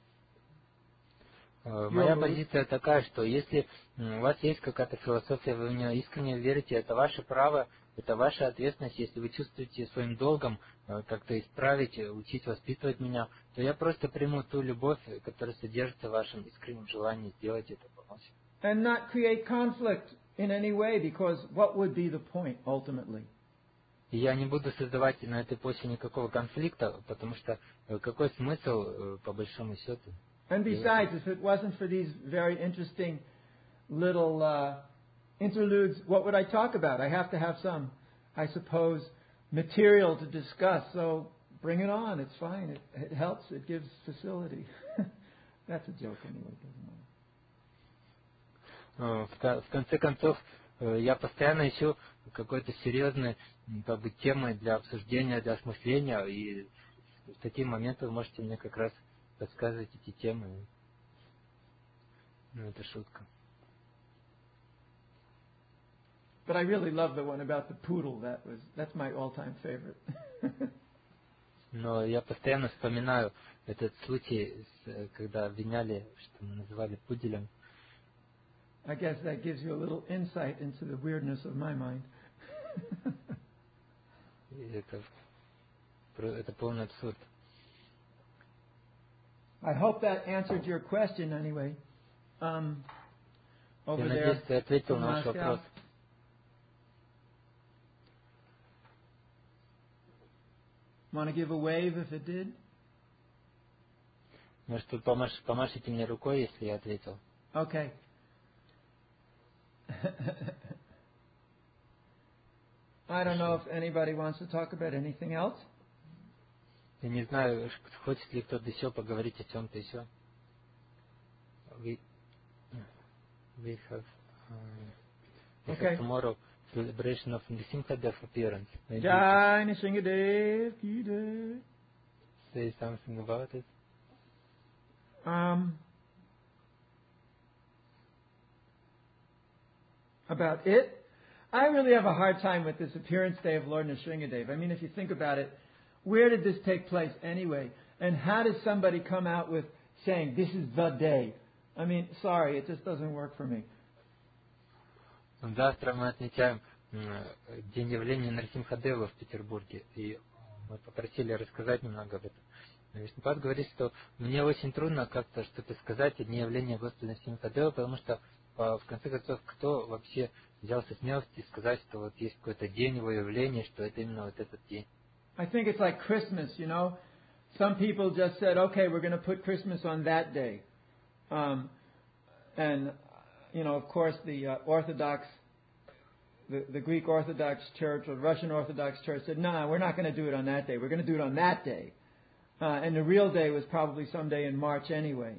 Моя позиция такая, что если у вас есть какая-то философия, вы в нее искренне верите, это ваше право Это ваша ответственность. Если вы чувствуете своим долгом как-то исправить, учить, воспитывать меня, то я просто приму ту любовь, которая содержится в вашем искреннем желании сделать это, помочь. And not create conflict in any way, because what would be the point ultimately? И я не буду создавать на этой почве никакого конфликта, потому что какой смысл, по большому счету? And besides, if it wasn't for these very interesting little uh, interludes, what would I talk about? I have to have some, I suppose, material to discuss. So bring it on. It's fine. It, it helps. It gives facility. That's a joke anyway. Doesn't matter. В конце концов, я постоянно ищу какой-то серьезной как бы, темы для обсуждения, для осмысления, и в такие моменты вы можете мне как раз подсказывать эти темы. Ну, это шутка. But I really love the one about the poodle. That was that's my all-time favorite. Но я постоянно вспоминаю этот случай, когда обвиняли, что мы называли пуделем. I guess that gives you a little insight into the weirdness of my mind. это, это полный абсурд. I hope that answered your question anyway. Um, over Я there надеюсь, ты ответил in на ваш Moscow. вопрос. Want to give a wave if it did? Может, вы помаш, помашите мне рукой, если я ответил? Okay. I don't know if anybody wants to talk about anything else. Я не знаю, хочет ли кто-то еще поговорить о чем-то еще. We, we have, uh, we Okay. have tomorrow celebration of Nrsimhadev appearance. Maybe Jai Nrsimhadev ki jai. say something about it. Um, about it? I really have a hard time with this appearance day of Lord Nrsimhadev. I mean, if you think about it, where did this take place anyway? And how does somebody come out with saying, this is the day? I mean, sorry, it just doesn't work for me. Завтра мы отмечаем день явления Нарсимхадева в Петербурге, и мы попросили рассказать немного об этом. Вишнупад говорит, что мне очень трудно как-то что-то сказать о дне явления Господа Нарсимхадева, потому что, в конце концов, кто вообще взялся смелости сказать, что вот есть какой-то день его явления, что это именно вот этот день. I think it's like Christmas, you know. Some people just said, okay, we're going to put Christmas on that day. Um, and, you know, of course, the uh, Orthodox, the, the Greek Orthodox Church or Russian Orthodox Church said, no, no, we're not going to do it on that day. We're going to do it on that day. Uh, and the real day was probably someday in March anyway.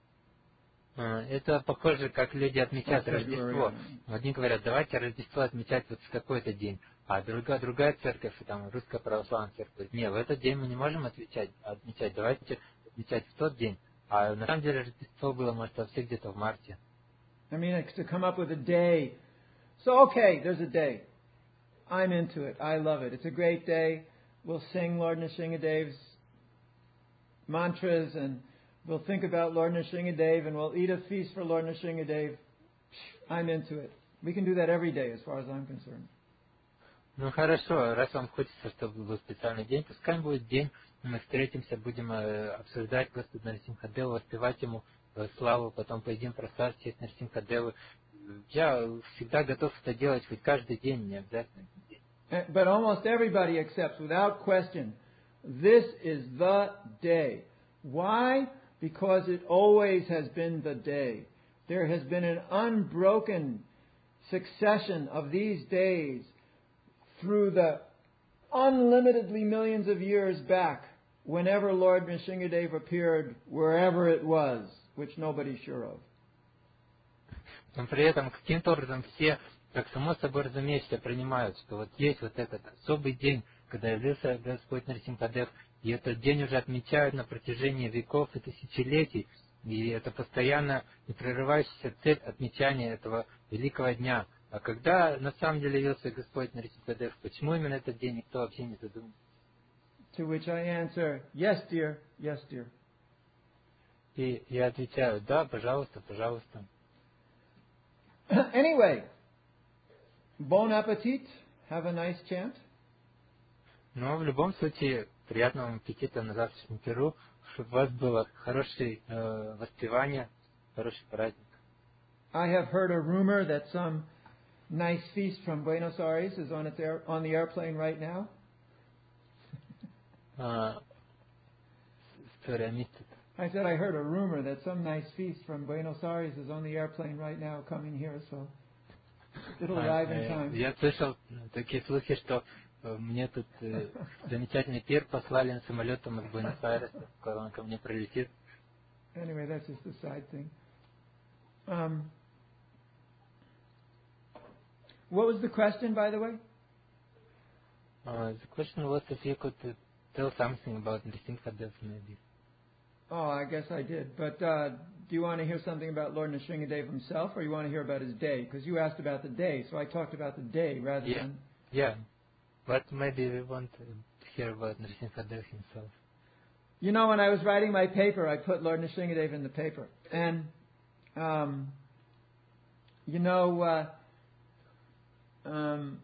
Это похоже, как люди отмечают Рождество. Одни говорят, давайте Рождество отмечать вот в какой-то день, а другая, другая церковь, там, Русская Православная Церковь, не, в этот день мы не можем отмечать, отмечать, давайте отмечать в тот день. А на самом деле Рождество было, может, вообще где-то в марте. I mean, to come up with a day. So, okay, there's a day. I'm into it. I love it. It's a great day. We'll sing Lord Nrsimhadev's mantras, and we'll think about Lord Nrsimhadev, and we'll eat a feast for Lord Nrsimhadev. I'm into it. We can do that every day as far as I'm concerned. Ну хорошо, раз вам хочется, чтобы был специальный день, пускай будет день, мы встретимся, будем обсуждать Господа Нарсимхадева, воспевать ему славу, потом поедим просад в честь Нарсимхадевы. Я всегда готов это делать хоть каждый день, не обязательно. But almost everybody accepts, without question, this is the day. Why? Because it always has been the day. There has been an unbroken succession of these days through the unlimitedly millions of years back, whenever Lord Nrsimhadev appeared, wherever it was, which nobody's sure of. Но при этом каким-то образом все, как само собой разумеется, принимают, что вот есть вот этот особый день, когда явился Господь Нарсимхадев, и этот день уже отмечают на протяжении веков и тысячелетий, и это постоянно непрерывающаяся цель отмечания этого великого дня. А когда на самом деле явился Господь Нарсимхадев, почему именно этот день, никто вообще не задумался. To which I answer, yes, dear, yes, dear. И я отвечаю, да, пожалуйста, пожалуйста. Anyway, bon appetit, have a nice chant? Но в любом случае, приятного вам аппетита на завтрашнем Перу, чтобы у вас было хорошее э, воспевание, хороший праздник. I have heard a rumor that some nice feast from Buenos Aires is on its air, on the airplane right now. Uh, sorry, I missed it. I said I heard a rumor that some nice feast from Buenos Aires is on the airplane right now coming here, so it'll arrive in time. Я слышал такие слухи, что мне тут замечательный пир послали на самолетом из Буэнос-Айреса, скоро он ко мне прилетит. Anyway, that's just a side thing. Um, what was the question, by the way? Uh, the question was if you could uh, tell something about Nrsimhadev, maybe. Oh, I guess I did. But uh, do you want to hear something about Lord Nrsingadev himself, or you want to hear about his day? Because you asked about the day, so I talked about the day rather yeah. than... Yeah, but maybe we want to hear about Nrsimhadev himself. You know, when I was writing my paper, I put Lord Nrsingadev in the paper. And, um, you know, uh, um,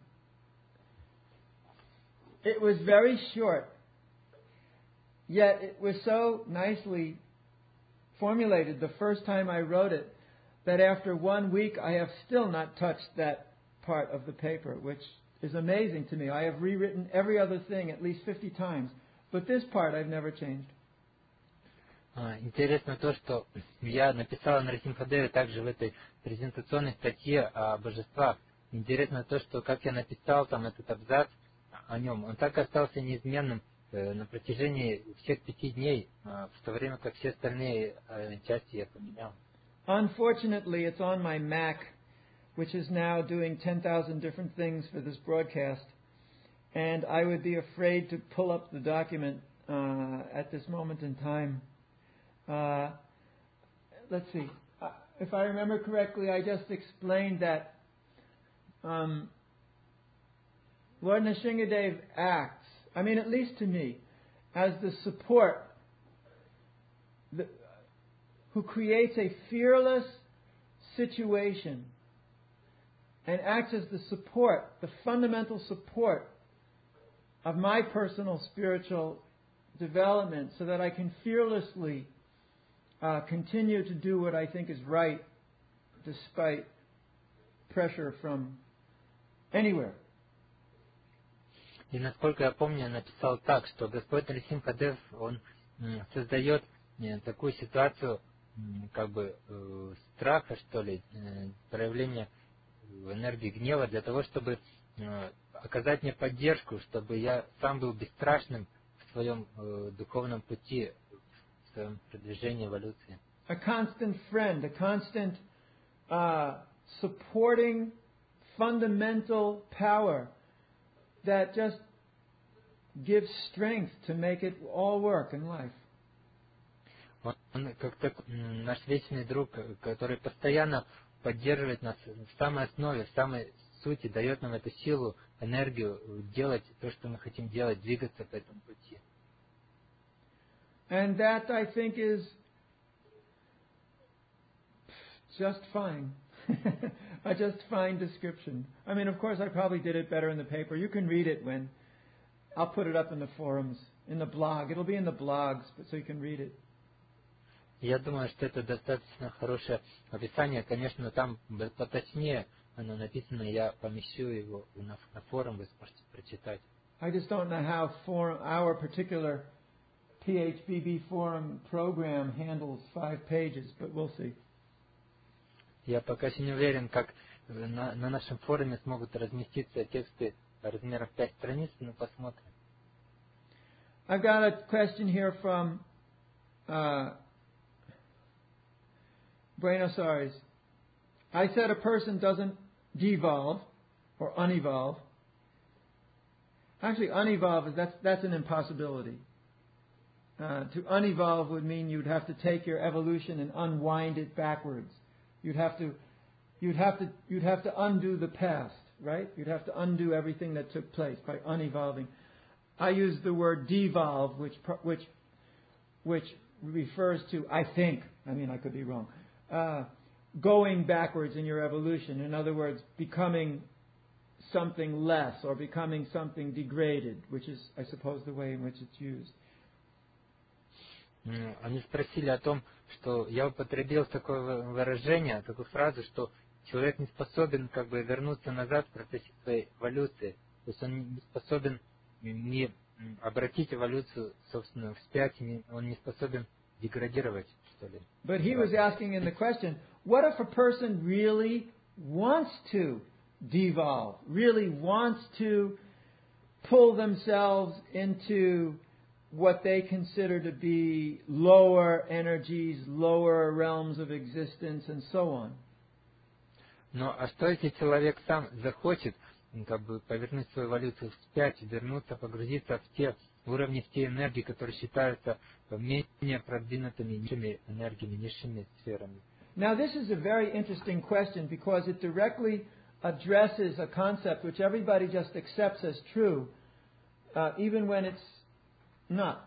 it was very short. Yet it was so nicely formulated the first time I wrote it that after one week I have still not touched that part of the paper, which is amazing to me. I have rewritten every other thing at least fifty times, but this part I've never changed. Интересно то, что я написал о Нрсимхадеве также в этой презентационной статье о божествах. Интересно то, что как я написал там этот абзац о нем, он так остался неизменным на протяжении всех пяти дней, в то время как все остальные части я поменял. Unfortunately, it's on my Mac, which is now doing ten thousand different things for this broadcast, and I would be afraid to pull up the document uh, at this moment in time. Uh, let's see. Uh, if I remember correctly, I just explained that um, Lord Nrsingadev acts, I mean, at least to me, as the support, the, who creates a fearless situation and acts as the support, the fundamental support of my personal spiritual development so that I can fearlessly uh, continue to do what I think is right despite pressure from anywhere. И насколько я помню, я написал так, что Господь Нрсимхадев, он создает такую ситуацию, как бы страха, что ли, проявления энергии гнева для того, чтобы оказать мне поддержку, чтобы я сам был бесстрашным в своем духовном пути, в своем продвижении эволюции. A constant friend, a constant uh, supporting fundamental power that just gives strength to make it all work in life. Он как так, наш вечный друг, который постоянно поддерживает нас в самой основе, в самой сути, дает нам эту силу, энергию делать то, что мы хотим делать, двигаться по этому пути. And that, I think, is just fine. A just fine description. I mean, of course, I probably did it better in the paper. You can read it when I'll put it up in the forums, in the blog. It'll be in the blogs, so you can read it. Я думаю, что это достаточно хорошее описание. Конечно, там поточнее оно написано, я помещу его на, на форум, вы сможете прочитать. I just don't know how forum, our particular P H B B forum program handles five pages, but we'll see. Я пока еще не уверен, как на, на нашем форуме смогут разместиться тексты размером пять страниц, но посмотрим. I've got a question here from uh, Buenos Aires. I said a person doesn't devolve or unevolve. Actually, unevolve, is that's, that's an impossibility. Uh, to unevolve would mean you'd have to take your evolution and unwind it backwards. You'd have to, you'd have to, you'd have to undo the past, right? You'd have to undo everything that took place by unevolving. I use the word devolve, which, which, which refers to, I think, I mean, I could be wrong, uh, going backwards in your evolution. In other words, becoming something less or becoming something degraded, which is, I suppose, the way in which it's used. Они спросили о том, что я употребил такое выражение, такую фразу, что человек не способен как бы вернуться назад в процессе своей эволюции. То есть он не способен не обратить эволюцию, собственно, вспять, он не способен деградировать, что ли. But he was asking in the question, what if a person really wants to devolve, really wants to pull themselves into what they consider to be lower energies, lower realms of existence, and so on. Но а что если человек сам захочет как бы повернуть свою эволюцию вспять, вернуться, погрузиться в те уровни, в те энергии, которые считаются менее продвинутыми низшими энергиями, низшими сферами? Now this is a very interesting question because it directly addresses a concept which everybody just accepts as true, uh, even when it's not.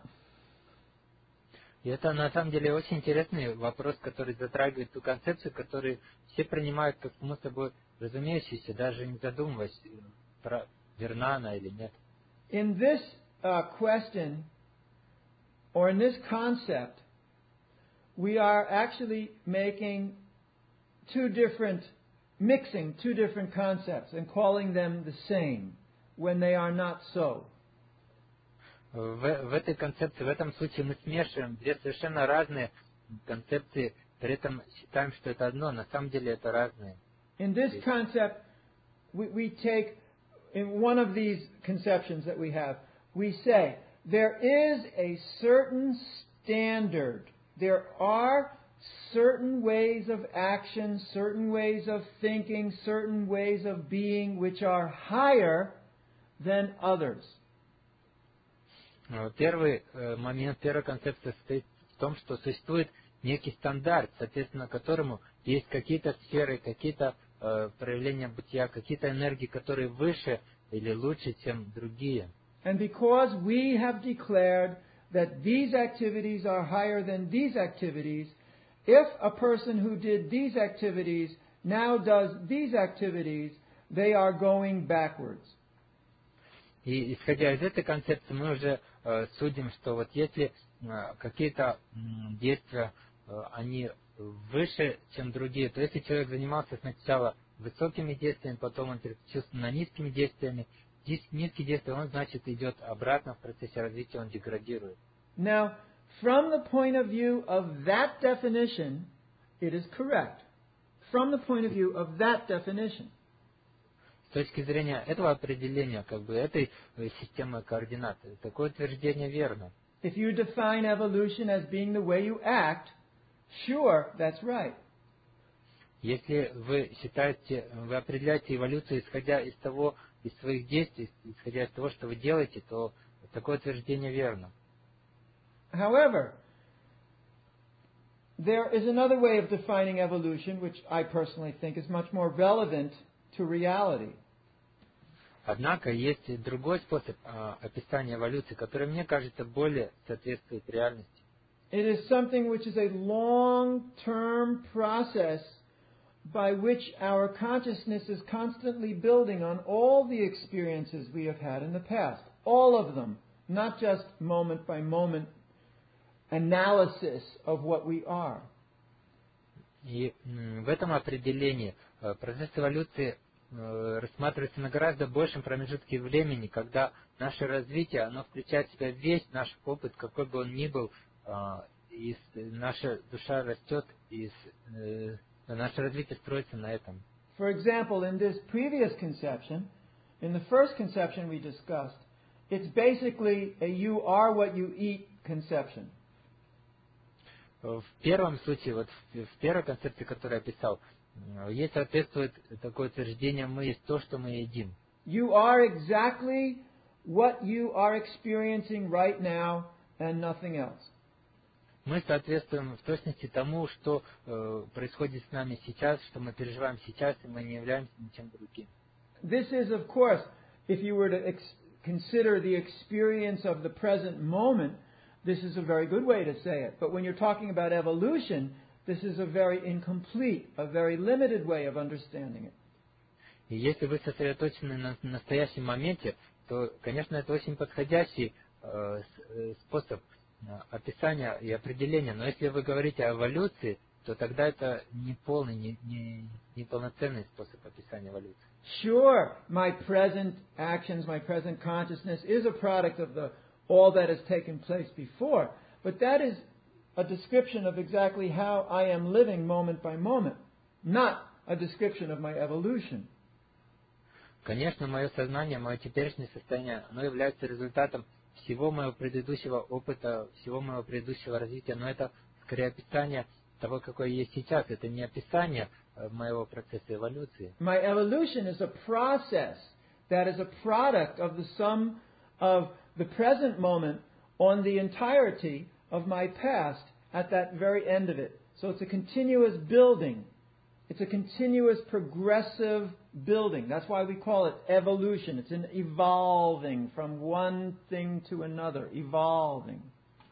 И это на самом деле очень интересный вопрос, который затрагивает ту концепцию, которую все принимают как само собой разумеющуюся, даже не задумываясь, про верна она или нет. In this uh, question, or in this concept, we are actually making two different, mixing two different concepts and calling them the same when they are not so. В, в этой концепции, в этом случае мы смешиваем две совершенно разные концепции, при этом считаем, что это одно, на самом деле это разные. In this concept, we, we take, in one of these conceptions that we have, we say, there is a certain standard. There are certain ways of action, certain ways of thinking, certain ways of being which are higher than others. Первый момент, первая концепция состоит в том, что существует некий стандарт, соответственно которому есть какие-то сферы, какие-то э, проявления бытия, какие-то энергии, которые выше или лучше, чем другие. And because we have declared that these activities are higher than these activities, if a person who did these activities now does these activities, they are going backwards. И исходя из этой концепции, мы уже э, судим, что вот если э, какие-то э, действия, э, они выше, чем другие, то если человек занимался сначала высокими действиями, потом он переключился на низкими действиями, низкие действия, он, значит, идет обратно в процессе развития, он деградирует. Now, from the point of view of that definition, it is correct. From the point of view of that definition. С точки зрения этого определения, как бы этой системы координат, такое утверждение верно. If you define evolution as being the way you act, sure, that's right. Если вы считаете, вы определяете эволюцию, исходя из того, из своих действий, исходя из того, что вы делаете, то такое утверждение верно. However, there is another way of defining evolution, which I personally think is much more relevant to reality. Однако есть другой способ э, описания эволюции, который, мне кажется, более соответствует реальности. It is something which is a long-term process by which our consciousness is constantly building on all the experiences we have had in the past. All of them, not just moment by moment analysis of what we are. И м, в этом определении э, процесс эволюции э, рассматривается на гораздо большем промежутке времени, когда наше развитие, оно включает в себя весь наш опыт, какой бы он ни был, э, и наша душа растет, и э, наше развитие строится на этом. For example, in this previous conception, in the first conception we discussed, it's basically a you are what you eat conception. В первом случае, вот в, в первой концепции, которую я описал, ей соответствует такое утверждение: мы есть то, что мы едим. You are exactly what you are experiencing right now and nothing else. Мы соответствуем в точности тому, что э, происходит с нами сейчас, что мы переживаем сейчас, и мы не являемся ничем другим. This is, of course, if you were to ex- consider the experience of the present moment, this is a very good way to say it. But when you're talking about evolution, this is a very incomplete, a very limited way of understanding it. И если вы сосредоточены на настоящем моменте, то, конечно, это очень подходящий э, способ описания и определения. Но если вы говорите о эволюции, то тогда это не полный, не, не, не полноценный способ описания эволюции. Sure, my present actions, my present consciousness is a product of the all that has taken place before, but that is a description of exactly how I am living moment by moment, not a description of my evolution. Конечно, мое сознание, мое теперешнее состояние, оно является результатом всего моего предыдущего опыта, всего моего предыдущего развития, но это скорее описание того, какой я есть сейчас. Это не описание моего процесса эволюции. My evolution is a process that is a product of the sum of the present moment on the entirety of my past at that very end of it. So it's a continuous building. It's a continuous progressive building. That's why we call it evolution. It's an evolving from one thing to another. Evolving.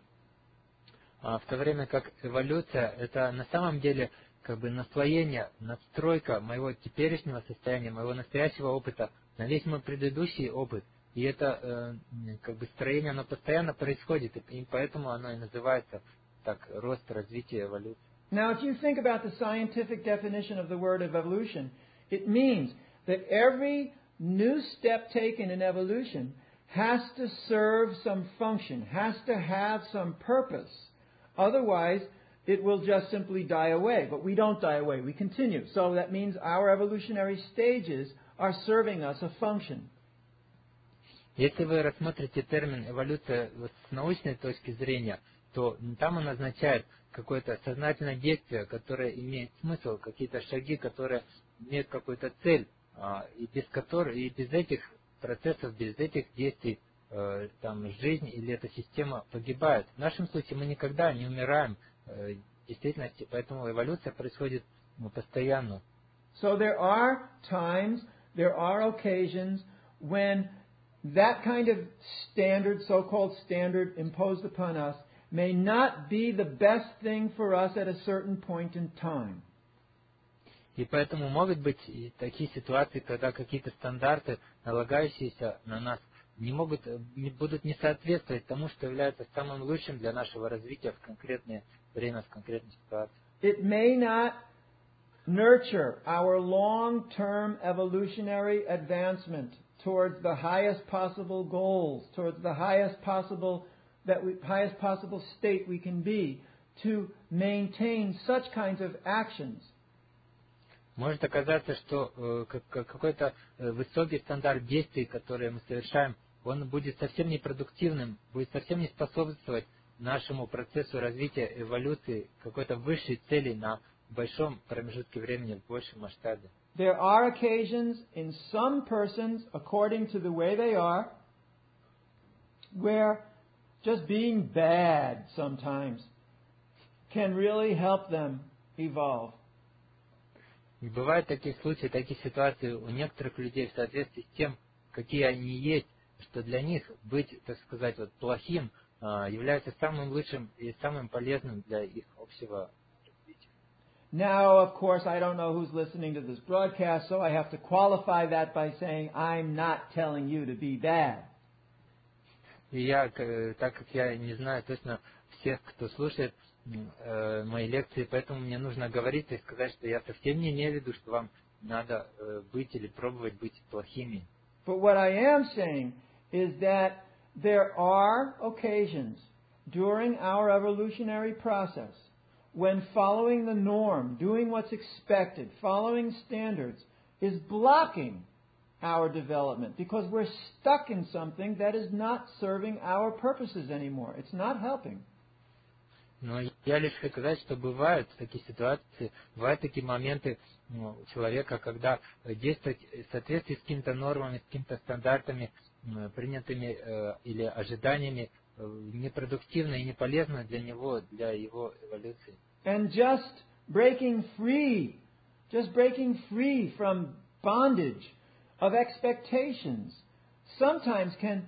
В то время как эволюция – это на самом деле как бы наслоение, надстройка моего теперешнего состояния, моего настоящего опыта на весь мой предыдущий опыт. И это э, как бы строение, оно постоянно происходит, и поэтому оно и называется так рост, развитие, эволюция. Now, if you think about the scientific definition of the word of evolution, it means that every new step taken in evolution has to serve some function, has to have some purpose. Otherwise, it will just simply die away. But we don't die away, we continue. So that means our evolutionary stages are serving us a function. Если вы рассмотрите термин эволюция с научной точки зрения, то там он означает какое-то сознательное действие, которое имеет смысл, какие-то шаги, которые имеют какую-то цель, и без которых, и без этих процессов, без этих действий, там жизнь или эта система погибает. В нашем случае мы никогда не умираем в действительности, поэтому эволюция происходит постоянно. So there are times, there are occasions when that kind of standard, so-called standard imposed upon us, may not be the best thing for us at a certain point in time. И поэтому могут быть и такие ситуации, когда какие-то стандарты, налагающиеся на нас, не могут, не будут не соответствовать тому, что является самым лучшим для нашего развития в конкретное время, в конкретной ситуации. It may not nurture our long-term evolutionary advancement towards the highest possible goals, towards the highest possible that we, highest possible state we can be, to maintain such kinds of actions. Может оказаться, что э, какой-то э, высокий стандарт действий, которые мы совершаем, он будет совсем непродуктивным, будет совсем не способствовать нашему процессу развития эволюции, какой-то высшей цели на большом промежутке времени, в большем масштабе. There are occasions in some persons, according to the way they are, where just being bad sometimes can really help them evolve. И бывают такие случаи, такие ситуации у некоторых людей в соответствии с тем, какие они есть, что для них быть, так сказать, вот плохим является самым лучшим и самым полезным для их общего развития. Now, of course, I don't know who's listening to this broadcast, so I have to qualify that by saying I'm not telling you to be bad. И я, так как я не знаю точно всех, кто слушает э, мои лекции, поэтому мне нужно говорить и сказать, что я совсем не имею в виду, что вам надо э, быть или пробовать быть плохими. But what I am saying is that there are occasions during our evolutionary process when following the norm, doing what's expected, following standards, is blocking our development because we're stuck in something that is not serving our purposes anymore. It's not helping. Но я лишь хочу сказать, что бывают такие ситуации, бывают такие моменты ну, у человека, когда действовать в соответствии с какими-то нормами, с какими-то стандартами, принятыми э, или ожиданиями, э, непродуктивно и не полезно для него, для его эволюции. And just breaking free, just breaking free from bondage of expectations sometimes can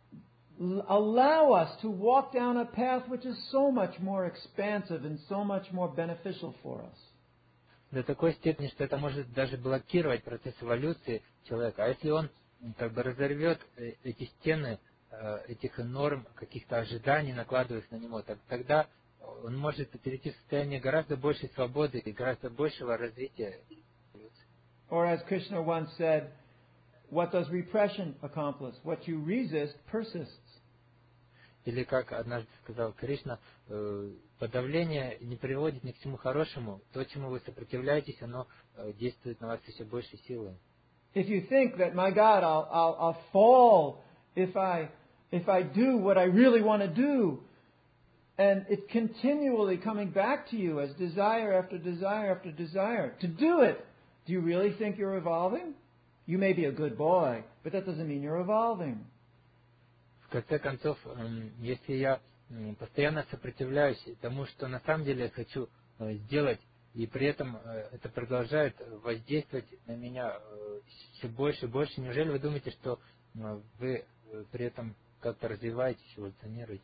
allow us to walk down a path which is so much more expansive and so much more beneficial for us. до такой степени, что это может даже блокировать процесс эволюции человека. А если он как бы разорвет эти стены, этих норм, каких-то ожиданий, накладывая на него, так, тогда он может перейти в состояние гораздо большей свободы и гораздо большего развития эволюции. Or as Krishna once said, what does repression accomplish? What you resist persists. Или как однажды сказал Кришна, подавление не приводит ни к чему хорошему. То, чему вы сопротивляетесь, оно действует на вас еще большей силой. If you think that, my God, I'll, I'll, I'll fall if I, if I do what I really want to do, and it's continually coming back to you as desire after desire after desire to do it, do you really think you're evolving? You may be a good boy, but that doesn't mean you're evolving. В конце концов, если я постоянно сопротивляюсь тому, что на самом деле я хочу сделать, и при этом это продолжает воздействовать на меня все больше и больше, неужели вы думаете, что вы при этом как-то развиваетесь, эволюционируете?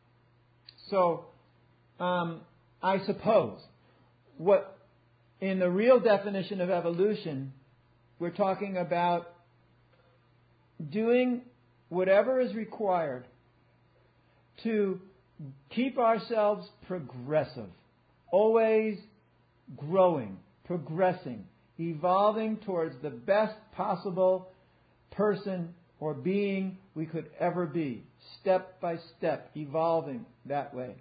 So, um, I suppose, what in the real definition of evolution, we're talking about doing whatever is required to keep ourselves progressive, always growing, progressing, evolving towards the best possible person or being we could ever be, step by step, evolving that way.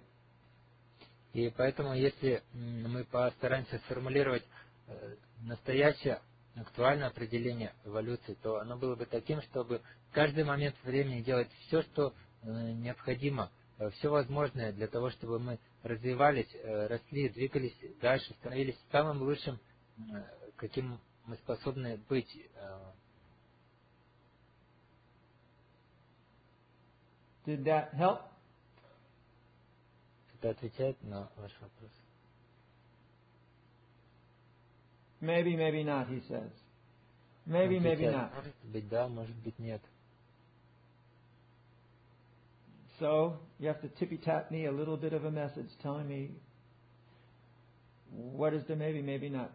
И поэтому, если мы постараемся сформулировать настоящее актуальное определение эволюции, то оно было бы таким, чтобы в каждый момент времени делать все, что необходимо, все возможное для того, чтобы мы развивались, росли, двигались дальше, становились самым лучшим, каким мы способны быть. Did that help? Это отвечает на ваш вопрос. Maybe, maybe not, he says. Maybe, maybe not. Может быть да, может быть нет. So, you have to tippy-tap me a little bit of a message telling me what is the maybe, maybe not.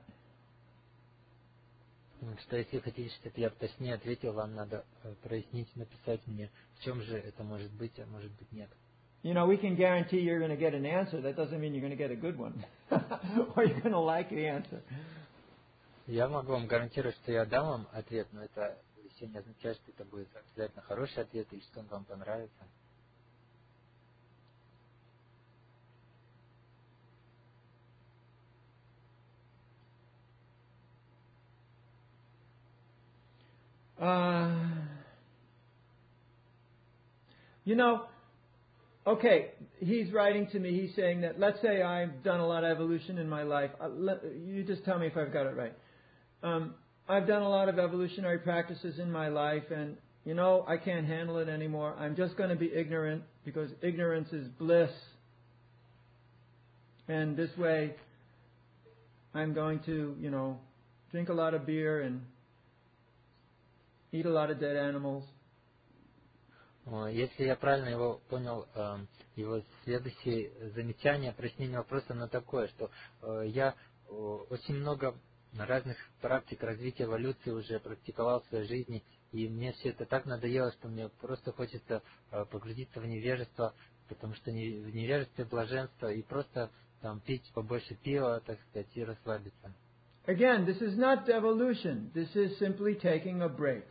Что если хотите, чтобы я точнее ответил, вам надо прояснить, написать мне, в чем же это может быть, а может быть нет. You know, we can guarantee you're going to get an answer. That doesn't mean you're going to get a good one. Or you're going to like the answer. Я могу вам гарантировать, что я дам вам ответ, но это еще не означает, что это будет обязательно хороший ответ и что он вам понравится. Uh, you know, okay, he's writing to me, he's saying that, let's say I've done a lot of evolution in my life. Uh, let, you just tell me if I've got it right. Um, I've done a lot of evolutionary practices in my life, and, you know, I can't handle it anymore. I'm just going to be ignorant, because ignorance is bliss. And this way, I'm going to, you know, drink a lot of beer and eat a lot of dead animals. Если я правильно его понял, его следующее замечание, прояснение вопроса, оно такое, что я очень много разных практик развития эволюции уже практиковал в своей жизни, и мне все это так надоело, что мне просто хочется погрузиться в невежество, потому что в невежестве блаженство, и просто там пить побольше пива, так сказать, и расслабиться. Again, this is not devolution. This is simply taking a break.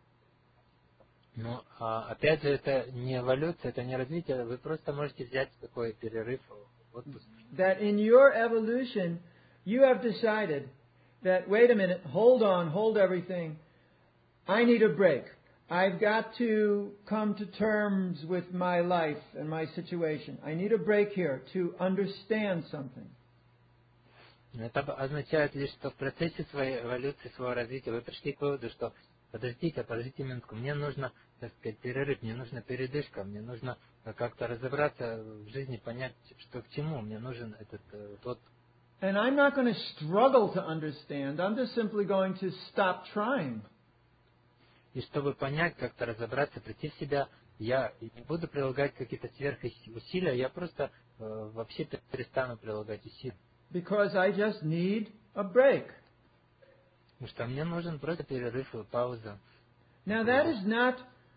Но опять же, это не эволюция, это не развитие. Вы просто можете взять такой перерыв, отпуск. That in your evolution, you have decided that, wait a minute, hold on, hold everything. I need a break. I've got to come to terms with my life and my situation. I need a break here to understand something. Это означает лишь, что в процессе своей эволюции, своего развития вы пришли к выводу, что подождите, подождите минутку, мне нужно, так сказать, перерыв, мне нужна передышка, мне нужно как-то разобраться в жизни, понять, что к чему, мне нужен этот тот. And I'm not going to struggle to understand. I'm just simply going to stop trying. И чтобы понять, как-то разобраться, прийти в себя, я не буду прилагать какие-то сверхусилия, я просто э, вообще перестану прилагать усилия. because I just need a break. Потому что мне нужен просто перерыв и пауза. Now that is not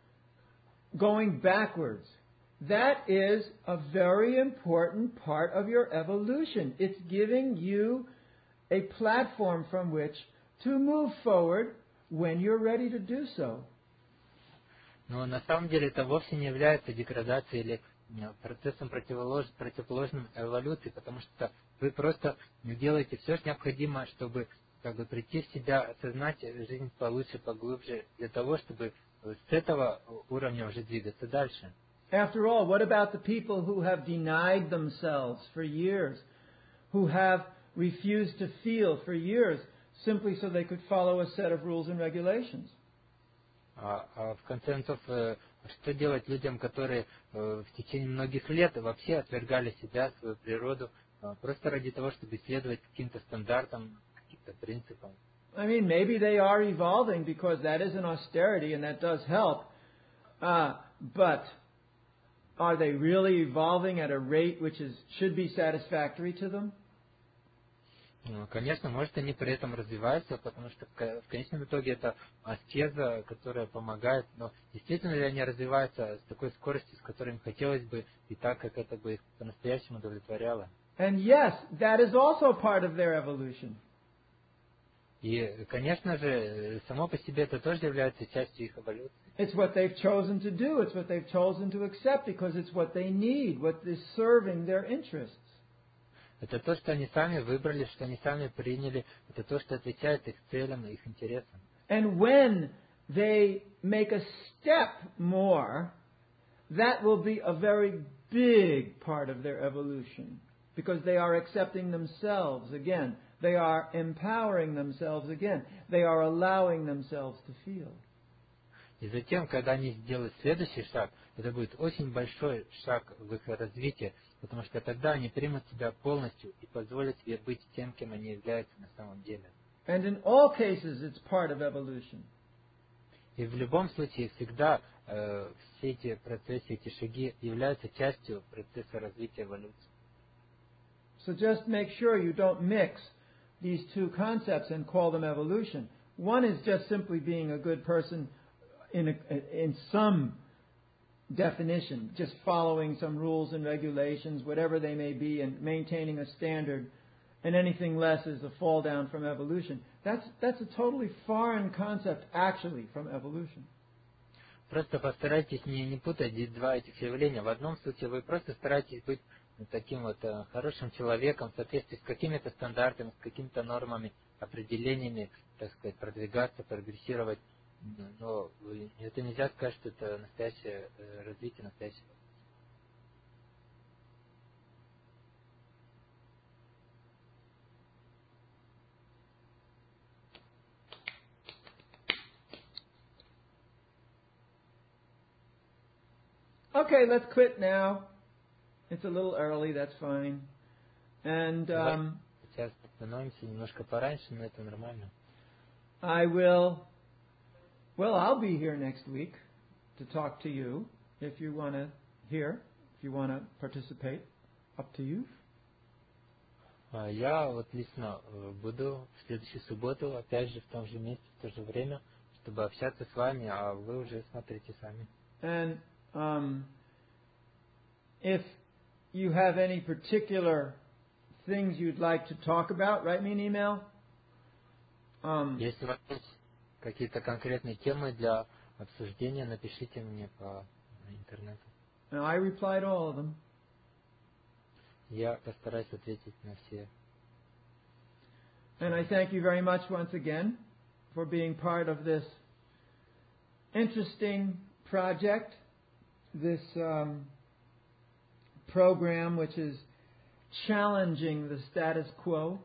going backwards. That is a very important part of your evolution. It's giving you a platform from which to move forward when you're ready to do so. Но на самом деле это вовсе не является деградацией или процессом противолож... противоположным эволюции, потому что вы просто делаете все, что необходимо, чтобы как бы прийти в себя, осознать жизнь получше, поглубже, для того, чтобы с этого уровня уже двигаться дальше. After all, what about the people who have denied themselves for years, who have refused to feel for years, simply so they could follow a set of rules and regulations? А, а в конце концов, что делать людям, которые в течение многих лет вообще отвергали себя, свою природу, просто ради того, чтобы следовать каким-то стандартам, каким-то принципам? I mean, maybe they are evolving because that is an austerity and that does help. Uh, but are they really evolving at a rate which is should be satisfactory to them? Ну, конечно, может, они при этом развиваются, потому что в конечном итоге это аскеза, которая помогает, но действительно ли они развиваются с такой скоростью, с которой им хотелось бы, и так, как это бы их по-настоящему удовлетворяло? And yes, that is also part of their evolution. И, конечно же, само по себе это тоже является частью их эволюции. It's what they've chosen to do. It's what they've chosen to accept because it's what they need, what is serving their interests. Это то, что они сами выбрали, что они сами приняли. Это то, что отвечает их целям и их интересам. And when they make a step more, that will be a very big part of their evolution. Because they are accepting themselves again. They are empowering themselves again. They are allowing themselves to feel. И затем, когда они сделают следующий шаг, это будет очень большой шаг в их развитии, потому что тогда они примут себя полностью и позволят себе быть тем, кем они являются на самом деле. And in all cases, it's part of evolution. И в любом случае всегда э, все эти процессы, эти шаги являются частью процесса развития эволюции. So just make sure you don't mix these two concepts and call them evolution. One is just simply being a good person in a, in some definition, just following some rules and regulations, whatever they may be, and maintaining a standard, and anything less is a fall down from evolution. That's, that's a totally foreign concept, actually, from evolution. Просто постарайтесь не, не путать здесь два этих явления. В одном случае вы просто стараетесь быть таким вот э, хорошим человеком в соответствии с какими-то стандартами, с какими-то нормами, определениями, так сказать, продвигаться, прогрессировать. Но это нельзя сказать, что это настоящее э, развитие, настоящее. Okay, let's quit now. It's a little early, that's fine. And um, сейчас остановимся немножко пораньше, но это нормально. I will, well, I'll be here next week to talk to you if you want to hear, if you want to participate. Up to you. Я вот лично буду в следующую субботу, опять же в том же месте, в то же время, чтобы общаться с вами, а вы уже смотрите сами. And um, if you have any particular things you'd like to talk about, write me an email. Um, Если у вас есть какие-то конкретные темы для обсуждения, напишите мне по интернету. and I reply to all of them. Я постараюсь ответить на все. And I thank you very much once again for being part of this interesting project, this um, program which is challenging the status quo.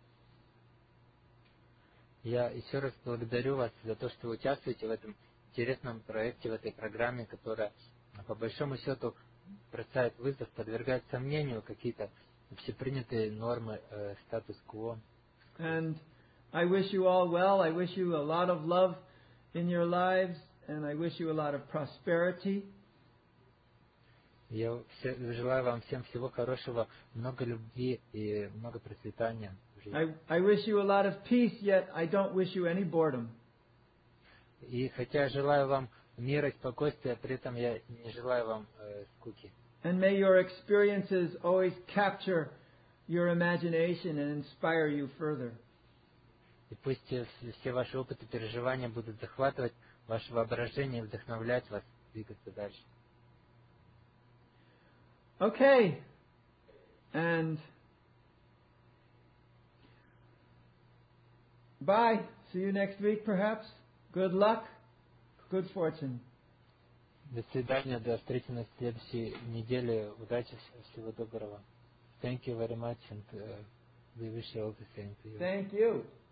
Я еще раз благодарю вас за то, что вы участвуете в этом интересном проекте, в этой программе, которая по большому счету бросает вызов, подвергает сомнению какие-то общепринятые нормы э, статус-кво. And I wish you all well. I wish you a lot of love in your lives, and I wish you a lot of prosperity. Я все, желаю вам всем всего хорошего, много любви и много процветания в жизни. I, I wish you a lot of peace, yet I don't wish you any boredom. И хотя я желаю вам мира и спокойствия, при этом я не желаю вам э, скуки. And may your experiences always capture your imagination and inspire you further. И пусть э, все ваши опыты, переживания будут захватывать ваше воображение и вдохновлять вас двигаться дальше. Okay. And bye. See you next week, perhaps. Good luck. Good fortune. До свидания, до встречи на следующей неделе. Удачи, всего доброго. Thank you very much, and uh, we wish you all the same to you. Thank you.